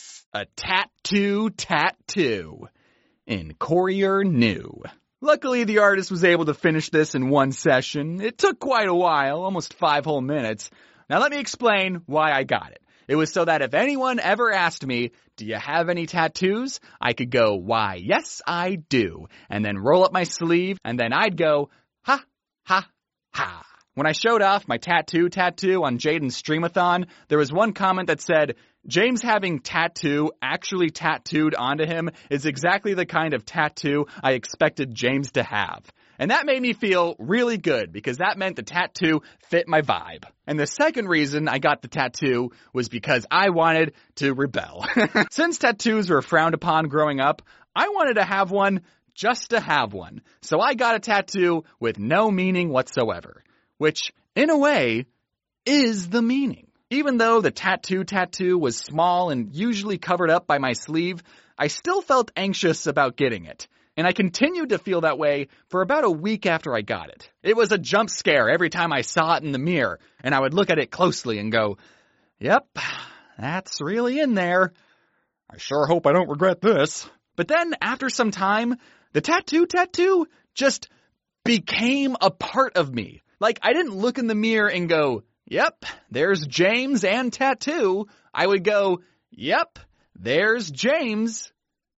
a tattoo tattoo in Courier New. Luckily, the artist was able to finish this in one session. It took quite a while, almost five whole minutes. Now let me explain why I got it. It was so that if anyone ever asked me, do you have any tattoos? I could go, why, yes, I do. And then roll up my sleeve, and then I'd go, ha, ha, ha. When I showed off my tattoo tattoo on Jaden's Streamathon, there was one comment that said, James having tattoo actually tattooed onto him is exactly the kind of tattoo I expected James to have. And that made me feel really good because that meant the tattoo fit my vibe. And the second reason I got the tattoo was because I wanted to rebel. Since tattoos were frowned upon growing up, I wanted to have one just to have one. So I got a tattoo with no meaning whatsoever, which, in a way, is the meaning. Even though the tattoo tattoo was small and usually covered up by my sleeve, I still felt anxious about getting it. And I continued to feel that way for about a week after I got it. It was a jump scare every time I saw it in the mirror, and I would look at it closely and go, yep, that's really in there. I sure hope I don't regret this. But then, after some time, the tattoo tattoo just became a part of me. Like, I didn't look in the mirror and go, yep, there's James and tattoo. I would go, yep, there's James.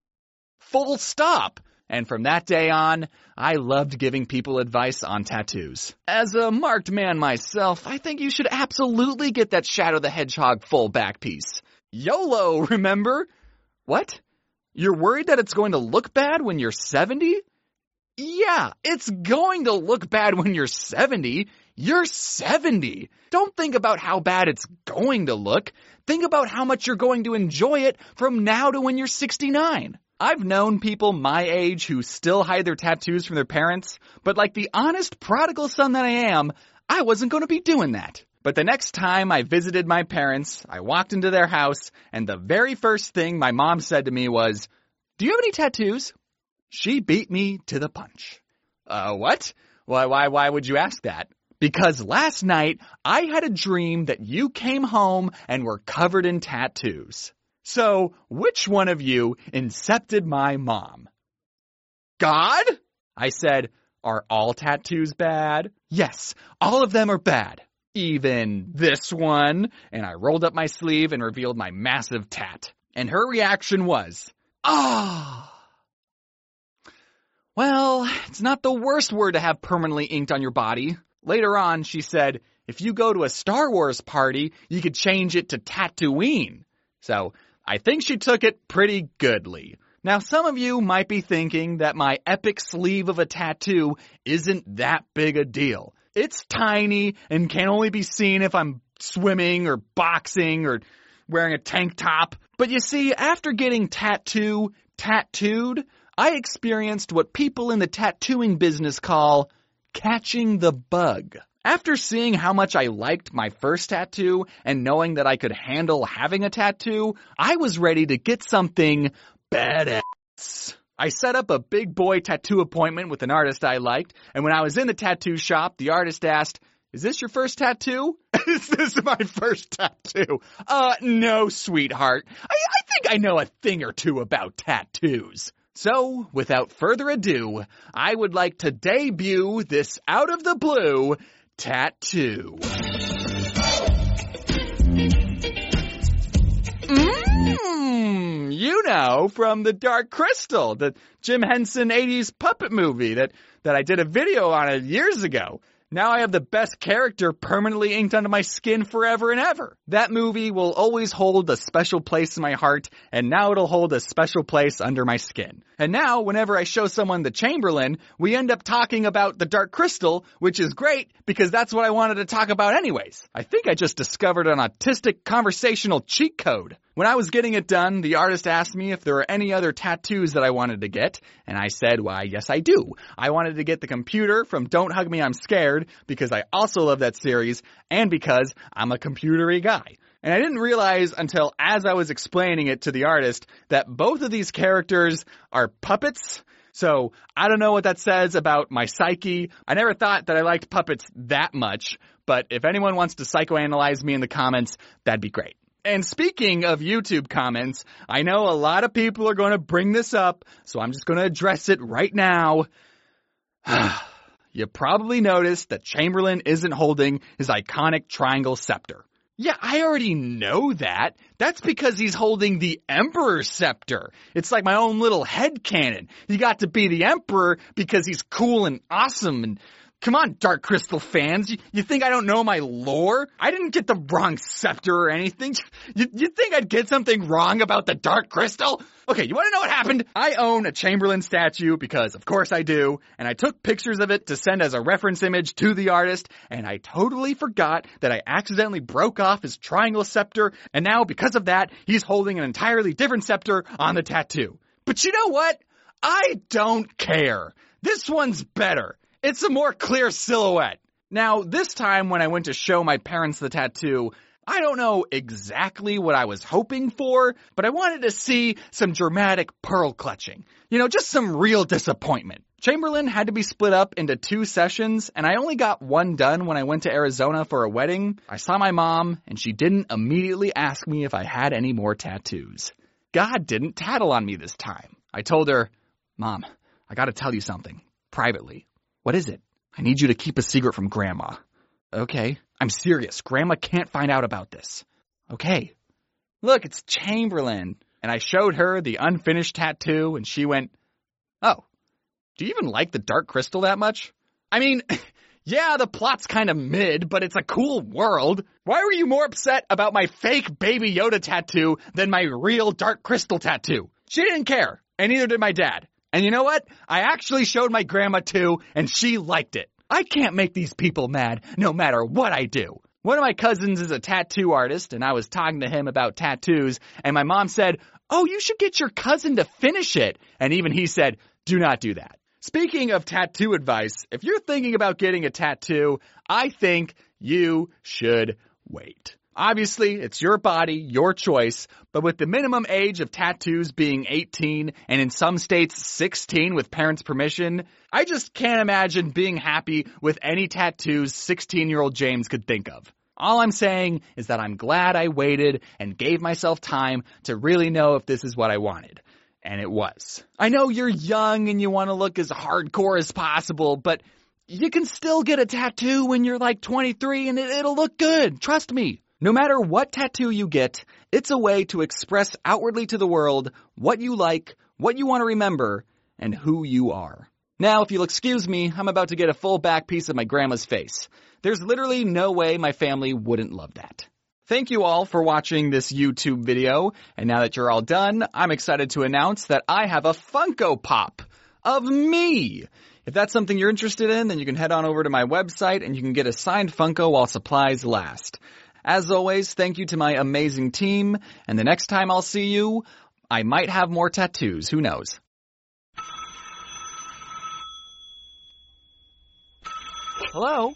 Full stop. And from that day on, I loved giving people advice on tattoos. As a marked man myself, I think you should absolutely get that Shadow the Hedgehog full back piece. YOLO, remember? What? You're worried that it's going to look bad when you're seventy? Yeah, it's going to look bad when you're seventy. You're seventy. Don't think about how bad it's going to look. Think about how much you're going to enjoy it from now to when you're sixty-nine. I've known people my age who still hide their tattoos from their parents, but like the honest prodigal son that I am, I wasn't going to be doing that. But the next time I visited my parents, I walked into their house, and the very first thing my mom said to me was, do you have any tattoos? She beat me to the punch. Uh, what? Why, why, why would you ask that? Because last night, I had a dream that you came home and were covered in tattoos. So, which one of you incepted my mom? God? I said, are all tattoos bad? Yes, all of them are bad. Even this one. And I rolled up my sleeve and revealed my massive tat. And her reaction was, ah. Oh. Well, it's not the worst word to have permanently inked on your body. Later on, she said, if you go to a Star Wars party, you could change it to Tatooine. So, I think she took it pretty goodly. Now, some of you might be thinking that my epic sleeve of a tattoo isn't that big a deal. It's tiny and can only be seen if I'm swimming or boxing or wearing a tank top. But you see, after getting tattoo tattooed, I experienced what people in the tattooing business call catching the bug. After seeing how much I liked my first tattoo and knowing that I could handle having a tattoo, I was ready to get something badass. I set up a big boy tattoo appointment with an artist I liked, and when I was in the tattoo shop, the artist asked, is this your first tattoo? Is this my first tattoo? Uh, no, sweetheart. I, I think I know a thing or two about tattoos. So, without further ado, I would like to debut this out-of-the-blue tattoo. Mmm, you know, from the Dark Crystal, the Jim Henson eighties puppet movie that, that I did a video on it years ago. Now I have the best character permanently inked onto my skin forever and ever. That movie will always hold a special place in my heart, and now it'll hold a special place under my skin. And now, whenever I show someone the Chamberlain, we end up talking about the Dark Crystal, which is great, because that's what I wanted to talk about anyways. I think I just discovered an autistic conversational cheat code. When I was getting it done, the artist asked me if there were any other tattoos that I wanted to get, and I said, why, yes I do. I wanted to get the computer from Don't Hug Me, I'm Scared, because I also love that series, and because I'm a computery guy. And I didn't realize until as I was explaining it to the artist that both of these characters are puppets. So I don't know what that says about my psyche. I never thought that I liked puppets that much, but if anyone wants to psychoanalyze me in the comments, that'd be great. And speaking of YouTube comments, I know a lot of people are going to bring this up, so I'm just going to address it right now. You probably noticed that Chamberlain isn't holding his iconic triangle scepter. Yeah, I already know that. That's because he's holding the Emperor scepter. It's like my own little headcanon. He got to be the Emperor because he's cool and awesome and... Come on, Dark Crystal fans. You, you think I don't know my lore? I didn't get the wrong scepter or anything. You, you think I'd get something wrong about the Dark Crystal? Okay, you want to know what happened? I own a Chamberlain statue because, of course, I do. And I took pictures of it to send as a reference image to the artist. And I totally forgot that I accidentally broke off his triangle scepter. And now, because of that, he's holding an entirely different scepter on the tattoo. But you know what? I don't care. This one's better. It's a more clear silhouette. Now, this time when I went to show my parents the tattoo, I don't know exactly what I was hoping for, but I wanted to see some dramatic pearl clutching. You know, just some real disappointment. Chamberlain had to be split up into two sessions, and I only got one done when I went to Arizona for a wedding. I saw my mom, and she didn't immediately ask me if I had any more tattoos. God didn't tattle on me this time. I told her, Mom, I gotta tell you something, privately. What is it? I need you to keep a secret from Grandma. Okay. I'm serious. Grandma can't find out about this. Okay. Look, it's Chamberlain. And I showed her the unfinished tattoo, and she went, oh, do you even like the Dark Crystal that much? I mean, yeah, the plot's kind of mid, but it's a cool world. Why were you more upset about my fake Baby Yoda tattoo than my real Dark Crystal tattoo? She didn't care, and neither did my dad. And you know what? I actually showed my grandma too, and she liked it. I can't make these people mad, no matter what I do. One of my cousins is a tattoo artist, and I was talking to him about tattoos, and my mom said, oh, you should get your cousin to finish it. And even he said, do not do that. Speaking of tattoo advice, if you're thinking about getting a tattoo, I think you should wait. Obviously, it's your body, your choice, but with the minimum age of tattoos being eighteen and in some states sixteen with parents' permission, I just can't imagine being happy with any tattoos sixteen-year-old James could think of. All I'm saying is that I'm glad I waited and gave myself time to really know if this is what I wanted. And it was. I know you're young and you want to look as hardcore as possible, but you can still get a tattoo when you're like twenty-three and it, it'll look good. Trust me. No matter what tattoo you get, it's a way to express outwardly to the world what you like, what you want to remember, and who you are. Now, if you'll excuse me, I'm about to get a full back piece of my grandma's face. There's literally no way my family wouldn't love that. Thank you all for watching this YouTube video, and now that you're all done, I'm excited to announce that I have a Funko Pop of me. If that's something you're interested in, then you can head on over to my website and you can get a signed Funko while supplies last. As always, thank you to my amazing team, and the next time I'll see you, I might have more tattoos, who knows. Hello?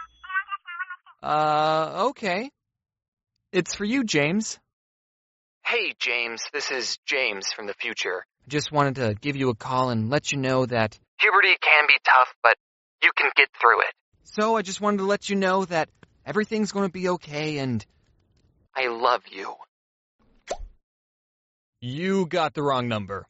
Uh, okay. It's for you, James. Hey, James, this is James from the future. I just wanted to give you a call and let you know that puberty can be tough, but you can get through it. So I just wanted to let you know that everything's going to be okay, and I love you. You got the wrong number.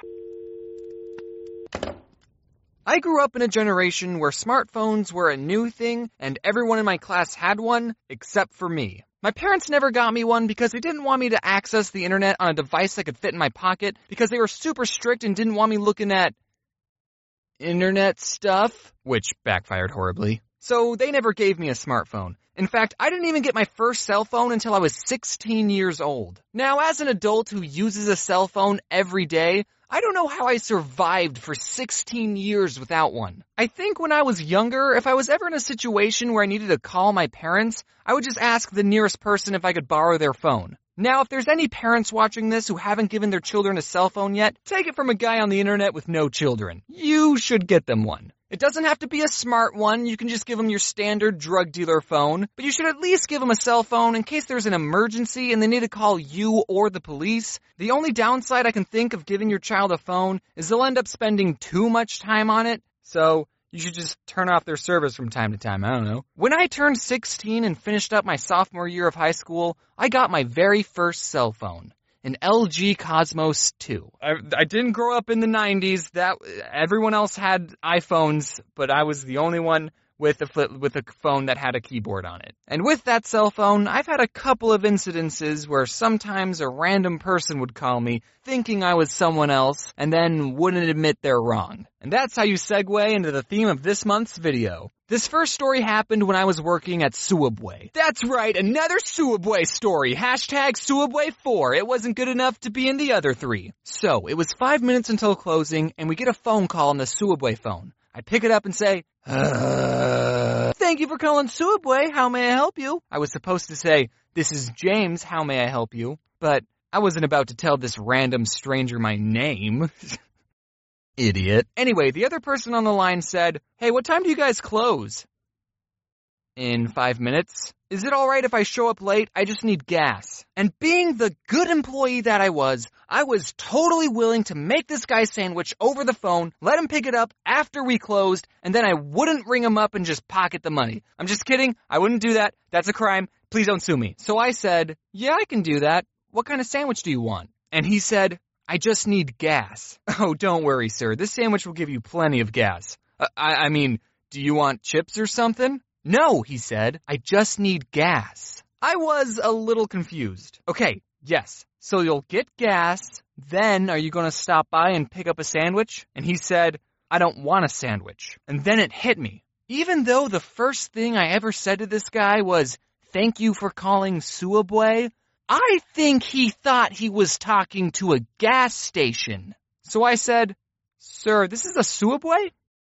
I grew up in a generation where smartphones were a new thing, and everyone in my class had one, except for me. My parents never got me one because they didn't want me to access the internet on a device that could fit in my pocket, because they were super strict and didn't want me looking at internet stuff, which backfired horribly. So they never gave me a smartphone. In fact, I didn't even get my first cell phone until I was sixteen years old. Now, as an adult who uses a cell phone every day, I don't know how I survived for sixteen years without one. I think when I was younger, if I was ever in a situation where I needed to call my parents, I would just ask the nearest person if I could borrow their phone. Now, if there's any parents watching this who haven't given their children a cell phone yet, take it from a guy on the internet with no children. You should get them one. It doesn't have to be a smart one. You can just give them your standard drug dealer phone. But you should at least give them a cell phone in case there's an emergency and they need to call you or the police. The only downside I can think of giving your child a phone is they'll end up spending too much time on it. So you should just turn off their service from time to time. I don't know. When I turned sixteen and finished up my sophomore year of high school, I got my very first cell phone. An L G Cosmos two. I, I didn't grow up in the nineties. That everyone else had iPhones, but I was the only one with a flip, with a phone that had a keyboard on it. And with that cell phone, I've had a couple of incidences where sometimes a random person would call me thinking I was someone else and then wouldn't admit they're wrong. And that's how you segue into the theme of this month's video. This first story happened when I was working at Subway. That's right, another Subway story. Hashtag Subway four. It wasn't good enough to be in the other three. So, it was five minutes until closing, and we get a phone call on the Subway phone. I pick it up and say, uh, thank you for calling Subway. How may I help you? I was supposed to say, this is James. How may I help you? But I wasn't about to tell this random stranger my name. Idiot. Anyway, the other person on the line said, hey, what time do you guys close? In five minutes. Is it alright if I show up late? I just need gas. And being the good employee that I was, I was totally willing to make this guy sandwich over the phone, let him pick it up after we closed, and then I wouldn't ring him up and just pocket the money. I'm just kidding. I wouldn't do that. That's a crime. Please don't sue me. So I said, yeah, I can do that. What kind of sandwich do you want? And he said, I just need gas. Oh, don't worry, sir. This sandwich will give you plenty of gas. Uh, I, I mean, do you want chips or something? No, he said. I just need gas. I was a little confused. Okay, yes. So you'll get gas, then are you going to stop by and pick up a sandwich? And he said, I don't want a sandwich. And then it hit me. Even though the first thing I ever said to this guy was, thank you for calling Subway, I think he thought he was talking to a gas station. So I said, sir, this is a Subway?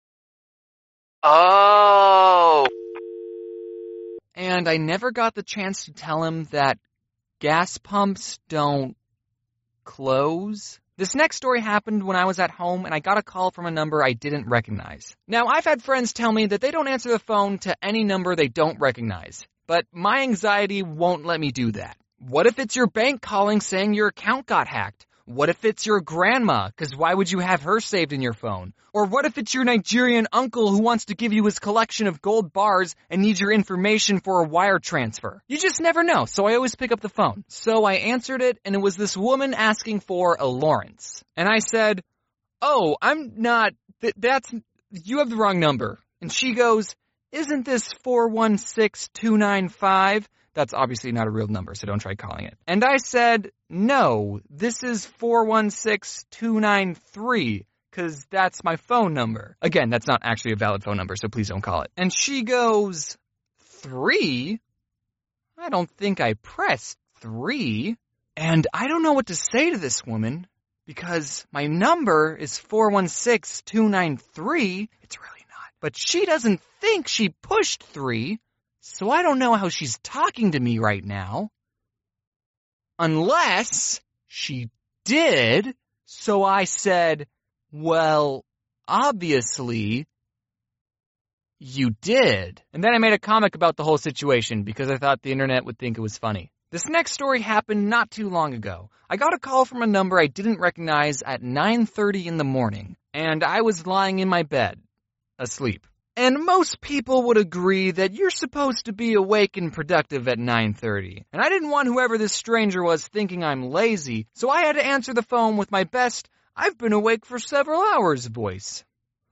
Oh. And I never got the chance to tell him that gas pumps don't close. This next story happened when I was at home and I got a call from a number I didn't recognize. Now, I've had friends tell me that they don't answer the phone to any number they don't recognize. But my anxiety won't let me do that. What if it's your bank calling saying your account got hacked? What if it's your grandma? Because why would you have her saved in your phone? Or what if it's your Nigerian uncle who wants to give you his collection of gold bars and needs your information for a wire transfer? You just never know, so I always pick up the phone. So I answered it, and it was this woman asking for a Lawrence. And I said, oh, I'm not, th- that's, you have the wrong number. And she goes, isn't this four one six two nine five? That's obviously not a real number, so don't try calling it. And I said, no, this is four one six two nine three, because that's my phone number. Again, that's not actually a valid phone number, so please don't call it. And she goes, three? I don't think I pressed three. And I don't know what to say to this woman, because my number is four one six two nine three. It's really not. But she doesn't think she pushed three. So I don't know how she's talking to me right now. Unless she did. So I said, well, obviously, you did. And then I made a comic about the whole situation because I thought the internet would think it was funny. This next story happened not too long ago. I got a call from a number I didn't recognize at nine thirty in the morning, and I was lying in my bed, asleep. And most people would agree that you're supposed to be awake and productive at nine thirty. And I didn't want whoever this stranger was thinking I'm lazy, so I had to answer the phone with my best, I've been awake for several hours voice.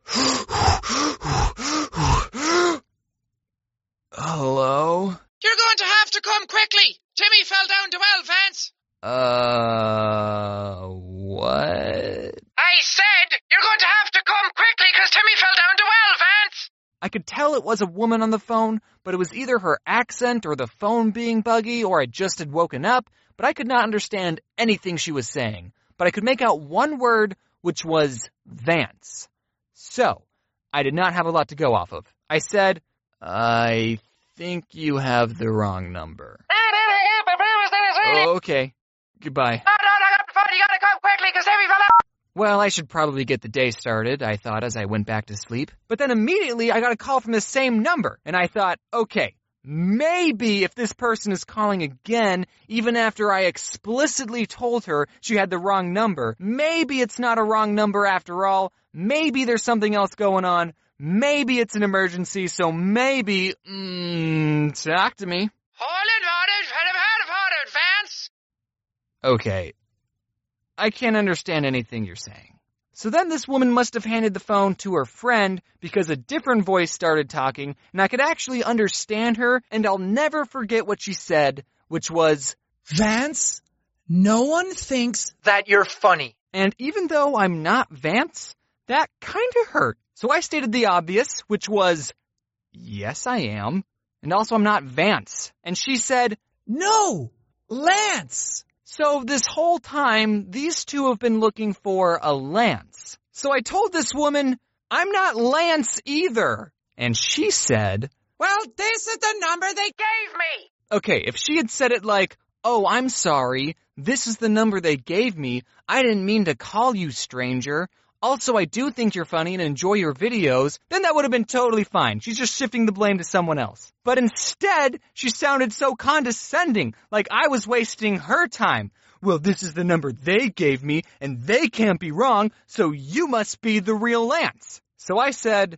Hello? You're going to have to come quickly! Timmy fell down the well, Vance! Uh, what? I said you're going to have to come quickly because Timmy fell down the well, Vance! I could tell it was a woman on the phone, but it was either her accent or the phone being buggy or I just had woken up, but I could not understand anything she was saying. But I could make out one word, which was Vance. So, I did not have a lot to go off of. I said, I think you have the wrong number. Okay, goodbye. No, no, I got the phone, you gotta come quickly because Timmy fell down. Well, I should probably get the day started, I thought as I went back to sleep. But then immediately I got a call from the same number, and I thought, okay, maybe if this person is calling again, even after I explicitly told her she had the wrong number, maybe it's not a wrong number after all, maybe there's something else going on, maybe it's an emergency, so maybe, mmm, talk to me. Okay. I can't understand anything you're saying. So then this woman must have handed the phone to her friend because a different voice started talking, and I could actually understand her, and I'll never forget what she said, which was, Vance, no one thinks that you're funny. And even though I'm not Vance, that kind of hurt. So I stated the obvious, which was, yes, I am. And also I'm not Vance. And she said, no, Lance. So this whole time, these two have been looking for a Lance. So I told this woman, I'm not Lance either. And she said, well, this is the number they gave me. Okay, if she had said it like, oh, I'm sorry, this is the number they gave me. I didn't mean to call you, stranger. Also, I do think you're funny and enjoy your videos, then that would have been totally fine. She's just shifting the blame to someone else. But instead, she sounded so condescending, like I was wasting her time. Well, this is the number they gave me, and they can't be wrong, so you must be the real Lance. So I said,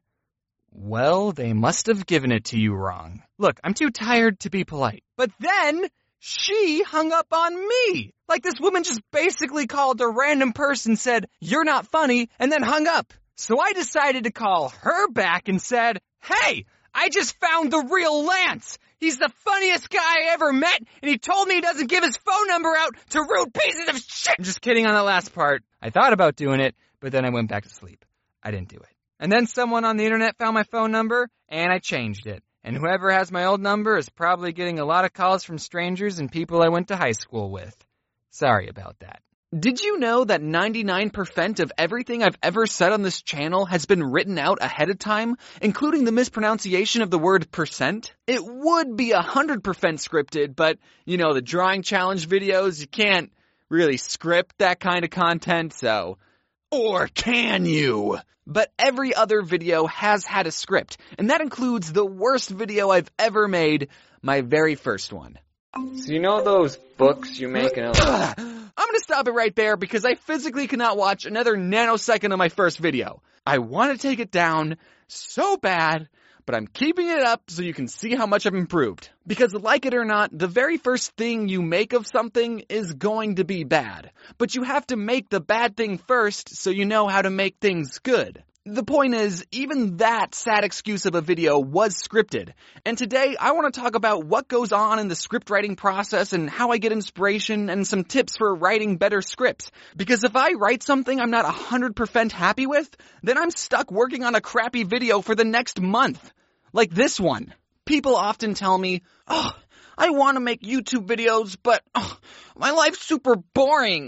well, they must have given it to you wrong. Look, I'm too tired to be polite. But then she hung up on me. Like this woman just basically called a random person, said, you're not funny, and then hung up. So I decided to call her back and said, hey, I just found the real Lance. He's the funniest guy I ever met, and he told me he doesn't give his phone number out to rude pieces of shit. I'm just kidding on that last part. I thought about doing it, but then I went back to sleep. I didn't do it. And then someone on the internet found my phone number, and I changed it. And whoever has my old number is probably getting a lot of calls from strangers and people I went to high school with. Sorry about that. Did you know that ninety-nine percent of everything I've ever said on this channel has been written out ahead of time, including the mispronunciation of the word percent? It would be one hundred percent scripted, but, you know, the drawing challenge videos, you can't really script that kind of content, so... Or can you? But every other video has had a script, and that includes the worst video I've ever made, my very first one. So you know those books you make in a... I'm gonna stop it right there because I physically cannot watch another nanosecond of my first video. I want to take it down so bad, but I'm keeping it up so you can see how much I've improved. Because like it or not, the very first thing you make of something is going to be bad. But you have to make the bad thing first so you know how to make things good. The point is, even that sad excuse of a video was scripted. And today, I want to talk about what goes on in the script writing process and how I get inspiration and some tips for writing better scripts. Because if I write something I'm not one hundred percent happy with, then I'm stuck working on a crappy video for the next month. Like this one. People often tell me, oh, I want to make YouTube videos, but oh, my life's super boring.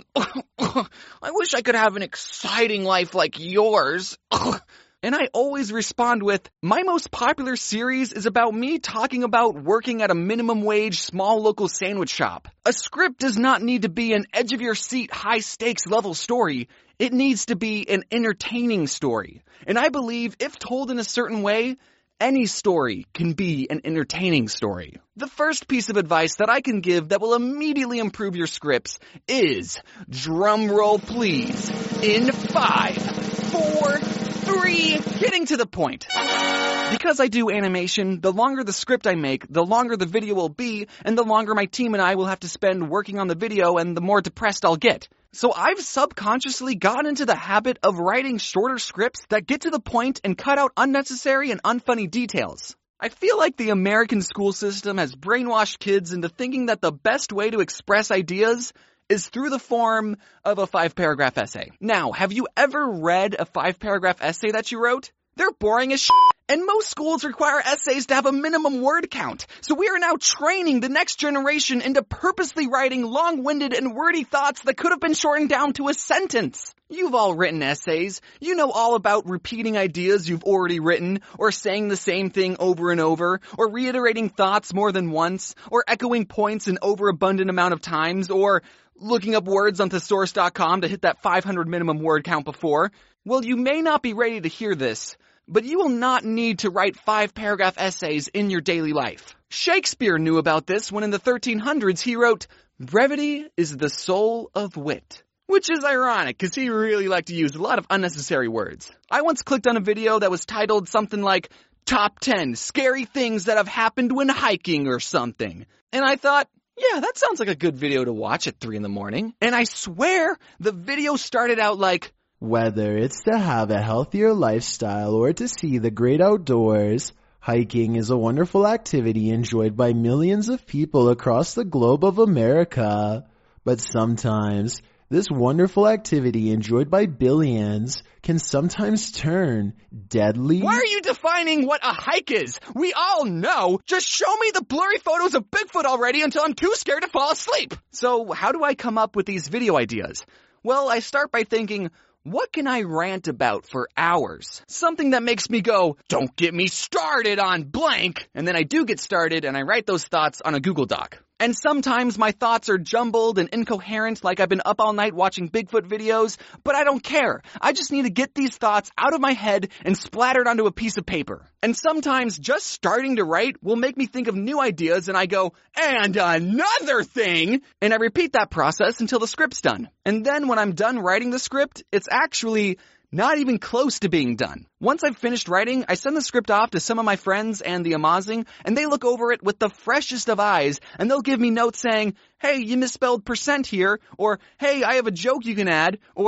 I wish I could have an exciting life like yours. And I always respond with, my most popular series is about me talking about working at a minimum wage small local sandwich shop. A script does not need to be an edge-of-your-seat, high-stakes level story. It needs to be an entertaining story. And I believe if told in a certain way, any story can be an entertaining story. The first piece of advice that I can give that will immediately improve your scripts is, drum roll please, in five, four, three, getting to the point. Because I do animation, the longer the script I make, the longer the video will be, and the longer my team and I will have to spend working on the video and the more depressed I'll get. So I've subconsciously gotten into the habit of writing shorter scripts that get to the point and cut out unnecessary and unfunny details. I feel like the American school system has brainwashed kids into thinking that the best way to express ideas is through the form of a five-paragraph essay. Now, have you ever read a five-paragraph essay that you wrote? They're boring as shit. And most schools require essays to have a minimum word count. So we are now training the next generation into purposely writing long-winded and wordy thoughts that could have been shortened down to a sentence. You've all written essays. You know all about repeating ideas you've already written, or saying the same thing over and over, or reiterating thoughts more than once, or echoing points an overabundant amount of times, or looking up words on thesaurus dot com to hit that five hundred minimum word count before. Well, you may not be ready to hear this, but you will not need to write five-paragraph essays in your daily life. Shakespeare knew about this when in the thirteen hundreds he wrote, "Brevity is the soul of wit." Which is ironic, because he really liked to use a lot of unnecessary words. I once clicked on a video that was titled something like, Top ten Scary Things That Have Happened When Hiking or something. And I thought, yeah, that sounds like a good video to watch at three in the morning. And I swear, the video started out like, whether it's to have a healthier lifestyle or to see the great outdoors, hiking is a wonderful activity enjoyed by millions of people across the globe of America. But sometimes, this wonderful activity enjoyed by billions can sometimes turn deadly. Why are you defining what a hike is? We all know. Just show me the blurry photos of Bigfoot already until I'm too scared to fall asleep. So how do I come up with these video ideas? Well, I start by thinking, what can I rant about for hours? Something that makes me go, don't get me started on blank. And then I do get started and I write those thoughts on a Google Doc. And sometimes my thoughts are jumbled and incoherent, like I've been up all night watching Bigfoot videos, but I don't care. I just need to get these thoughts out of my head and splattered onto a piece of paper. And sometimes just starting to write will make me think of new ideas and I go, and another thing! And I repeat that process until the script's done. And then when I'm done writing the script, it's actually not even close to being done. Once I've finished writing, I send the script off to some of my friends and the Amazing, and they look over it with the freshest of eyes, and they'll give me notes saying, hey, you misspelled percent here, or hey, I have a joke you can add, or